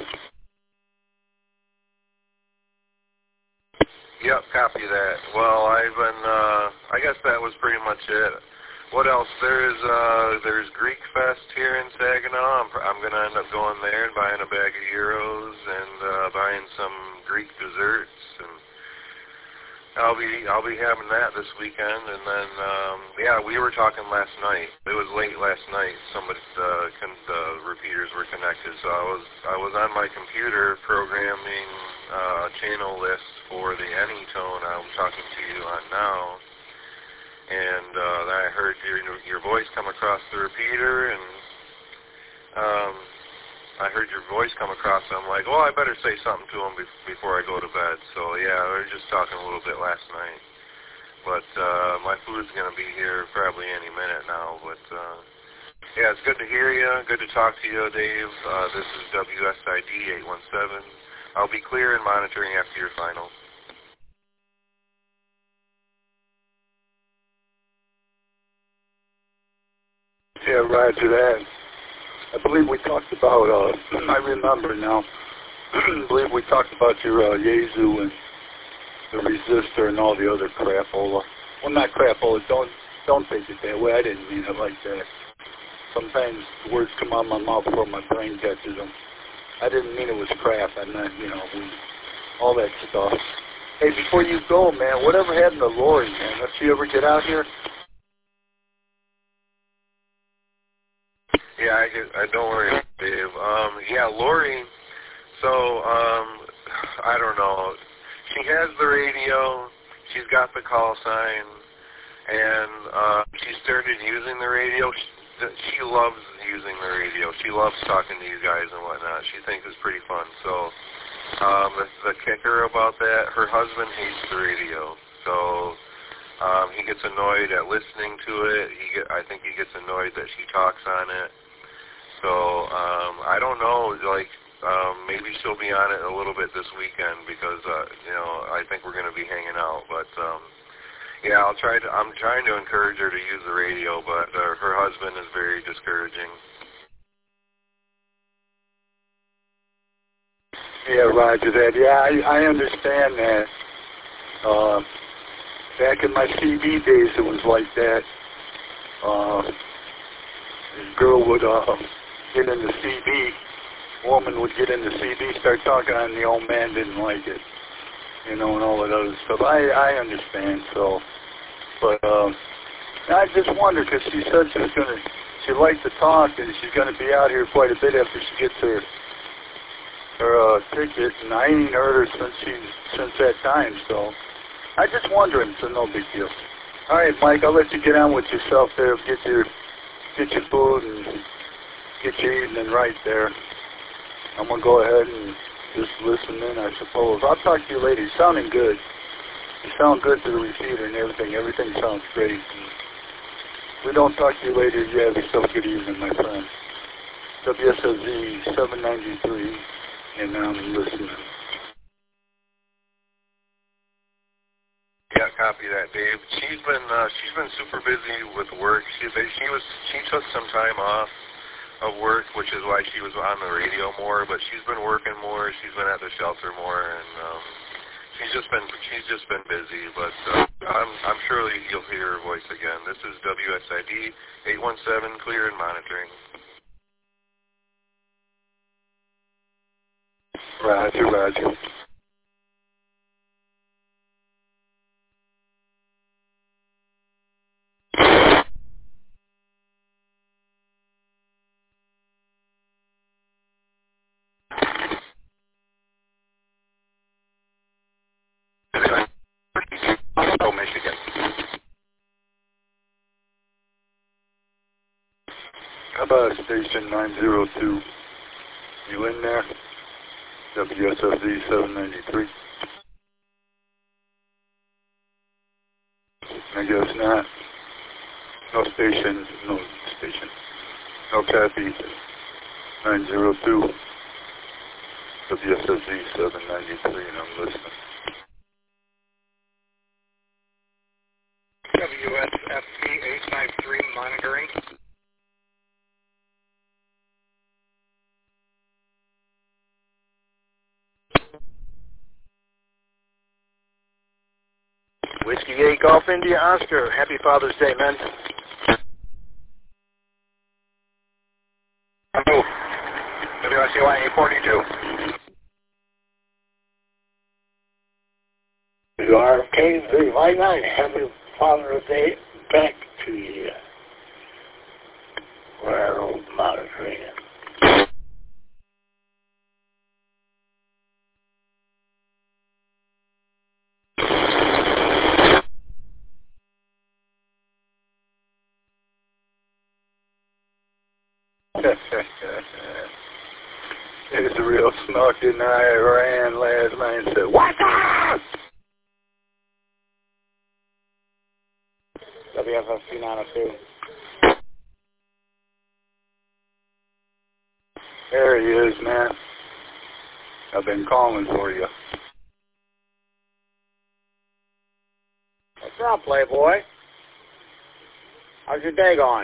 Yep, copy that. Well, I've been, uh, I guess that was pretty much it. what else? There's uh, there's Greek Fest here in Saginaw. I'm, I'm going to end up going there and buying a bag of gyros and uh, buying some Greek desserts, and I'll be I'll be having that this weekend. And then um, yeah, we were talking last night. It was late last night. Somebody uh, con- the repeaters were connected, so I was I was on my computer programming uh, channel list for the Anytone I'm talking to you on now. And uh, then I heard your your voice come across the repeater, and um, I heard your voice come across. So I'm like, well, I better say something to him be- before I go to bed. So yeah, we were just talking a little bit last night. But uh, my food's gonna be here probably any minute now. But uh, yeah, it's good to hear you. Good to talk to you, Dave. Uh, this is W S I D eight one seven. I'll be clear and monitoring after your final. Yeah, roger that. I believe we talked about, uh, I remember now, I believe we talked about your uh, Yaesu and the resistor and all the other crapola. Well, not crapola, don't, don't take it that way. I didn't mean it like that. Sometimes words come out of my mouth before my brain catches them. I didn't mean it was crap. I meant, you know, we, all that stuff. Hey, before you go, man, whatever happened to Lori, man? Did she ever get out here? Yeah, I get, I don't worry, Dave. Um, yeah, Lori. So um, I don't know. She has the radio. She's got the call sign, and uh, she started using the radio. She, she loves using the radio. She loves talking to you guys and whatnot. She thinks it's pretty fun. So um, the, the kicker about that, her husband hates the radio. So um, he gets annoyed at listening to it. He get, I think he gets annoyed that she talks on it. So um, I don't know, like um, maybe she'll be on it a little bit this weekend because uh, you know I think we're going to be hanging out. But um, yeah, I'll try to. I'm trying to encourage her to use the radio, but uh, her husband is very discouraging. Yeah, roger that. Yeah, I, I understand that. Uh, back in my C D days, it was like that. Uh, this girl would uh, get in the C D, woman would get in the C D, start talking, and the old man didn't like it, you know, and all that other stuff. I I understand. So, but um, I just wonder because she said she was gonna, she liked to talk, and she's gonna be out here quite a bit after she gets her her uh, ticket, and I ain't heard her since she since that time. So, I just wondering. So no big deal. All right, Mike, I'll let you get on with yourself there. Get your get your food and get your evening right there. I'm going to go ahead and just listen in, I suppose. I'll talk to you later. You're sounding good. You sound good to the repeater and everything. Everything sounds great. And if we don't talk to you later, you have yourself a good evening, my friend. W S O Z seven ninety-three, and I'm listening. Yeah, copy that, Dave. She's been uh, she's been super busy with work. She she was she took some time off of work, which is why she was on the radio more. But she's been working more. She's been at the shelter more, and um, she's just been she's just been busy. But uh, I'm I'm sure you'll hear her voice again. This is W S I D eight one seven, clear and monitoring. Roger, roger. Oh, Michigan. How about station nine zero two? You in there? W S F Z seven ninety-three. I guess not. No station, no station. No copy. nine zero two. W S F Z seven ninety-three, and I'm listening. W S F Z eight five three, monitoring. Whiskey eight Golf India Oscar. Happy Father's Day, man. W R K three five nine. Happy Father's Day back to you. Where old monitoring it. There's a real snark in I ran last night and said, "What's up?" W F S C nine oh two. There he is, man. I've been calling for you. What's up, Playboy? How's your day going?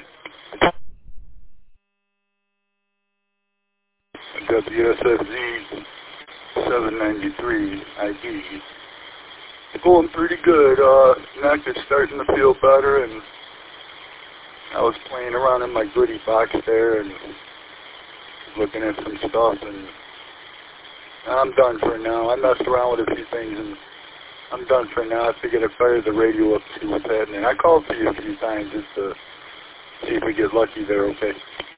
W S F Z seven ninety-three I D. It's going pretty good. Uh, neck is starting to feel better, and I was playing around in my goodie box there and looking at some stuff, and I'm done for now. I messed around with a few things, and I'm done for now. I figured I'd fire the radio up to see what's happening. I called for you a few times just to see if we get lucky there, okay?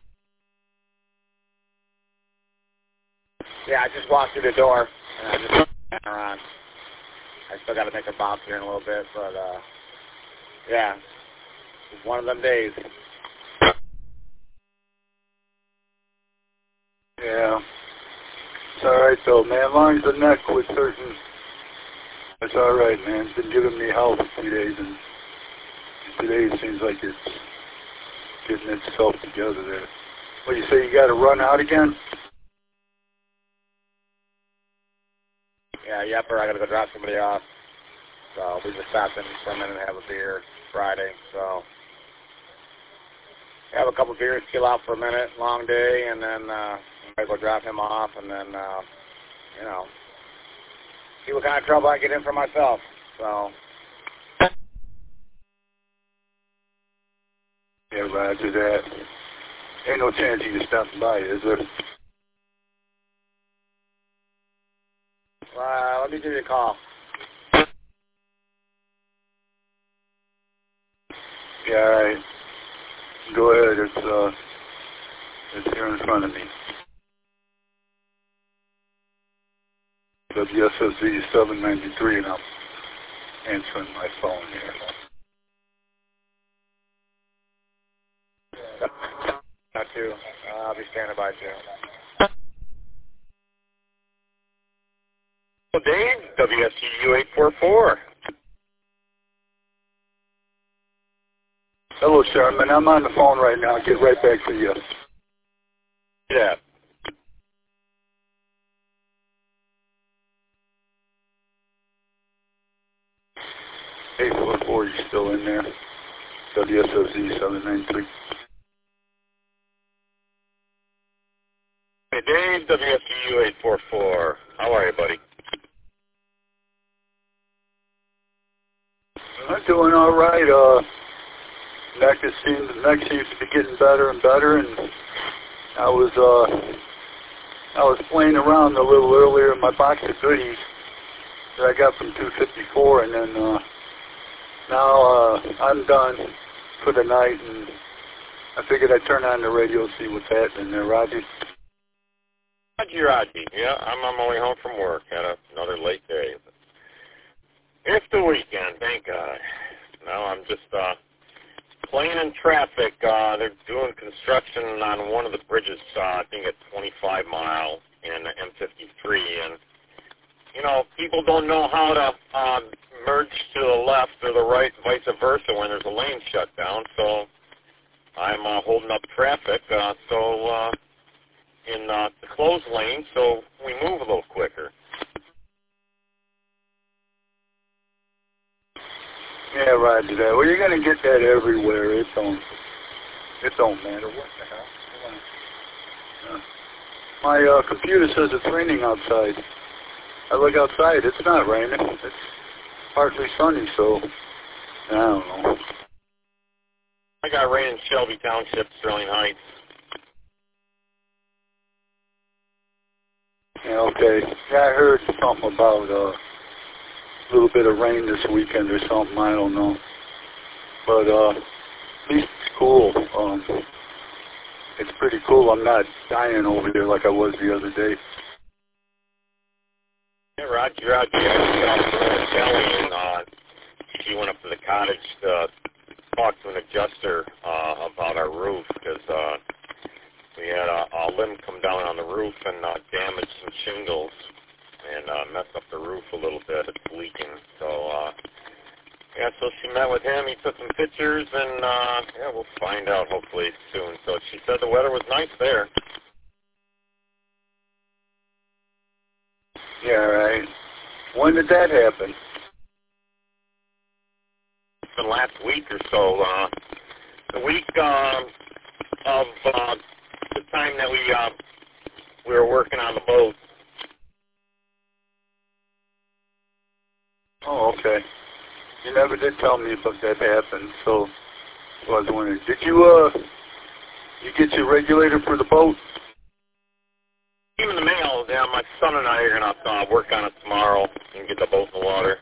Yeah, I just walked through the door, and I just turned around. I still got to make a bounce here in a little bit, but, uh, yeah, it's one of them days. Yeah. It's all right, though, man. As long as the neck was certain, it's all right, man. It's been giving me hell for two days, and today it seems like it's getting itself together there. What, you say you got to run out again? Yeah, yepper, I got to go drop somebody off. So we just stopped in for a minute and have a beer Friday. So have a couple beers, chill out for a minute, long day, and then uh, I go drop him off, and then, uh, you know, see what kind of trouble I get in for myself. So. Yeah, roger that. Ain't no chance you can stop by, is there? Uh, let me give you a call. Yeah, all right. Go ahead. It's uh, it's here in front of me. W S S Z seven ninety-three, and I'm answering my phone here. Not two. Uh, I'll be standing by two. Dave, W S C U eight four four. Hello, Sherman. I'm on the phone right now. I'll get right back to you. Yeah. eight four four, you still in there? W S F Z seven ninety-three. Hey, Dave, W S C U eight four four. How are you, buddy? I'm doing all right. Uh, neck is seems neck seems to be getting better and better, and I was uh, I was playing around a little earlier in my box of goodies that I got from two fifty-four, and then uh, now uh, I'm done for the night, and I figured I'd turn on the radio and see what's happening there, Roger. Roger, Roger. Yeah, I'm on my way home from work. Had a, another late day. It's the weekend, thank God. Now I'm just uh, playing in traffic. Uh, they're doing construction on one of the bridges, uh, I think at twenty-five mile and M fifty-three. And, you know, people don't know how to uh, merge to the left or the right, vice versa, when there's a lane shut down. So I'm uh, holding up traffic. Uh, so uh, in uh, the closed lane, so we move a little quicker. Yeah, roger that. Well, you're going to get that everywhere. It don't, it don't matter. What the hell? Uh, my uh, computer says it's raining outside. I look outside. It's not raining. It's partly sunny, so I don't know. I got rain in Shelby Township, Sterling Heights. Yeah, okay. Yeah, I heard something about uh, a little bit of rain this weekend or something. I don't know. But uh, at least it's cool. Um, it's pretty cool. I'm not dying over there like I was the other day. Yeah, Roger, Roger. I just got off the phone with Kelly, and uh, she went up to the cottage to talk to an adjuster uh, about our roof because uh, we had a, a limb come down on the roof and uh, damage some shingles and uh, mess up the roof a little bit. It's leaking. So, uh, yeah, so she met with him. He took some pictures, and, uh, yeah, we'll find out hopefully soon. So she said the weather was nice there. Yeah, right. When did that happen? It's been last week or so. Uh, the week uh, of uh, the time that we uh, we were working on the boat. Oh, okay. You never did tell me about that happened, so I was wondering. Did you, uh, you get your regulator for the boat? Came in the mail. Yeah, my son and I are going to uh, work on it tomorrow and get the boat in the water.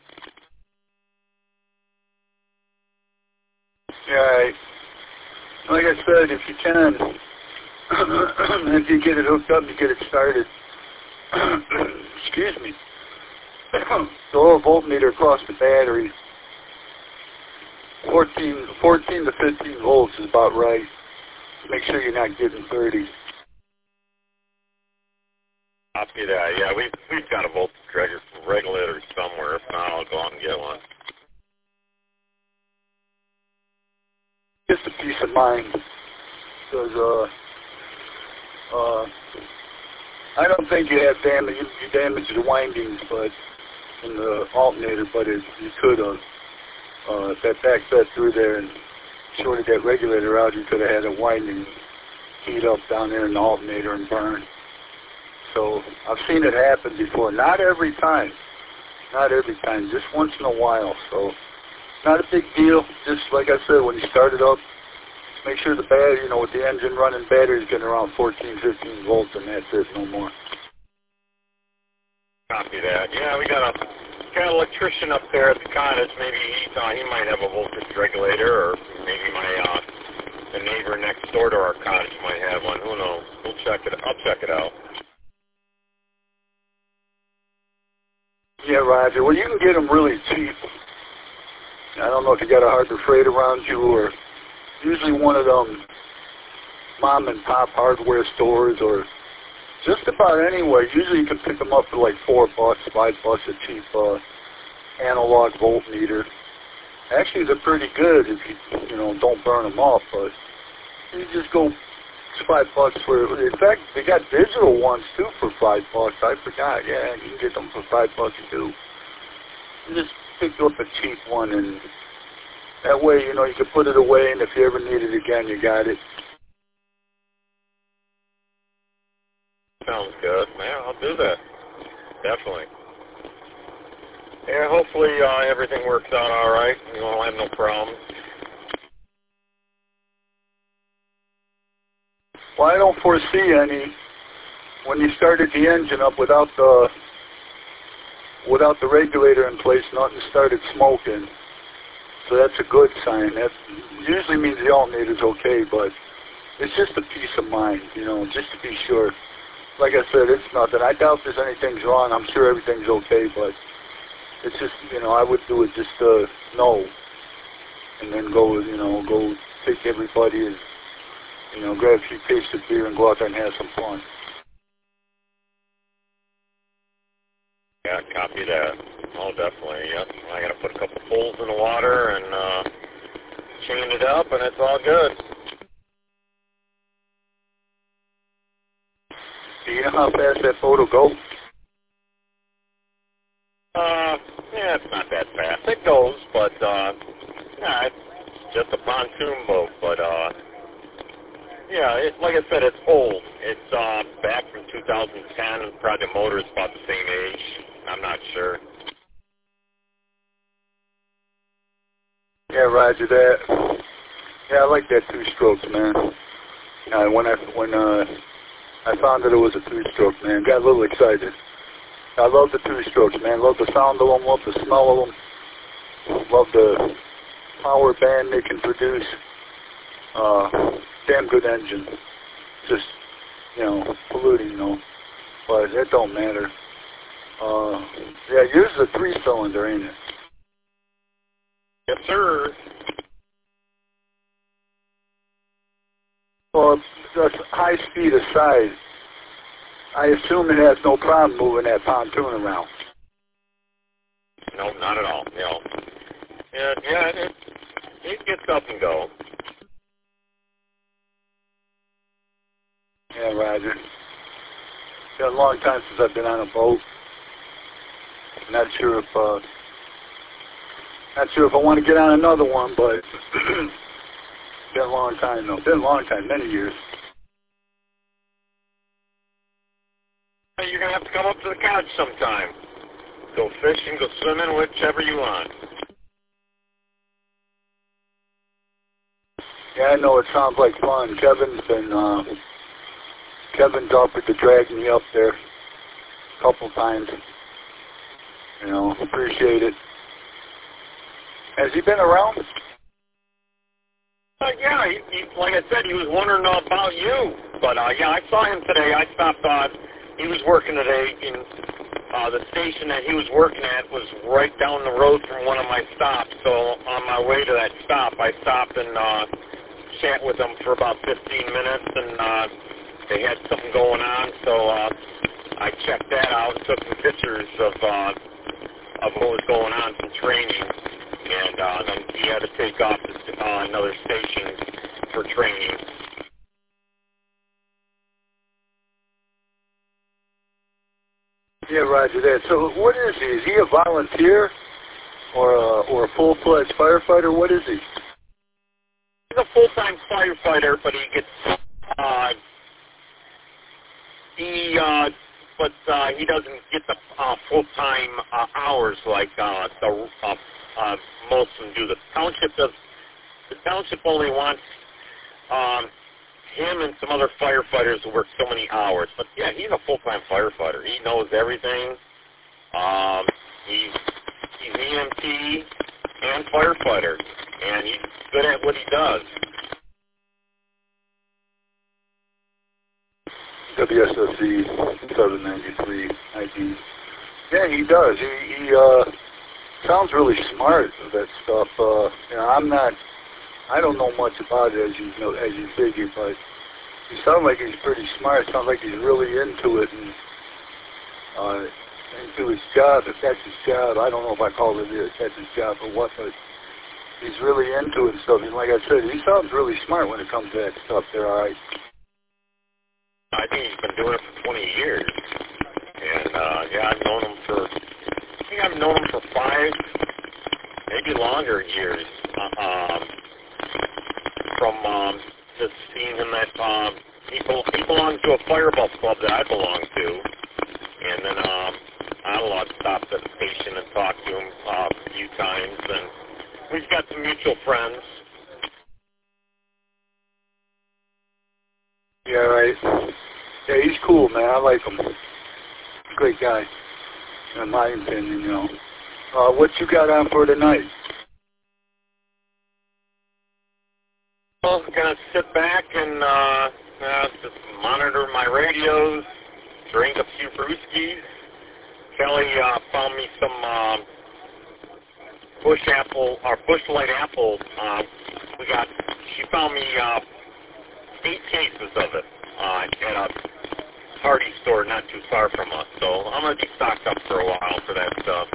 Yeah, right. Like I said, if you can, if you get it hooked up, you get it started. Excuse me. Throw a voltmeter across the battery. fourteen, fourteen to fifteen volts is about right. Make sure you're not getting thirty. Copy that. Yeah, we've, we've got a voltage regulator somewhere. If not, I'll go out and get one. Just a peace of mind. Because, uh, uh, I don't think you have damage. You, you damaged the windings, but in the alternator, but it, you could have. Uh, if that backfed through there and shorted that regulator out, you could have had a winding heat up down there in the alternator and burn. So I've seen it happen before. Not every time. Not every time. Just once in a while. So not a big deal. Just like I said, when you start it up, make sure the battery, you know, with the engine running, battery's getting around fourteen, fifteen volts, and that's it, no more. Copy that. Yeah, we got a got an electrician up there at the cottage. Maybe he uh, he might have a voltage regulator, or maybe my uh, the neighbor next door to our cottage might have one. Who knows? We'll check it. I'll check it out. Yeah, Roger. Well, you can get them really cheap. I don't know if you got a Harbor Freight around you, or usually one of them mom and pop hardware stores, or just about anywhere. Usually you can pick them up for like four bucks, five bucks a cheap uh, analog voltmeter. Actually, they're pretty good if you you know don't burn them off. But you just go five bucks for. In fact, they got digital ones too for five bucks. I forgot. Yeah, you can get them for five bucks too. You just pick up a cheap one, and that way you know you can put it away, and if you ever need it again, you got it. Sounds good, man. I'll do that. Definitely. Yeah, hopefully uh, everything works out all right. We won't have no problems. Well, I don't foresee any. When you started the engine up without the without the regulator in place, nothing started smoking. So that's a good sign. That usually means the alternator's okay, but it's just a peace of mind, you know, just to be sure. Like I said, it's nothing. I doubt there's anything's wrong. I'm sure everything's okay, but it's just, you know, I would do it just to know, and then go, you know, go take everybody and, you know, grab a few cases of beer and go out there and have some fun. Yeah, copy that. Oh, definitely. Yep. I got to put a couple poles in the water and uh, chain it up, and it's all good. Do you know how fast that boat will go? Uh, yeah, it's not that fast. It goes, but, uh, yeah, it's just a pontoon boat, but, uh, yeah, it, like I said, it's old. It's, uh, back from two thousand ten, and probably the motor is about the same age. I'm not sure. Yeah, roger that. Yeah, I like that two-stroke, man. Uh, when I, when, uh, I found that it was a three-stroke, man, got a little excited. I love the two-strokes, man. Love the sound of them, love the smell of them, love the power band they can produce. Uh, damn good engine. Just, you know, polluting, though. But it don't matter. Uh, yeah, yours is a three-cylinder, ain't it? Yes, sir. Well, that's high speed aside, I assume it has no problem moving that pontoon around. No, not at all. No. Yeah, yeah, it, it gets up and go. Yeah, Roger. It's been a long time since I've been on a boat. Not sure if, uh, not sure if I want to get on another one, but it's been a long time, though. Been a long time, many years. You're going to have to come up to the cottage sometime. Go fishing, go swimming, whichever you want. Yeah, I know it sounds like fun. Kevin's been, uh, Kevin's offered to drag me up there a couple times. You know, appreciate it. Has he been around? Uh, yeah, he, he, like I said, he was wondering about you. But, uh, yeah, I saw him today. I stopped on. He was working today, and uh, the station that he was working at was right down the road from one of my stops. So on my way to that stop, I stopped and uh, chat with them for about fifteen minutes, and uh, they had something going on. So uh, I checked that out, took some pictures of uh, of what was going on, some training, and uh, then he had to take off to uh, another station for training. Yeah, Roger that. So what is he? Is he a volunteer or a, or a full-fledged firefighter? What is he? He's a full-time firefighter, but he gets, uh, he, uh, but uh, he doesn't get the uh, full-time uh, hours like uh, the uh, uh, most of them do. The township does. The township only wants um, him and some other firefighters who work so many hours. But yeah, he's a full-time firefighter. He knows everything. Um, he's he's E M T and firefighter, and he's good at what he does. W S S C seven ninety-three I D. Yeah, he does. He he uh, sounds really smart with that stuff. Uh, you know, I'm not. I don't know much about it, as you know, as you figure, but he sounds like he's pretty smart. Sounds like he's really into it and uh, into his job. If that's his job, I don't know if I call it if that's his job or what, but he's really into it and stuff. And like I said, he sounds really smart when it comes to that stuff there, all right. I think he's been doing it for twenty years. And, uh, yeah, I've known him for, I think I've known him for five, maybe longer years. Uh, um, from um, just seeing him at, um, he, he belongs to a fireball club that I belong to. And then um, Ottawa stopped at the station and talked to him uh, a few times. And we've got some mutual friends. Yeah, right. Yeah, he's cool, man. I like him. Great guy, in my opinion, you know. Uh, what you got on for tonight? Well, I'm going to sit back and uh, uh, just monitor my radios, drink a few brewskis. Kelly uh, found me some uh, bush apple, or bush light apple. Uh, we got, she found me uh, eight cases of it uh, at a Hardy store not too far from us. So I'm going to be stocked up for a while for that stuff.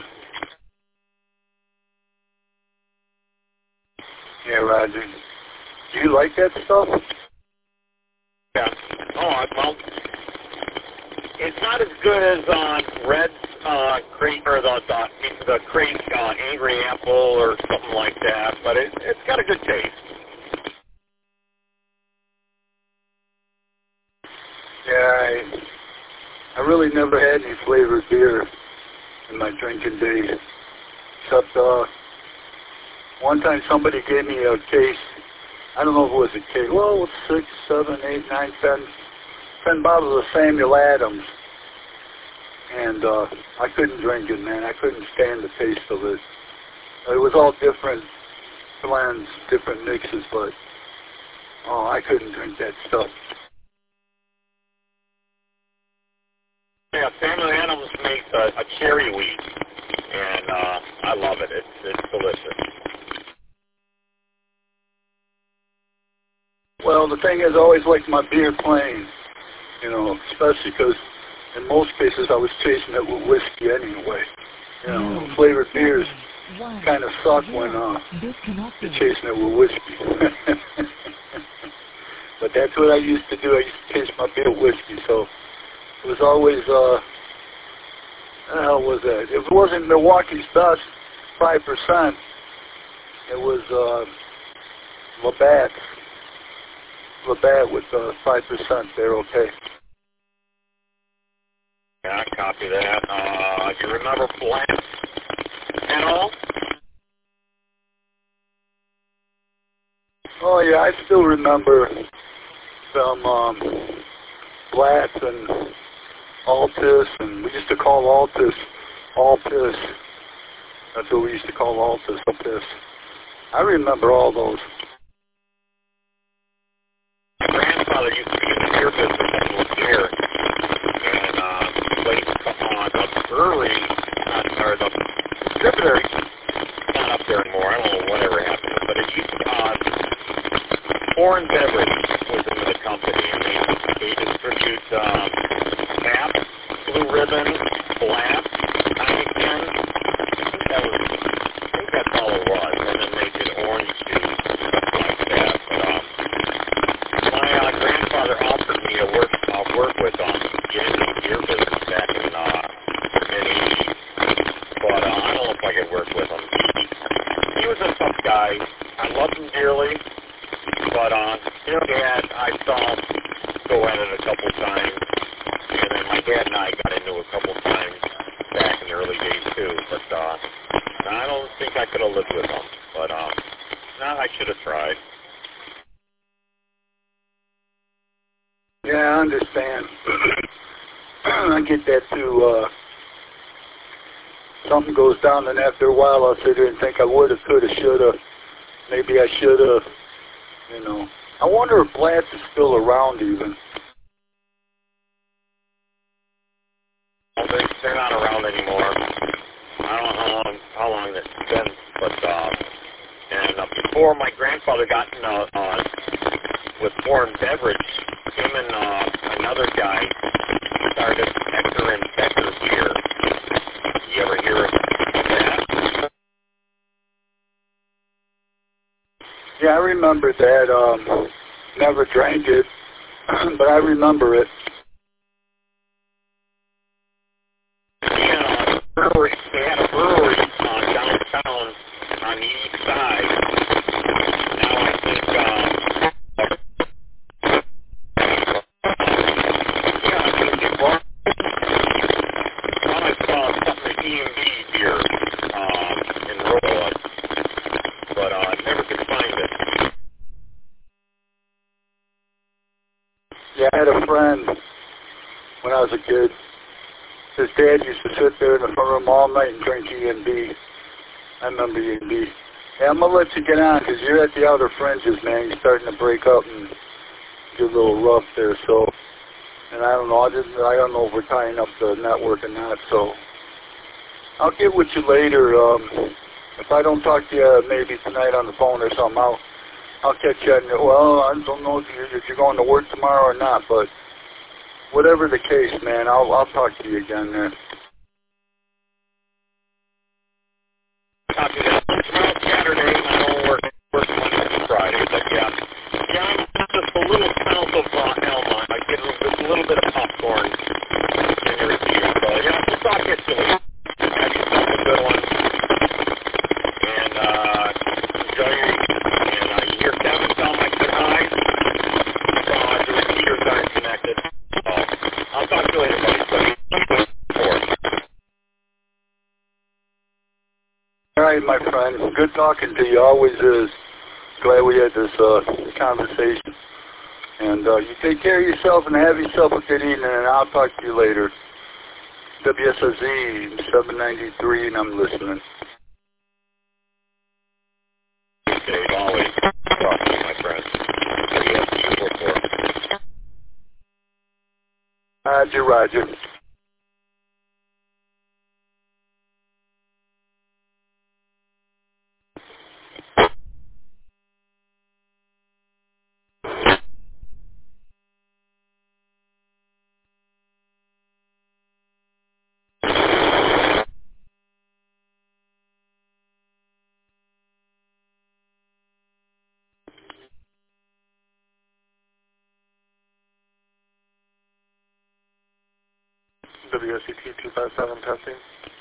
Yeah, Roger. Do you like that stuff? Yeah. Oh, well, it's not as good as uh, Red's uh, crate or the the, the crate uh, Angry Apple or something like that, but it, it's got a good taste. Yeah, I, I really never had any flavored beer in my drinking days, except uh, one time somebody gave me a case. I don't know if it was a case. Well, it's six, seven, eight, nine, ten, ten bottles of Samuel Adams. and uh, I couldn't drink it, man. I couldn't stand the taste of it. It was all different blends, different mixes, but oh, I couldn't drink that stuff. Yeah, Family Animals makes a, a cherry wheat, and uh, I love it. It's it's delicious. Well, the thing is, I always liked my beer plain, you know, especially because in most cases I was chasing it with whiskey anyway. You know, mm. flavored beers kind of suck when uh, you're chasing it with whiskey. But that's what I used to do. I used to chase my beer with whiskey, so it was always, uh, what the hell was that? If it wasn't Milwaukee's Best, five percent, it was uh, Labatt. Labatt with uh, five percent there, okay. Yeah, I copy that. Uh, do you remember Blatt at all? Oh, yeah, I still remember some um, Blatts and Altus, and we used to call Altus Altus. That's what we used to call Altus, Altus. I remember all those. My grandfather used to be in the beer business in Lapeer, and uh, he played on the brewery, not, or the distributor, not up there anymore. I don't know whatever happened, but it used to cause Foreign Beverage was in the company, and they, they distribute um, Tap, Blue Ribbon, Blatt, Heineken. I think that was, I think that's all it was, and then they did orange juice, stuff like that. But um, my uh, grandfather offered me a work, uh, work with um, get into the beer business back in uh, the mid eighties, but uh, I don't know if I could work with him. He, he was a tough guy. I loved him dearly. But, uh, you know, Dad, I saw him go at it a couple times, and then my dad and I got into it a couple times back in the early days, too. But, uh, I don't think I could have lived with him. But, um, no, I should have tried. Yeah, I understand. I get that, too. Uh, something goes down, and after a while I'll sit there and think I would have, could have, should have. Maybe I should have. You know, I wonder if Blatt's is still around even. Well, they, they're not around anymore. I don't know how long, how long it's been, but, uh, and uh, before my grandfather got in, uh, uh, with Foreign Beverage, him and uh, another guy started Hector and Becker beer. You ever hear of that? Yeah, I remember that. Um, never drank it, but I remember it. Yeah, brewery. They had a brewery uh, downtown on the east side. Now I think, um, yeah, I think they brought. Now I saw something at E and B here um, in Rolla, but uh, I never could find it. Yeah, I had a friend when I was a kid. His dad used to sit there in the front room all night and drink E and B. I remember E and B. Hey, I'm going to let you get on because you're at the outer fringes, man. You're starting to break up and get a little rough there. So, and I don't know. I just I don't know if we're tying up the network or not. So I'll get with you later. Um, if I don't talk to you maybe tonight on the phone or something, I'll I'll catch you. And, well, I don't know if you're, if you're going to work tomorrow or not, but whatever the case, man, I'll I'll talk to you again there. Copy that. Tomorrow Saturday, I don't work work Monday through Friday, but yeah, yeah, I'm just a little south of uh, Elma. I get a, a little bit of popcorn in your review. So yeah, just talk it to me. Have yourself a good one, and uh, enjoy your evening. And uh, you hear Kevin tell my good hi. Uh, the repeaters aren't connected. So I'll talk to you later, buddy. All right, my friend. Good talking to you. Always is. Glad we had this uh, conversation. And uh, you take care of yourself and have yourself a good evening, and I'll talk to you later. W S S Z seven ninety-three, and I'm listening. Dave, always talk to you, my friend. W S Z four four. Roger, roger. W S C T two five seven testing.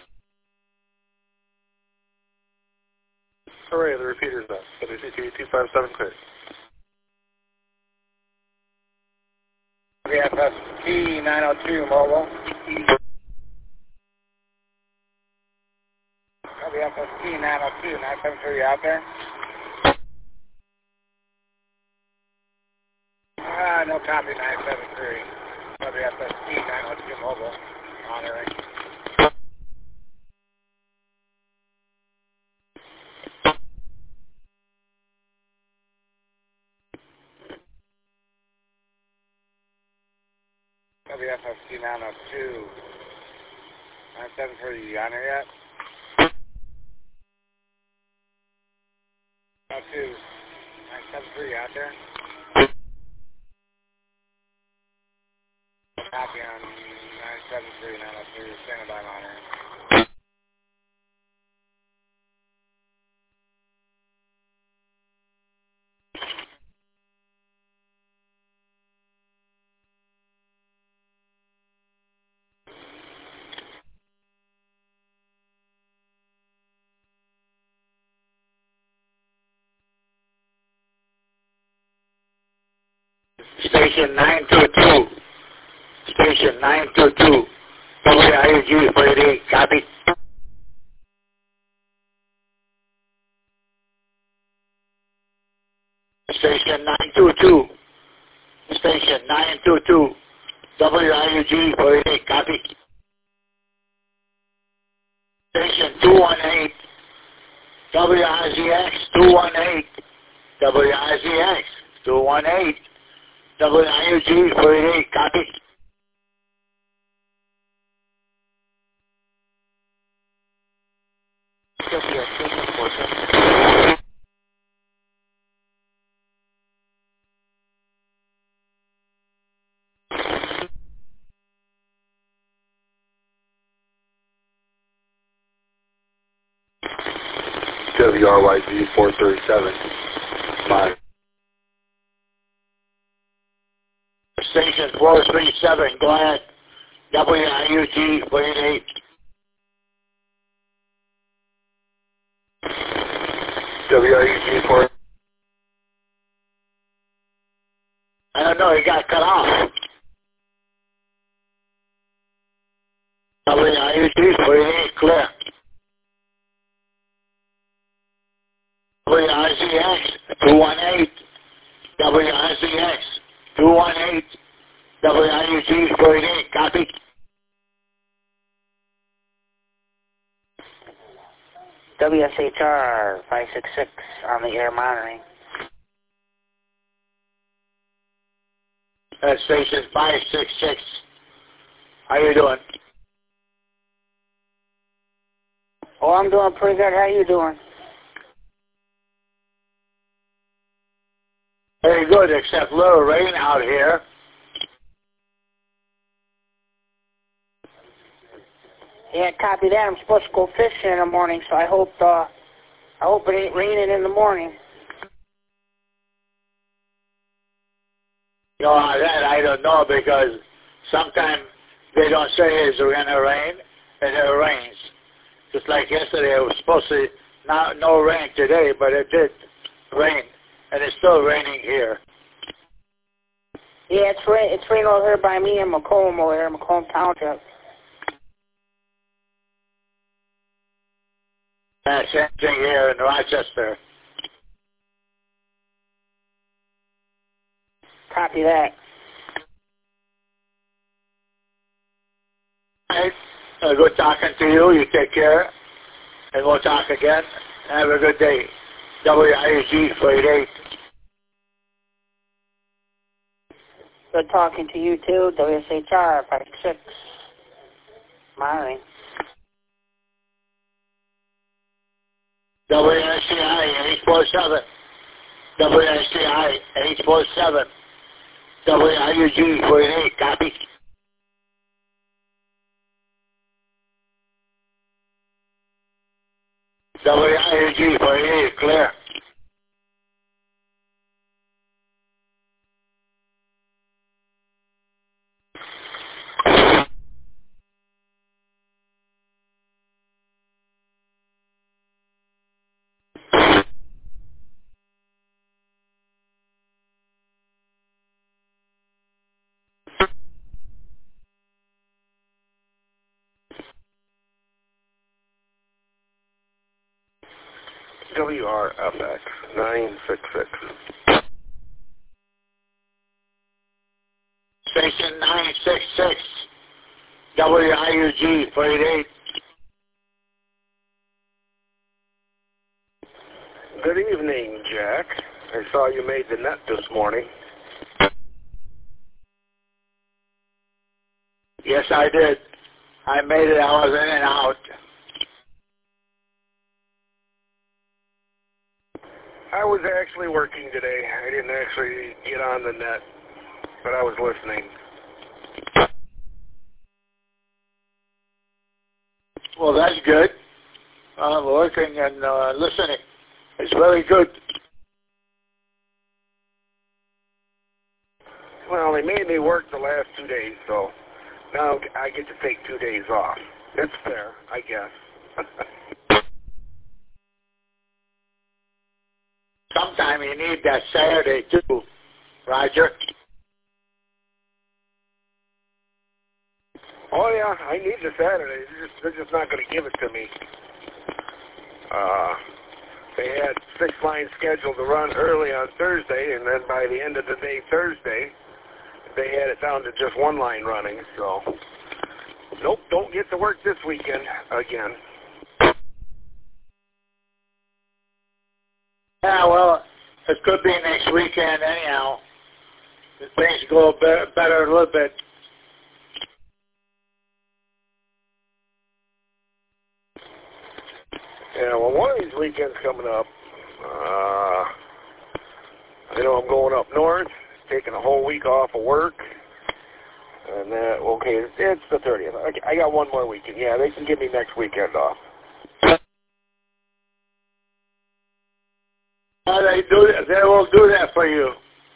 Hooray, the repeater's up. W S C T two five seven clear. W S S T nine oh two mobile. W S S T nine oh two, nine seven three, out there? Ah, no copy, nine seven three. W S S T nine oh two mobile, monitoring. W S S T nine oh two, nine seven three, you on there yet? nine oh two, nine seven three, out there? Copy on nine seven three, nine oh two, standing by monitoring. Station nine two two. Station nine two two. W I U G forty-eight, copy. Station nine two two. Station nine two two. W I U G forty-eight, copy. Station two one eight. W I Z X two one eight. W I Z X two one eight. W I U G forty-eight, copy. W R Y Z four thirty-seven. My Station four three seven, go ahead. W I U G forty-eight. W I U G four. I don't know, he got cut off. W I U G forty-eight, clear. W I Z X two one eight. W I Z X two one eight. W I U G forty-eight, copy. W S H R five six six on the air monitoring. That's station five six six. How you doing? Oh, I'm doing pretty good. How you doing? Very good, except a little rain out here. Yeah, copy that. I'm supposed to go fishing in the morning, so I hope uh, I hope it ain't raining in the morning. You know, that I don't know, because sometimes they don't say it's going to rain, and it rains. Just like yesterday, it was supposed to not no rain today, but it did rain, and it's still raining here. Yeah, it's rain. It's rain over here by me in Macomb, over here in Macomb Township. Uh, same thing here in Rochester. Copy that. Right. Uh, good talking to you. You take care. And we'll talk again. Have a good day. W I U G four eighty-eight. Good talking to you too. W S H R five six. Monitoring. W S C I eight four seven. W S C I eight four seven. W I U G four eighty-eight. Copy. W I U G four eighty-eight, clear. W R F X nine six six. Station nine six six. W I U G four eighty-eight. Good evening, Jack. I saw you made the net this morning. Yes, I did. I made it. I was in and out. I was actually working today. I didn't actually get on the net, but I was listening. Well, that's good. I'm working and uh, listening. It's very good. Well, they made me work the last two days, so now I get to take two days off. It's fair, I guess. Sometime you need that Saturday too, Roger. Oh yeah, I need the Saturday. They're just, they're just not going to give it to me. Uh, they had six lines scheduled to run early on Thursday, and then by the end of the day Thursday, they had it down to just one line running. So, nope, don't get to work this weekend again. Yeah, well, it could be next weekend anyhow. If things go better, better a little bit. Yeah, well, one of these weekends coming up, uh, I know I'm going up north, taking a whole week off of work, and then, okay, it's the thirtieth. I got one more weekend. Yeah, they can give me next weekend off. Uh, they do. They will do that for you.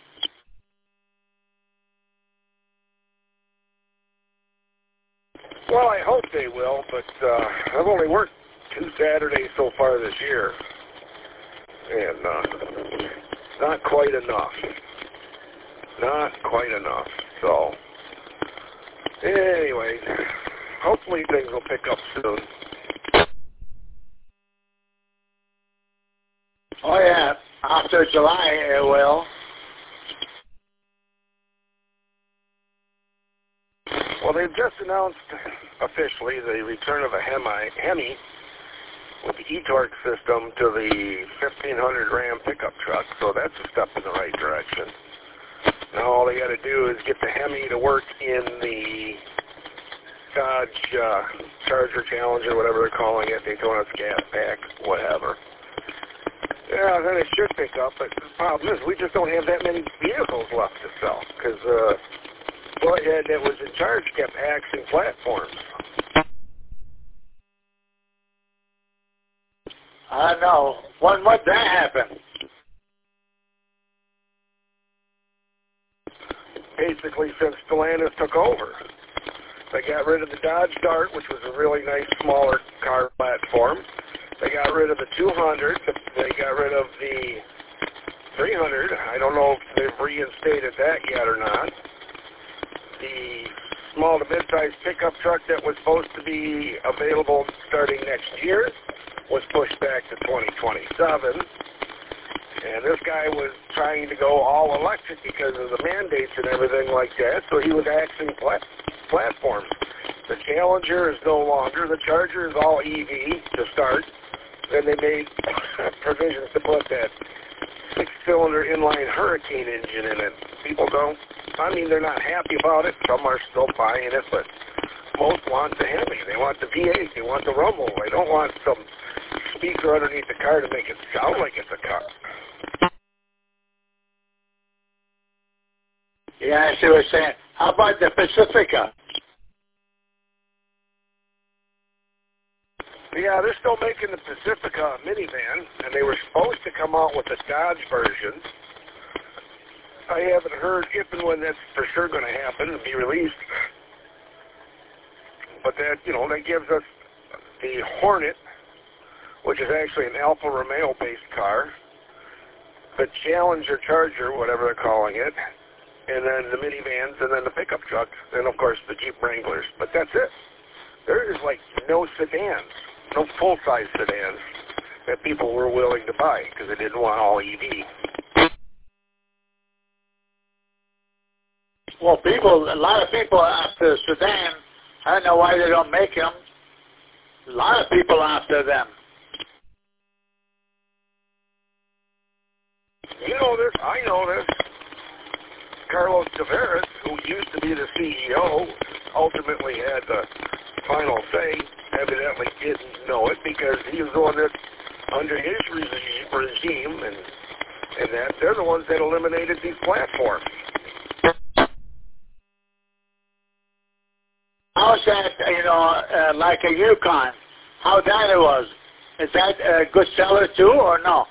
Well, I hope they will, but uh, I've only worked two Saturdays so far this year, and uh, not quite enough. Not quite enough. So, anyway, hopefully things will pick up soon. Oh yeah, after July it will. Well, they've just announced officially the return of a Hemi, Hemi with the e-torque system to the fifteen hundred Ram pickup truck, so that's a step in the right direction. Now all they got to do is get the Hemi to work in the Dodge uh, Charger Challenger, whatever they're calling it, Daytona Gas Pack, whatever. Yeah, then it should pick up, but the problem is we just don't have that many vehicles left to sell, because uh, Bullhead that was in charge kept axing platforms. I know. When would that happen? Basically, since Stellantis took over. They got rid of the Dodge Dart, which was a really nice, smaller car platform. They got rid of the two hundred. They got rid of the three hundred. I don't know if they've reinstated that yet or not. The small to mid-sized pickup truck that was supposed to be available starting next year was pushed back to twenty twenty-seven. And this guy was trying to go all electric because of the mandates and everything like that, so he was axing plat- platforms. The Challenger is no longer. The Charger is all E V to start. Then they made provisions to put that six-cylinder inline Hurricane engine in it. People don't, I mean, they're not happy about it. Some are still buying it, but most want the Hemi. They want the V eight. They want the rumble. They don't want some speaker underneath the car to make it sound like it's a car. Yeah, I see what you're saying. How about the Pacifica? Yeah, they're still making the Pacifica minivan, and they were supposed to come out with a Dodge version. I haven't heard if and when that's for sure going to happen and be released. But that, you know, that gives us the Hornet, which is actually an Alfa Romeo-based car, the Challenger Charger, whatever they're calling it, and then the minivans, and then the pickup truck, and of course the Jeep Wranglers. But that's it. There is like no sedans, no full-size sedans that people were willing to buy because they didn't want all E V. Well, people, a lot of people after sedan. I don't know why they don't make them. A lot of people after them. You know this. I know this. Carlos Tavares, who used to be the C E O, ultimately had the final say, evidently didn't know it because he was the one that, under his regime, regime and, and that, they're the ones that eliminated these platforms. How's that, you know, uh, like a Yukon? How that it was? Is that a good seller too, or no?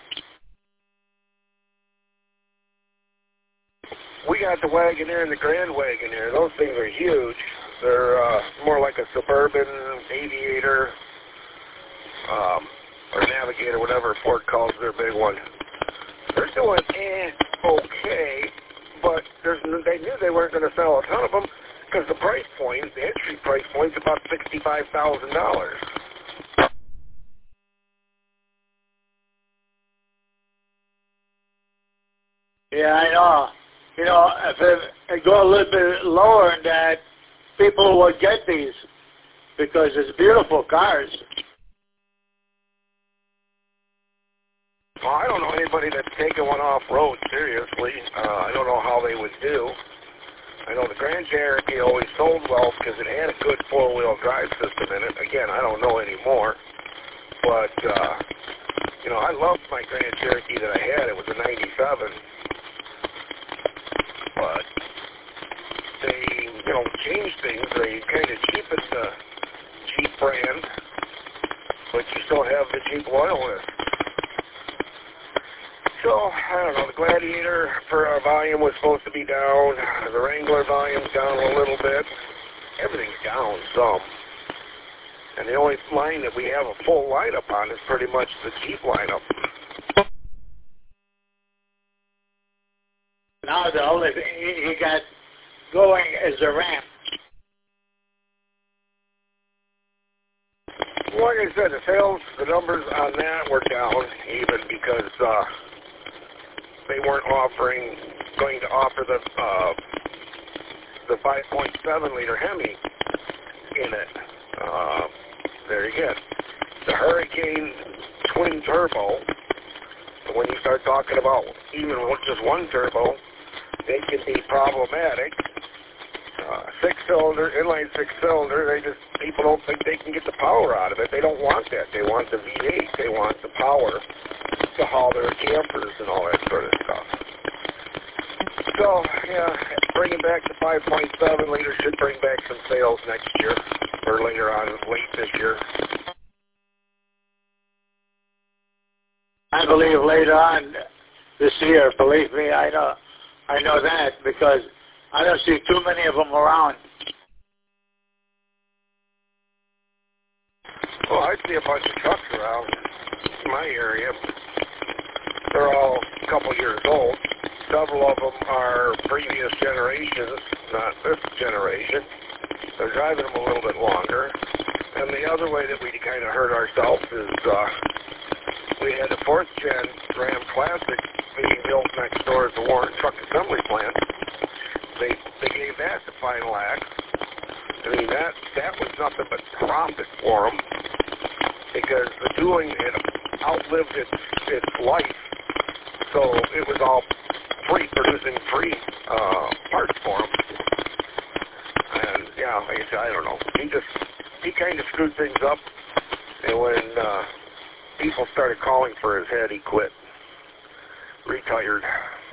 We got the Wagoneer and the Grand Wagoneer. Those things are huge. They're uh, more like a Suburban, Aviator, um, or Navigator, whatever Ford calls their big one. They're doing eh, okay, but there's, they knew they weren't going to sell a ton of them because the price point, the entry price point, is about sixty-five thousand dollars. Yeah, I know. You know, if it, it go a little bit lower than that, people would get these because it's beautiful cars. Well, I don't know anybody that's taken one off-road, seriously. Uh, I don't know how they would do. I know the Grand Cherokee always sold well because it had a good four-wheel drive system in it. Again, I don't know anymore. But, uh, you know, I loved my Grand Cherokee that I had. It was a ninety-seven. But they, you know, changed things. They kind of cheapened the Jeep brand, but you still have the Jeep loyalist. So, I don't know, the Gladiator for our volume was supposed to be down. The Wrangler volume's down a little bit. Everything's down some. And the only line that we have a full lineup on is pretty much the Jeep lineup. Now the only thing he got going is the ramp. Like I said, the sales, the numbers on that were down even because uh, they weren't offering, going to offer the uh, the five point seven liter Hemi in it. Uh, there you go. The Hurricane twin turbo. When you start talking about even with just one turbo, they can be problematic. Uh, six-cylinder, inline six-cylinder, they just, people don't think they can get the power out of it. They don't want that. They want the V eight. They want the power to haul their campers and all that sort of stuff. So, yeah, bringing back the five point seven liter should bring back some sales next year, or later on, late this year. I believe later on this year, believe me, I know, I know that because I don't see too many of them around. Well, I see a bunch of trucks around in my area. They're all a couple years old. Several of them are previous generations, not this generation. They're driving them a little bit longer. And the other way that we kind of hurt ourselves is uh, we had a fourth gen Ram Classic being built next door at the Warren Truck Assembly Plant. They they gave that the final act. I mean, that that was nothing but profit for them because the tooling had outlived its, its life, so it was all free, producing free uh, parts for them. And, yeah, like I said, I don't know. He just, he kind of screwed things up, and when uh, people started calling for his head, he quit. Retired.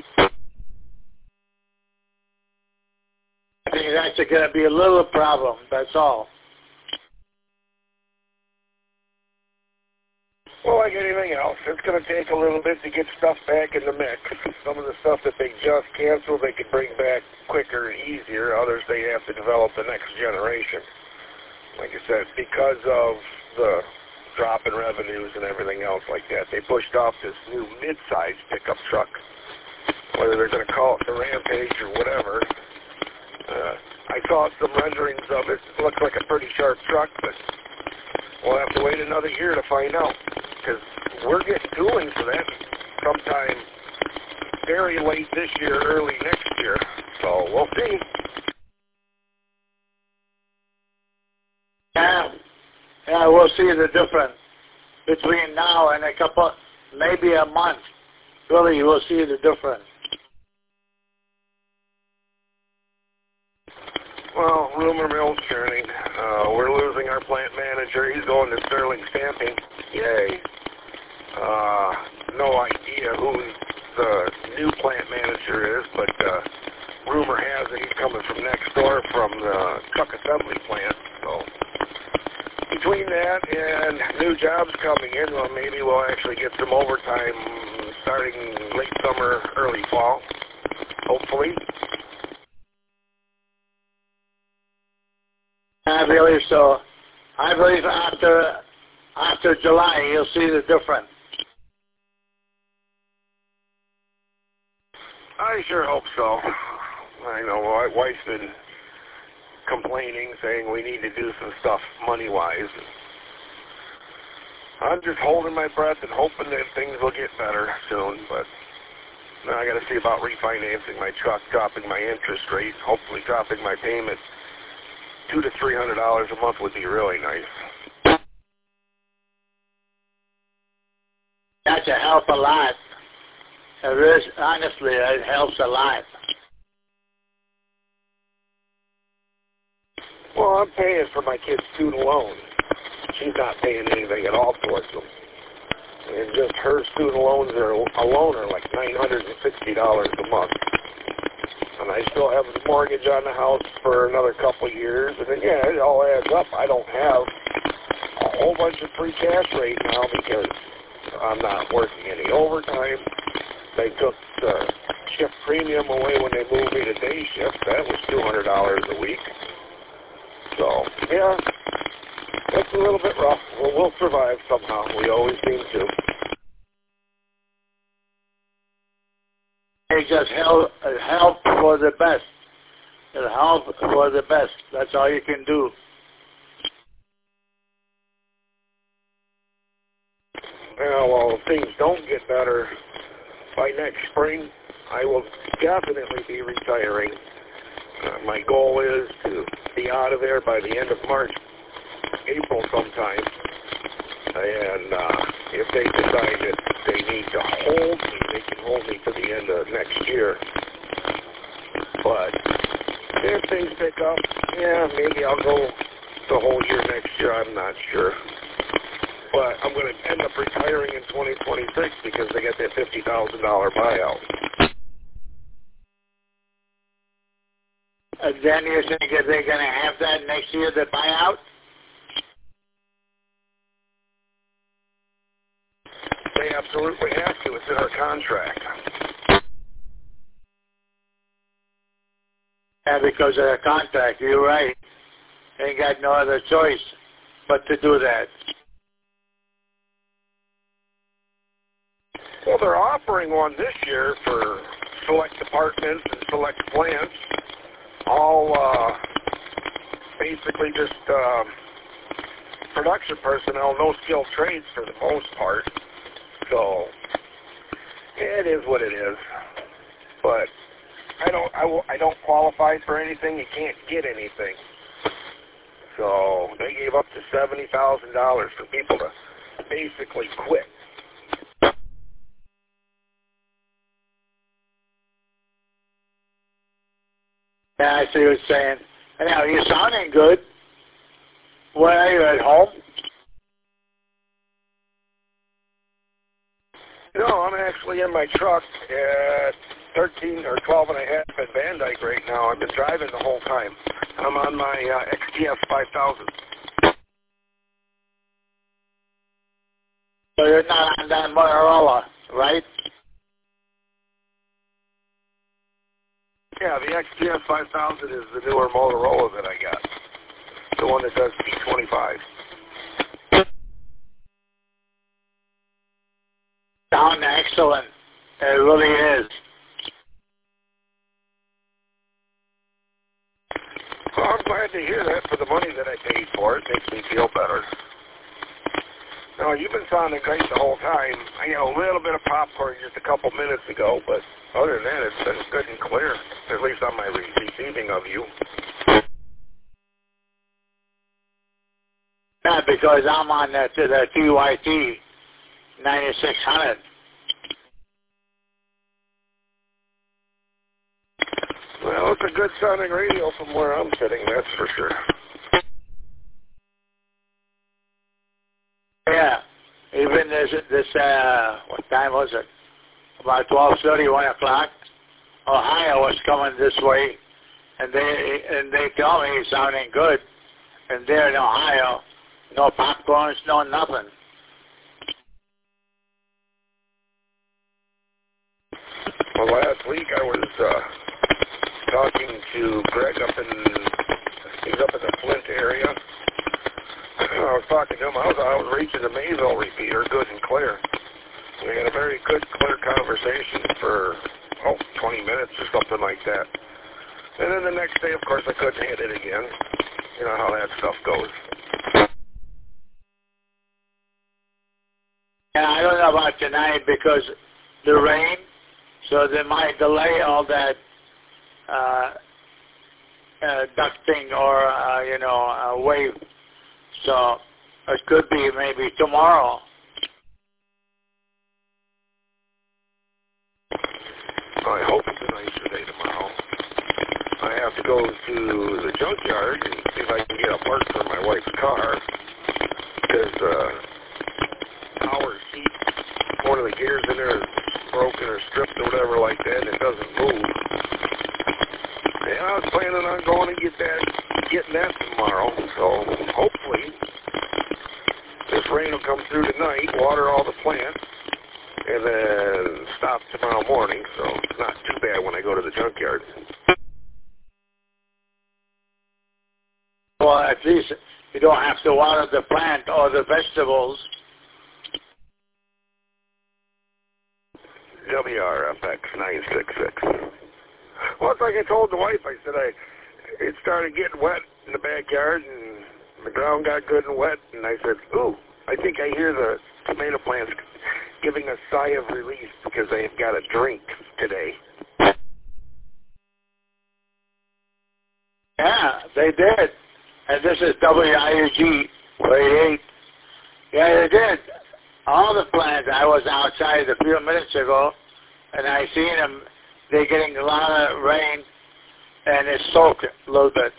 I think that's going to be a little problem, that's all. Well, like anything else, it's going to take a little bit to get stuff back in the mix. Some of the stuff that they just canceled, they could bring back quicker and easier. Others, they have to develop the next generation. Like I said, because of the drop in revenues and everything else like that, they pushed off this new mid-sized pickup truck, whether they're going to call it the Rampage or whatever. Uh, I saw some renderings of it. It looks like a pretty sharp truck, but we'll have to wait another year to find out, because we're getting tooling for that sometime very late this year, early next year. So we'll see. Yeah, yeah, we'll see the difference between now and a couple, maybe a month. Really, we'll see the difference. Well, rumor mill's churning. Uh, we're losing our plant manager. He's going to Sterling Stamping. Yay. Uh, no idea who the new plant manager is, but uh, rumor has it he's coming from next door from the truck assembly plant. So between that and new jobs coming in, well, maybe we'll actually get some overtime starting late summer, early fall, hopefully. I believe so. I believe after after July you'll see the difference. I sure hope so. I know my wife's been complaining, saying we need to do some stuff money-wise. I'm just holding my breath and hoping that things will get better soon, but now I got to see about refinancing my truck, dropping my interest rate, hopefully dropping my payment. Two to three hundred dollars a month would be really nice. That's a help a lot. It is, honestly, it helps a lot. Well, I'm paying for my kid's student loan. She's not paying anything at all towards them. And just her student loans are alone are like nine hundred sixty dollars a month. And I still have a mortgage on the house for another couple of years. And then, yeah, it all adds up. I don't have a whole bunch of free cash right now because I'm not working any overtime. They took the shift premium away when they moved me to day shift. That was two hundred dollars a week. So, yeah, it's a little bit rough. Well, we'll survive somehow. We always seem to. It just help, help for the best. It help for the best. That's all you can do. Yeah, well, if things don't get better by next spring, I will definitely be retiring. Uh, my goal is to be out of there by the end of March, April sometime. And uh, if they decide that they need to hold me, they can hold me to the end of next year. But if things pick up, yeah, maybe I'll go the whole year next year. I'm not sure. But I'm going to end up retiring in twenty twenty-six because they got that fifty thousand dollars buyout. And then you think that they're going to have that next year, the buyout? They absolutely have to. It's in our contract. Yeah, because of the contract. You're right. They ain't got no other choice but to do that. Well, they're offering one this year for select departments and select plants. All uh, basically just uh, production personnel, no skilled trades for the most part. So it is what it is. But I don't, I, I don't qualify for anything. You can't get anything. So they gave up to seventy thousand dollars for people to basically quit. Yeah, I see what you're saying. Anyhow, you're sounding good. Where are you, at home? No, I'm actually in my truck at thirteen or twelve and a half at Van Dyke right now. I've been driving the whole time. I'm on my uh, X T S five thousand. So you're not on that Motorola, right? Yeah, the X T S five thousand is the newer Motorola that I got. The one that does P twenty-five. Sound excellent. It really is. Well, I'm glad to hear that for the money that I paid for it. Makes me feel better. Now, you've been sounding great the whole time. I got a little bit of popcorn just a couple minutes ago, but other than that, it's been good and clear, at least on my re- receiving of you. Yeah, because I'm on the, the T Y T ninety-six hundred. Well, it's a good sounding radio from where I'm sitting, that's for sure. Yeah, even this, this uh, what time was it? About twelve thirty, one o'clock. Ohio was coming this way, and they and they tell me it's sounding good. And there in Ohio, no popcorns, no nothing. Well, last week I was uh, talking to Greg up in, he's up in the Flint area. I was talking to him. I was, I was reaching the Maysville repeater good and clear. We had a very good, clear conversation for, oh, twenty minutes or something like that. And then the next day, of course, I couldn't hit it again. You know how that stuff goes. Yeah, I don't know about tonight because the rain, so they might delay all that uh, uh, ducting or, uh, you know, uh, wave. So it could be maybe tomorrow. I hope it's a nicer day tomorrow. I have to go to the junkyard and see if I can get a part for my wife's car. Because uh, power seat, one of the gears in there is broken or stripped or whatever like that, and it doesn't move. And I was planning on going and get that, getting that tomorrow. So hopefully this rain will come through tonight, water all the plants, and then stop tomorrow morning. So it's not too bad when I go to the junkyard. Well, at least you don't have to water the plant or the vegetables. W R F X nine six six. Well, it's like I told the wife. I said I it started getting wet in the backyard, and the ground got good and wet. And I said, ooh, I think I hear the tomato plants giving a sigh of relief because they've got a drink today. Yeah, they did. And this is W I U G eighty-eight. Yeah, they did. All the plants. I was outside a few minutes ago, and I seen them. They're getting a lot of rain, and it's soaked a little bit.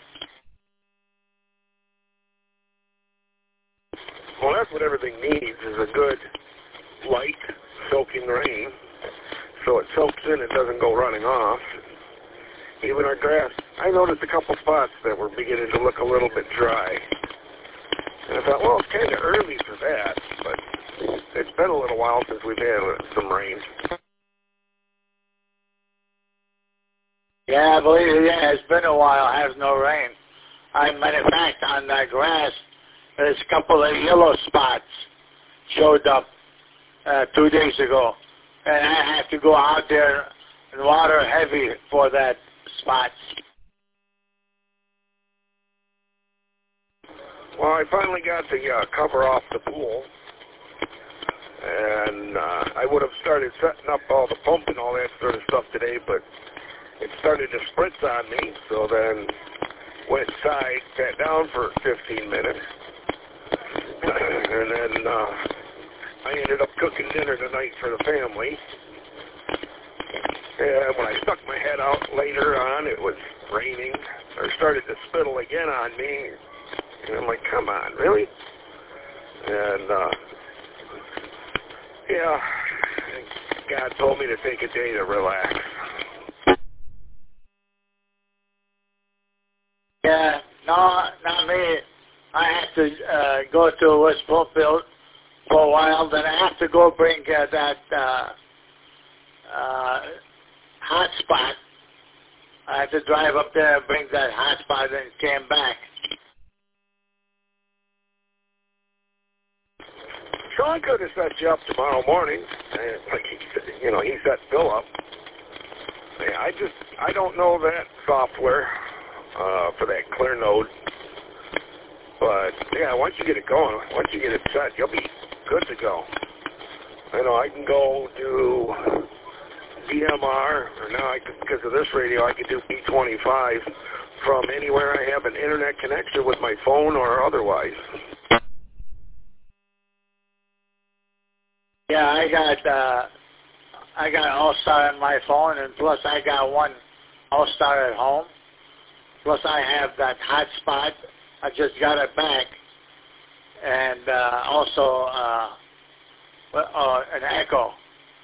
Well, that's what everything needs is a good, light, soaking rain, so it soaks in, it doesn't go running off. Even our grass, I noticed a couple spots that were beginning to look a little bit dry. And I thought, well, it's kind of early for that, but it's been a little while since we've had some rain. Yeah, I believe it. Yeah, it's been a while. Has no rain. I, matter of fact, on that grass, there's a couple of yellow spots showed up uh, two days ago, and I had to go out there and water heavy for that spots. Well, I finally got the uh, cover off the pool, and uh, I would have started setting up all the pump and all that sort of stuff today, but it started to spritz on me, so then went inside, sat down for fifteen minutes, and then uh, I ended up cooking dinner tonight for the family. And when I stuck my head out later on, it was raining, or started to spittle again on me. And I'm like, come on, really? And, uh, yeah, God told me to take a day to relax. Yeah, no, not me. I have to uh, go to West Bloomfield for a while, then I have to go bring uh, that uh, uh, hotspot. I had to drive up there and bring that hotspot and came back. Sean could have set you up tomorrow morning. And like he, you know, he set Bill up. Yeah, I just, I don't know that software uh, for that Clearnode. But yeah, once you get it going, once you get it set, you'll be good to go. I know I can go do D M R, or now I could, because of this radio, I can do B twenty-five from anywhere I have an internet connection with my phone or otherwise. Yeah, I got uh, I got All-Star on my phone, and plus I got one All-Star at home. Plus I have that hotspot. I just got it back, and uh, also uh, uh, an Echo.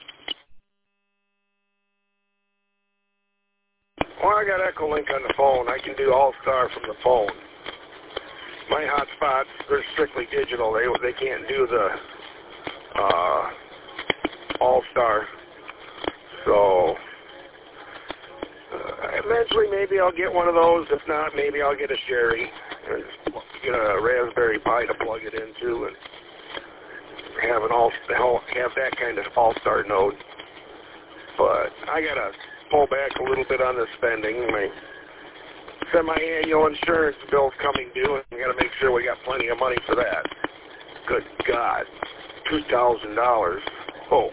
Well, I got Echolink on the phone. I can do All-Star from the phone. My hotspots, they're strictly digital. They they can't do the uh, All-Star. So uh, eventually maybe I'll get one of those. If not, maybe I'll get a Sherry. And get a Raspberry Pi to plug it into and have an all have that kind of All-Star node. But I gotta pull back a little bit on the spending. My semi-annual insurance bill's coming due, and we gotta make sure we got plenty of money for that. Good God, two thousand dollars. Oh.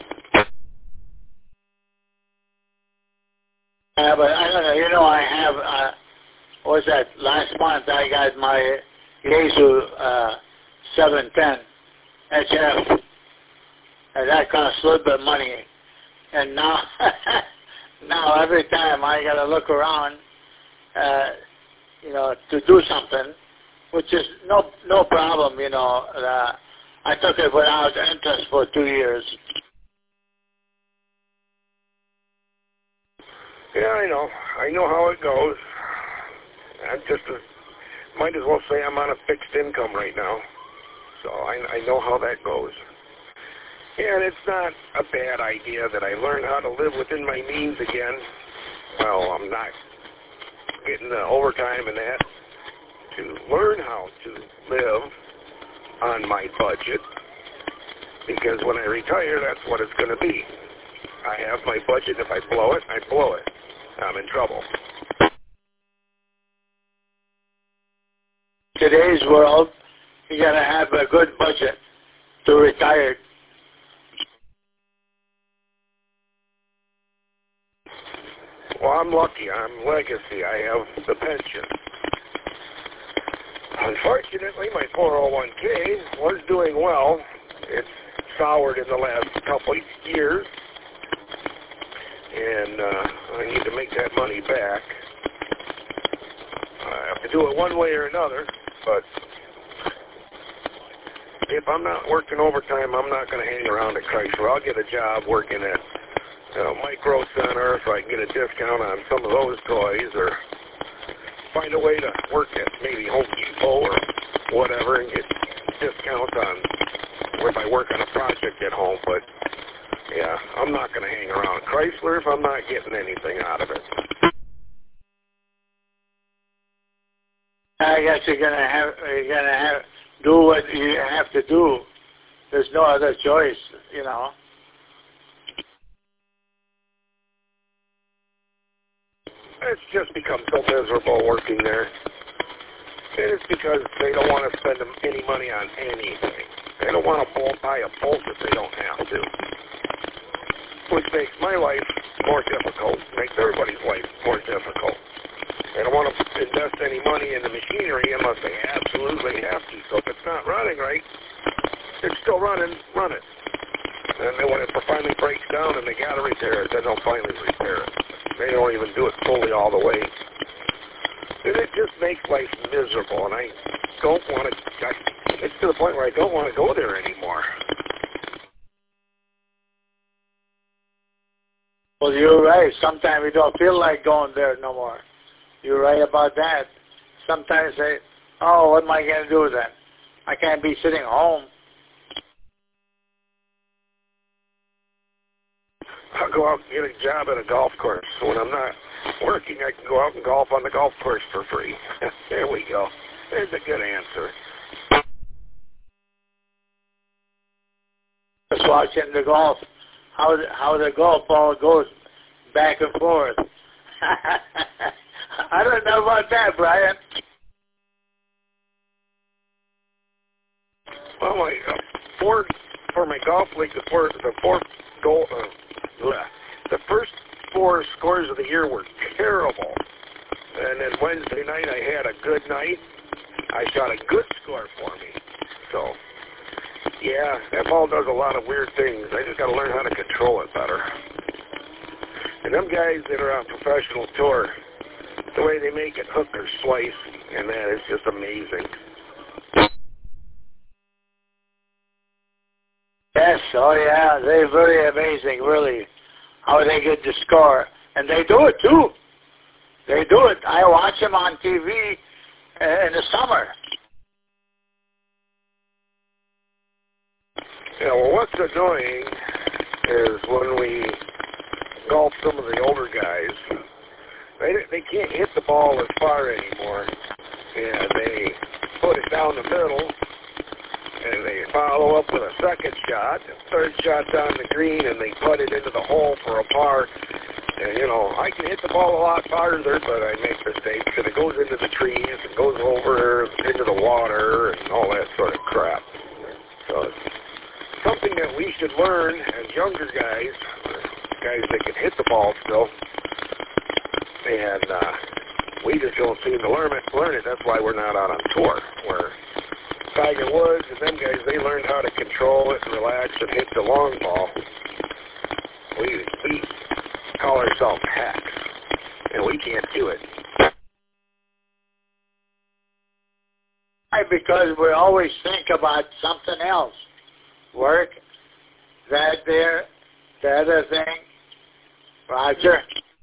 Yeah, but I don't know. You know, I have. Uh, what was that? Last month I got my Yaesu uh, seven ten H F, and that cost a little bit of money. And now, now every time I got to look around, uh, you know, to do something, which is no no problem. You know, uh, I took it without interest for two years. Yeah, I know. I know how it goes. I just uh, might as well say I'm on a fixed income right now. So I, I know how that goes. Yeah, and it's not a bad idea that I learn how to live within my means again. Well, I'm not getting the overtime and that. To learn how to live on my budget. Because when I retire, that's what it's going to be. I have my budget. If I blow it, I blow it. I'm in trouble. Today's world, you got to have a good budget to retire. Well, I'm lucky. I'm legacy. I have the pension. Unfortunately, my four oh one k was doing well. It's soured in the last couple of years. And uh, I need to make that money back. I have to do it one way or another, but if I'm not working overtime, I'm not going to hang around at Chrysler. I'll get a job working at you know, Micro Center so I can get a discount on some of those toys, or find a way to work at maybe Home Depot or whatever and get discounts on if I work on a project at home. But yeah, I'm not going to hang around Chrysler if I'm not getting anything out of it. I guess you're gonna have you're gonna have do what you have to do. There's no other choice, you know. It's just become so miserable working there. And it's because they don't want to spend any money on anything. They don't want to buy a bolt if they don't have to. Which makes my life more difficult, makes everybody's life more difficult. They don't want to invest any money in the machinery unless they absolutely have to. So if it's not running right, it's still running, run it. And then when it finally breaks down and they got to repair it, then they'll finally repair it. They don't even do it fully all the way. And it just makes life miserable, and I don't want to, I, it's to the point where I don't want to go there anymore. Well, you're right. Sometimes we don't feel like going there no more. You're right about that. Sometimes say, oh, what am I going to do then? I can't be sitting home. I'll go out and get a job at a golf course. So when I'm not working, I can go out and golf on the golf course for free. There we go. There's a good answer. Just watching the golf, how the, how the golf ball goes back and forth. I don't know about that, Brian. Well, my uh, four for my golf league, the four the four goal. Uh, The first four scores of the year were terrible. And then Wednesday night I had a good night. I shot a good score for me. So, yeah, that ball does a lot of weird things. I just got to learn how to control it better. And them guys that are on professional tour, the way they make it hook or slice, and that is just amazing. Yes, oh yeah, they're very amazing, really, how they get the score. And they do it, too. They do it. I watch them on T V in the summer. Yeah, well, what's annoying is when we golf some of the older guys, they they can't hit the ball as far anymore, and they put it down the middle, and they follow up with a second shot, and third shot down the green, and they put it into the hole for a par. And, you know, I can hit the ball a lot farther, but I make mistakes, and it goes into the trees and goes over into the water and all that sort of crap. So it's something that we should learn as younger guys, guys that can hit the ball still, and uh, we just don't seem to learn it. Learn it. That's why we're not out on tour, where Tiger Woods and them guys, they learned how to control it and relax and hit the long ball. We, we call ourselves hacks, and we can't do it. Why? Because we always think about something else. Work, that there, the other thing. Roger?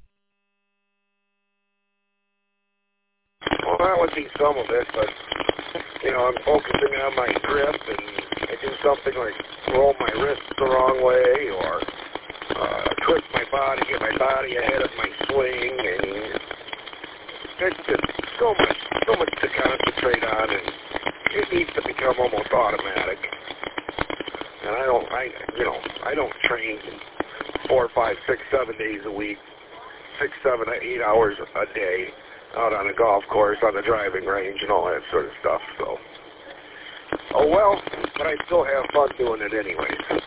Well, that would be some of it, but, you know, I'm focusing on my grip, and I do something like roll my wrists the wrong way, or uh, twist my body, get my body ahead of my swing, and it's just so much, so much to concentrate on, and it needs to become almost automatic. And I don't, I, you know, I don't train four, five, six, seven days a week, six, seven, eight hours a day out on a golf course, on the driving range, and all that sort of stuff. So, oh well, but I still have fun doing it anyways.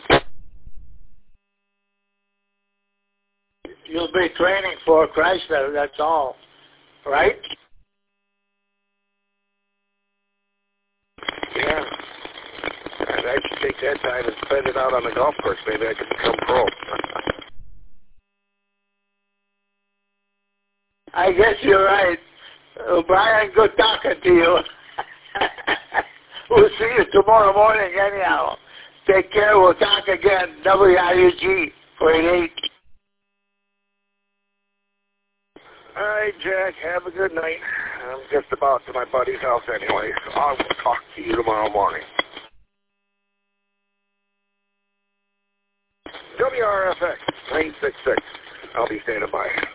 You'll be training for Chrysler, that's all, right? Yeah. And I should take that time and spend it out on the golf course. Maybe I could become pro. I guess you're right. Uh, Brian, good talking to you. We'll see you tomorrow morning anyhow. Take care. We'll talk again. W I U G four eight eight. All right, Jack. Have a good night. I'm just about to my buddy's house anyway, so I will talk to you tomorrow morning. W R F X nine six six. I'll be standing by.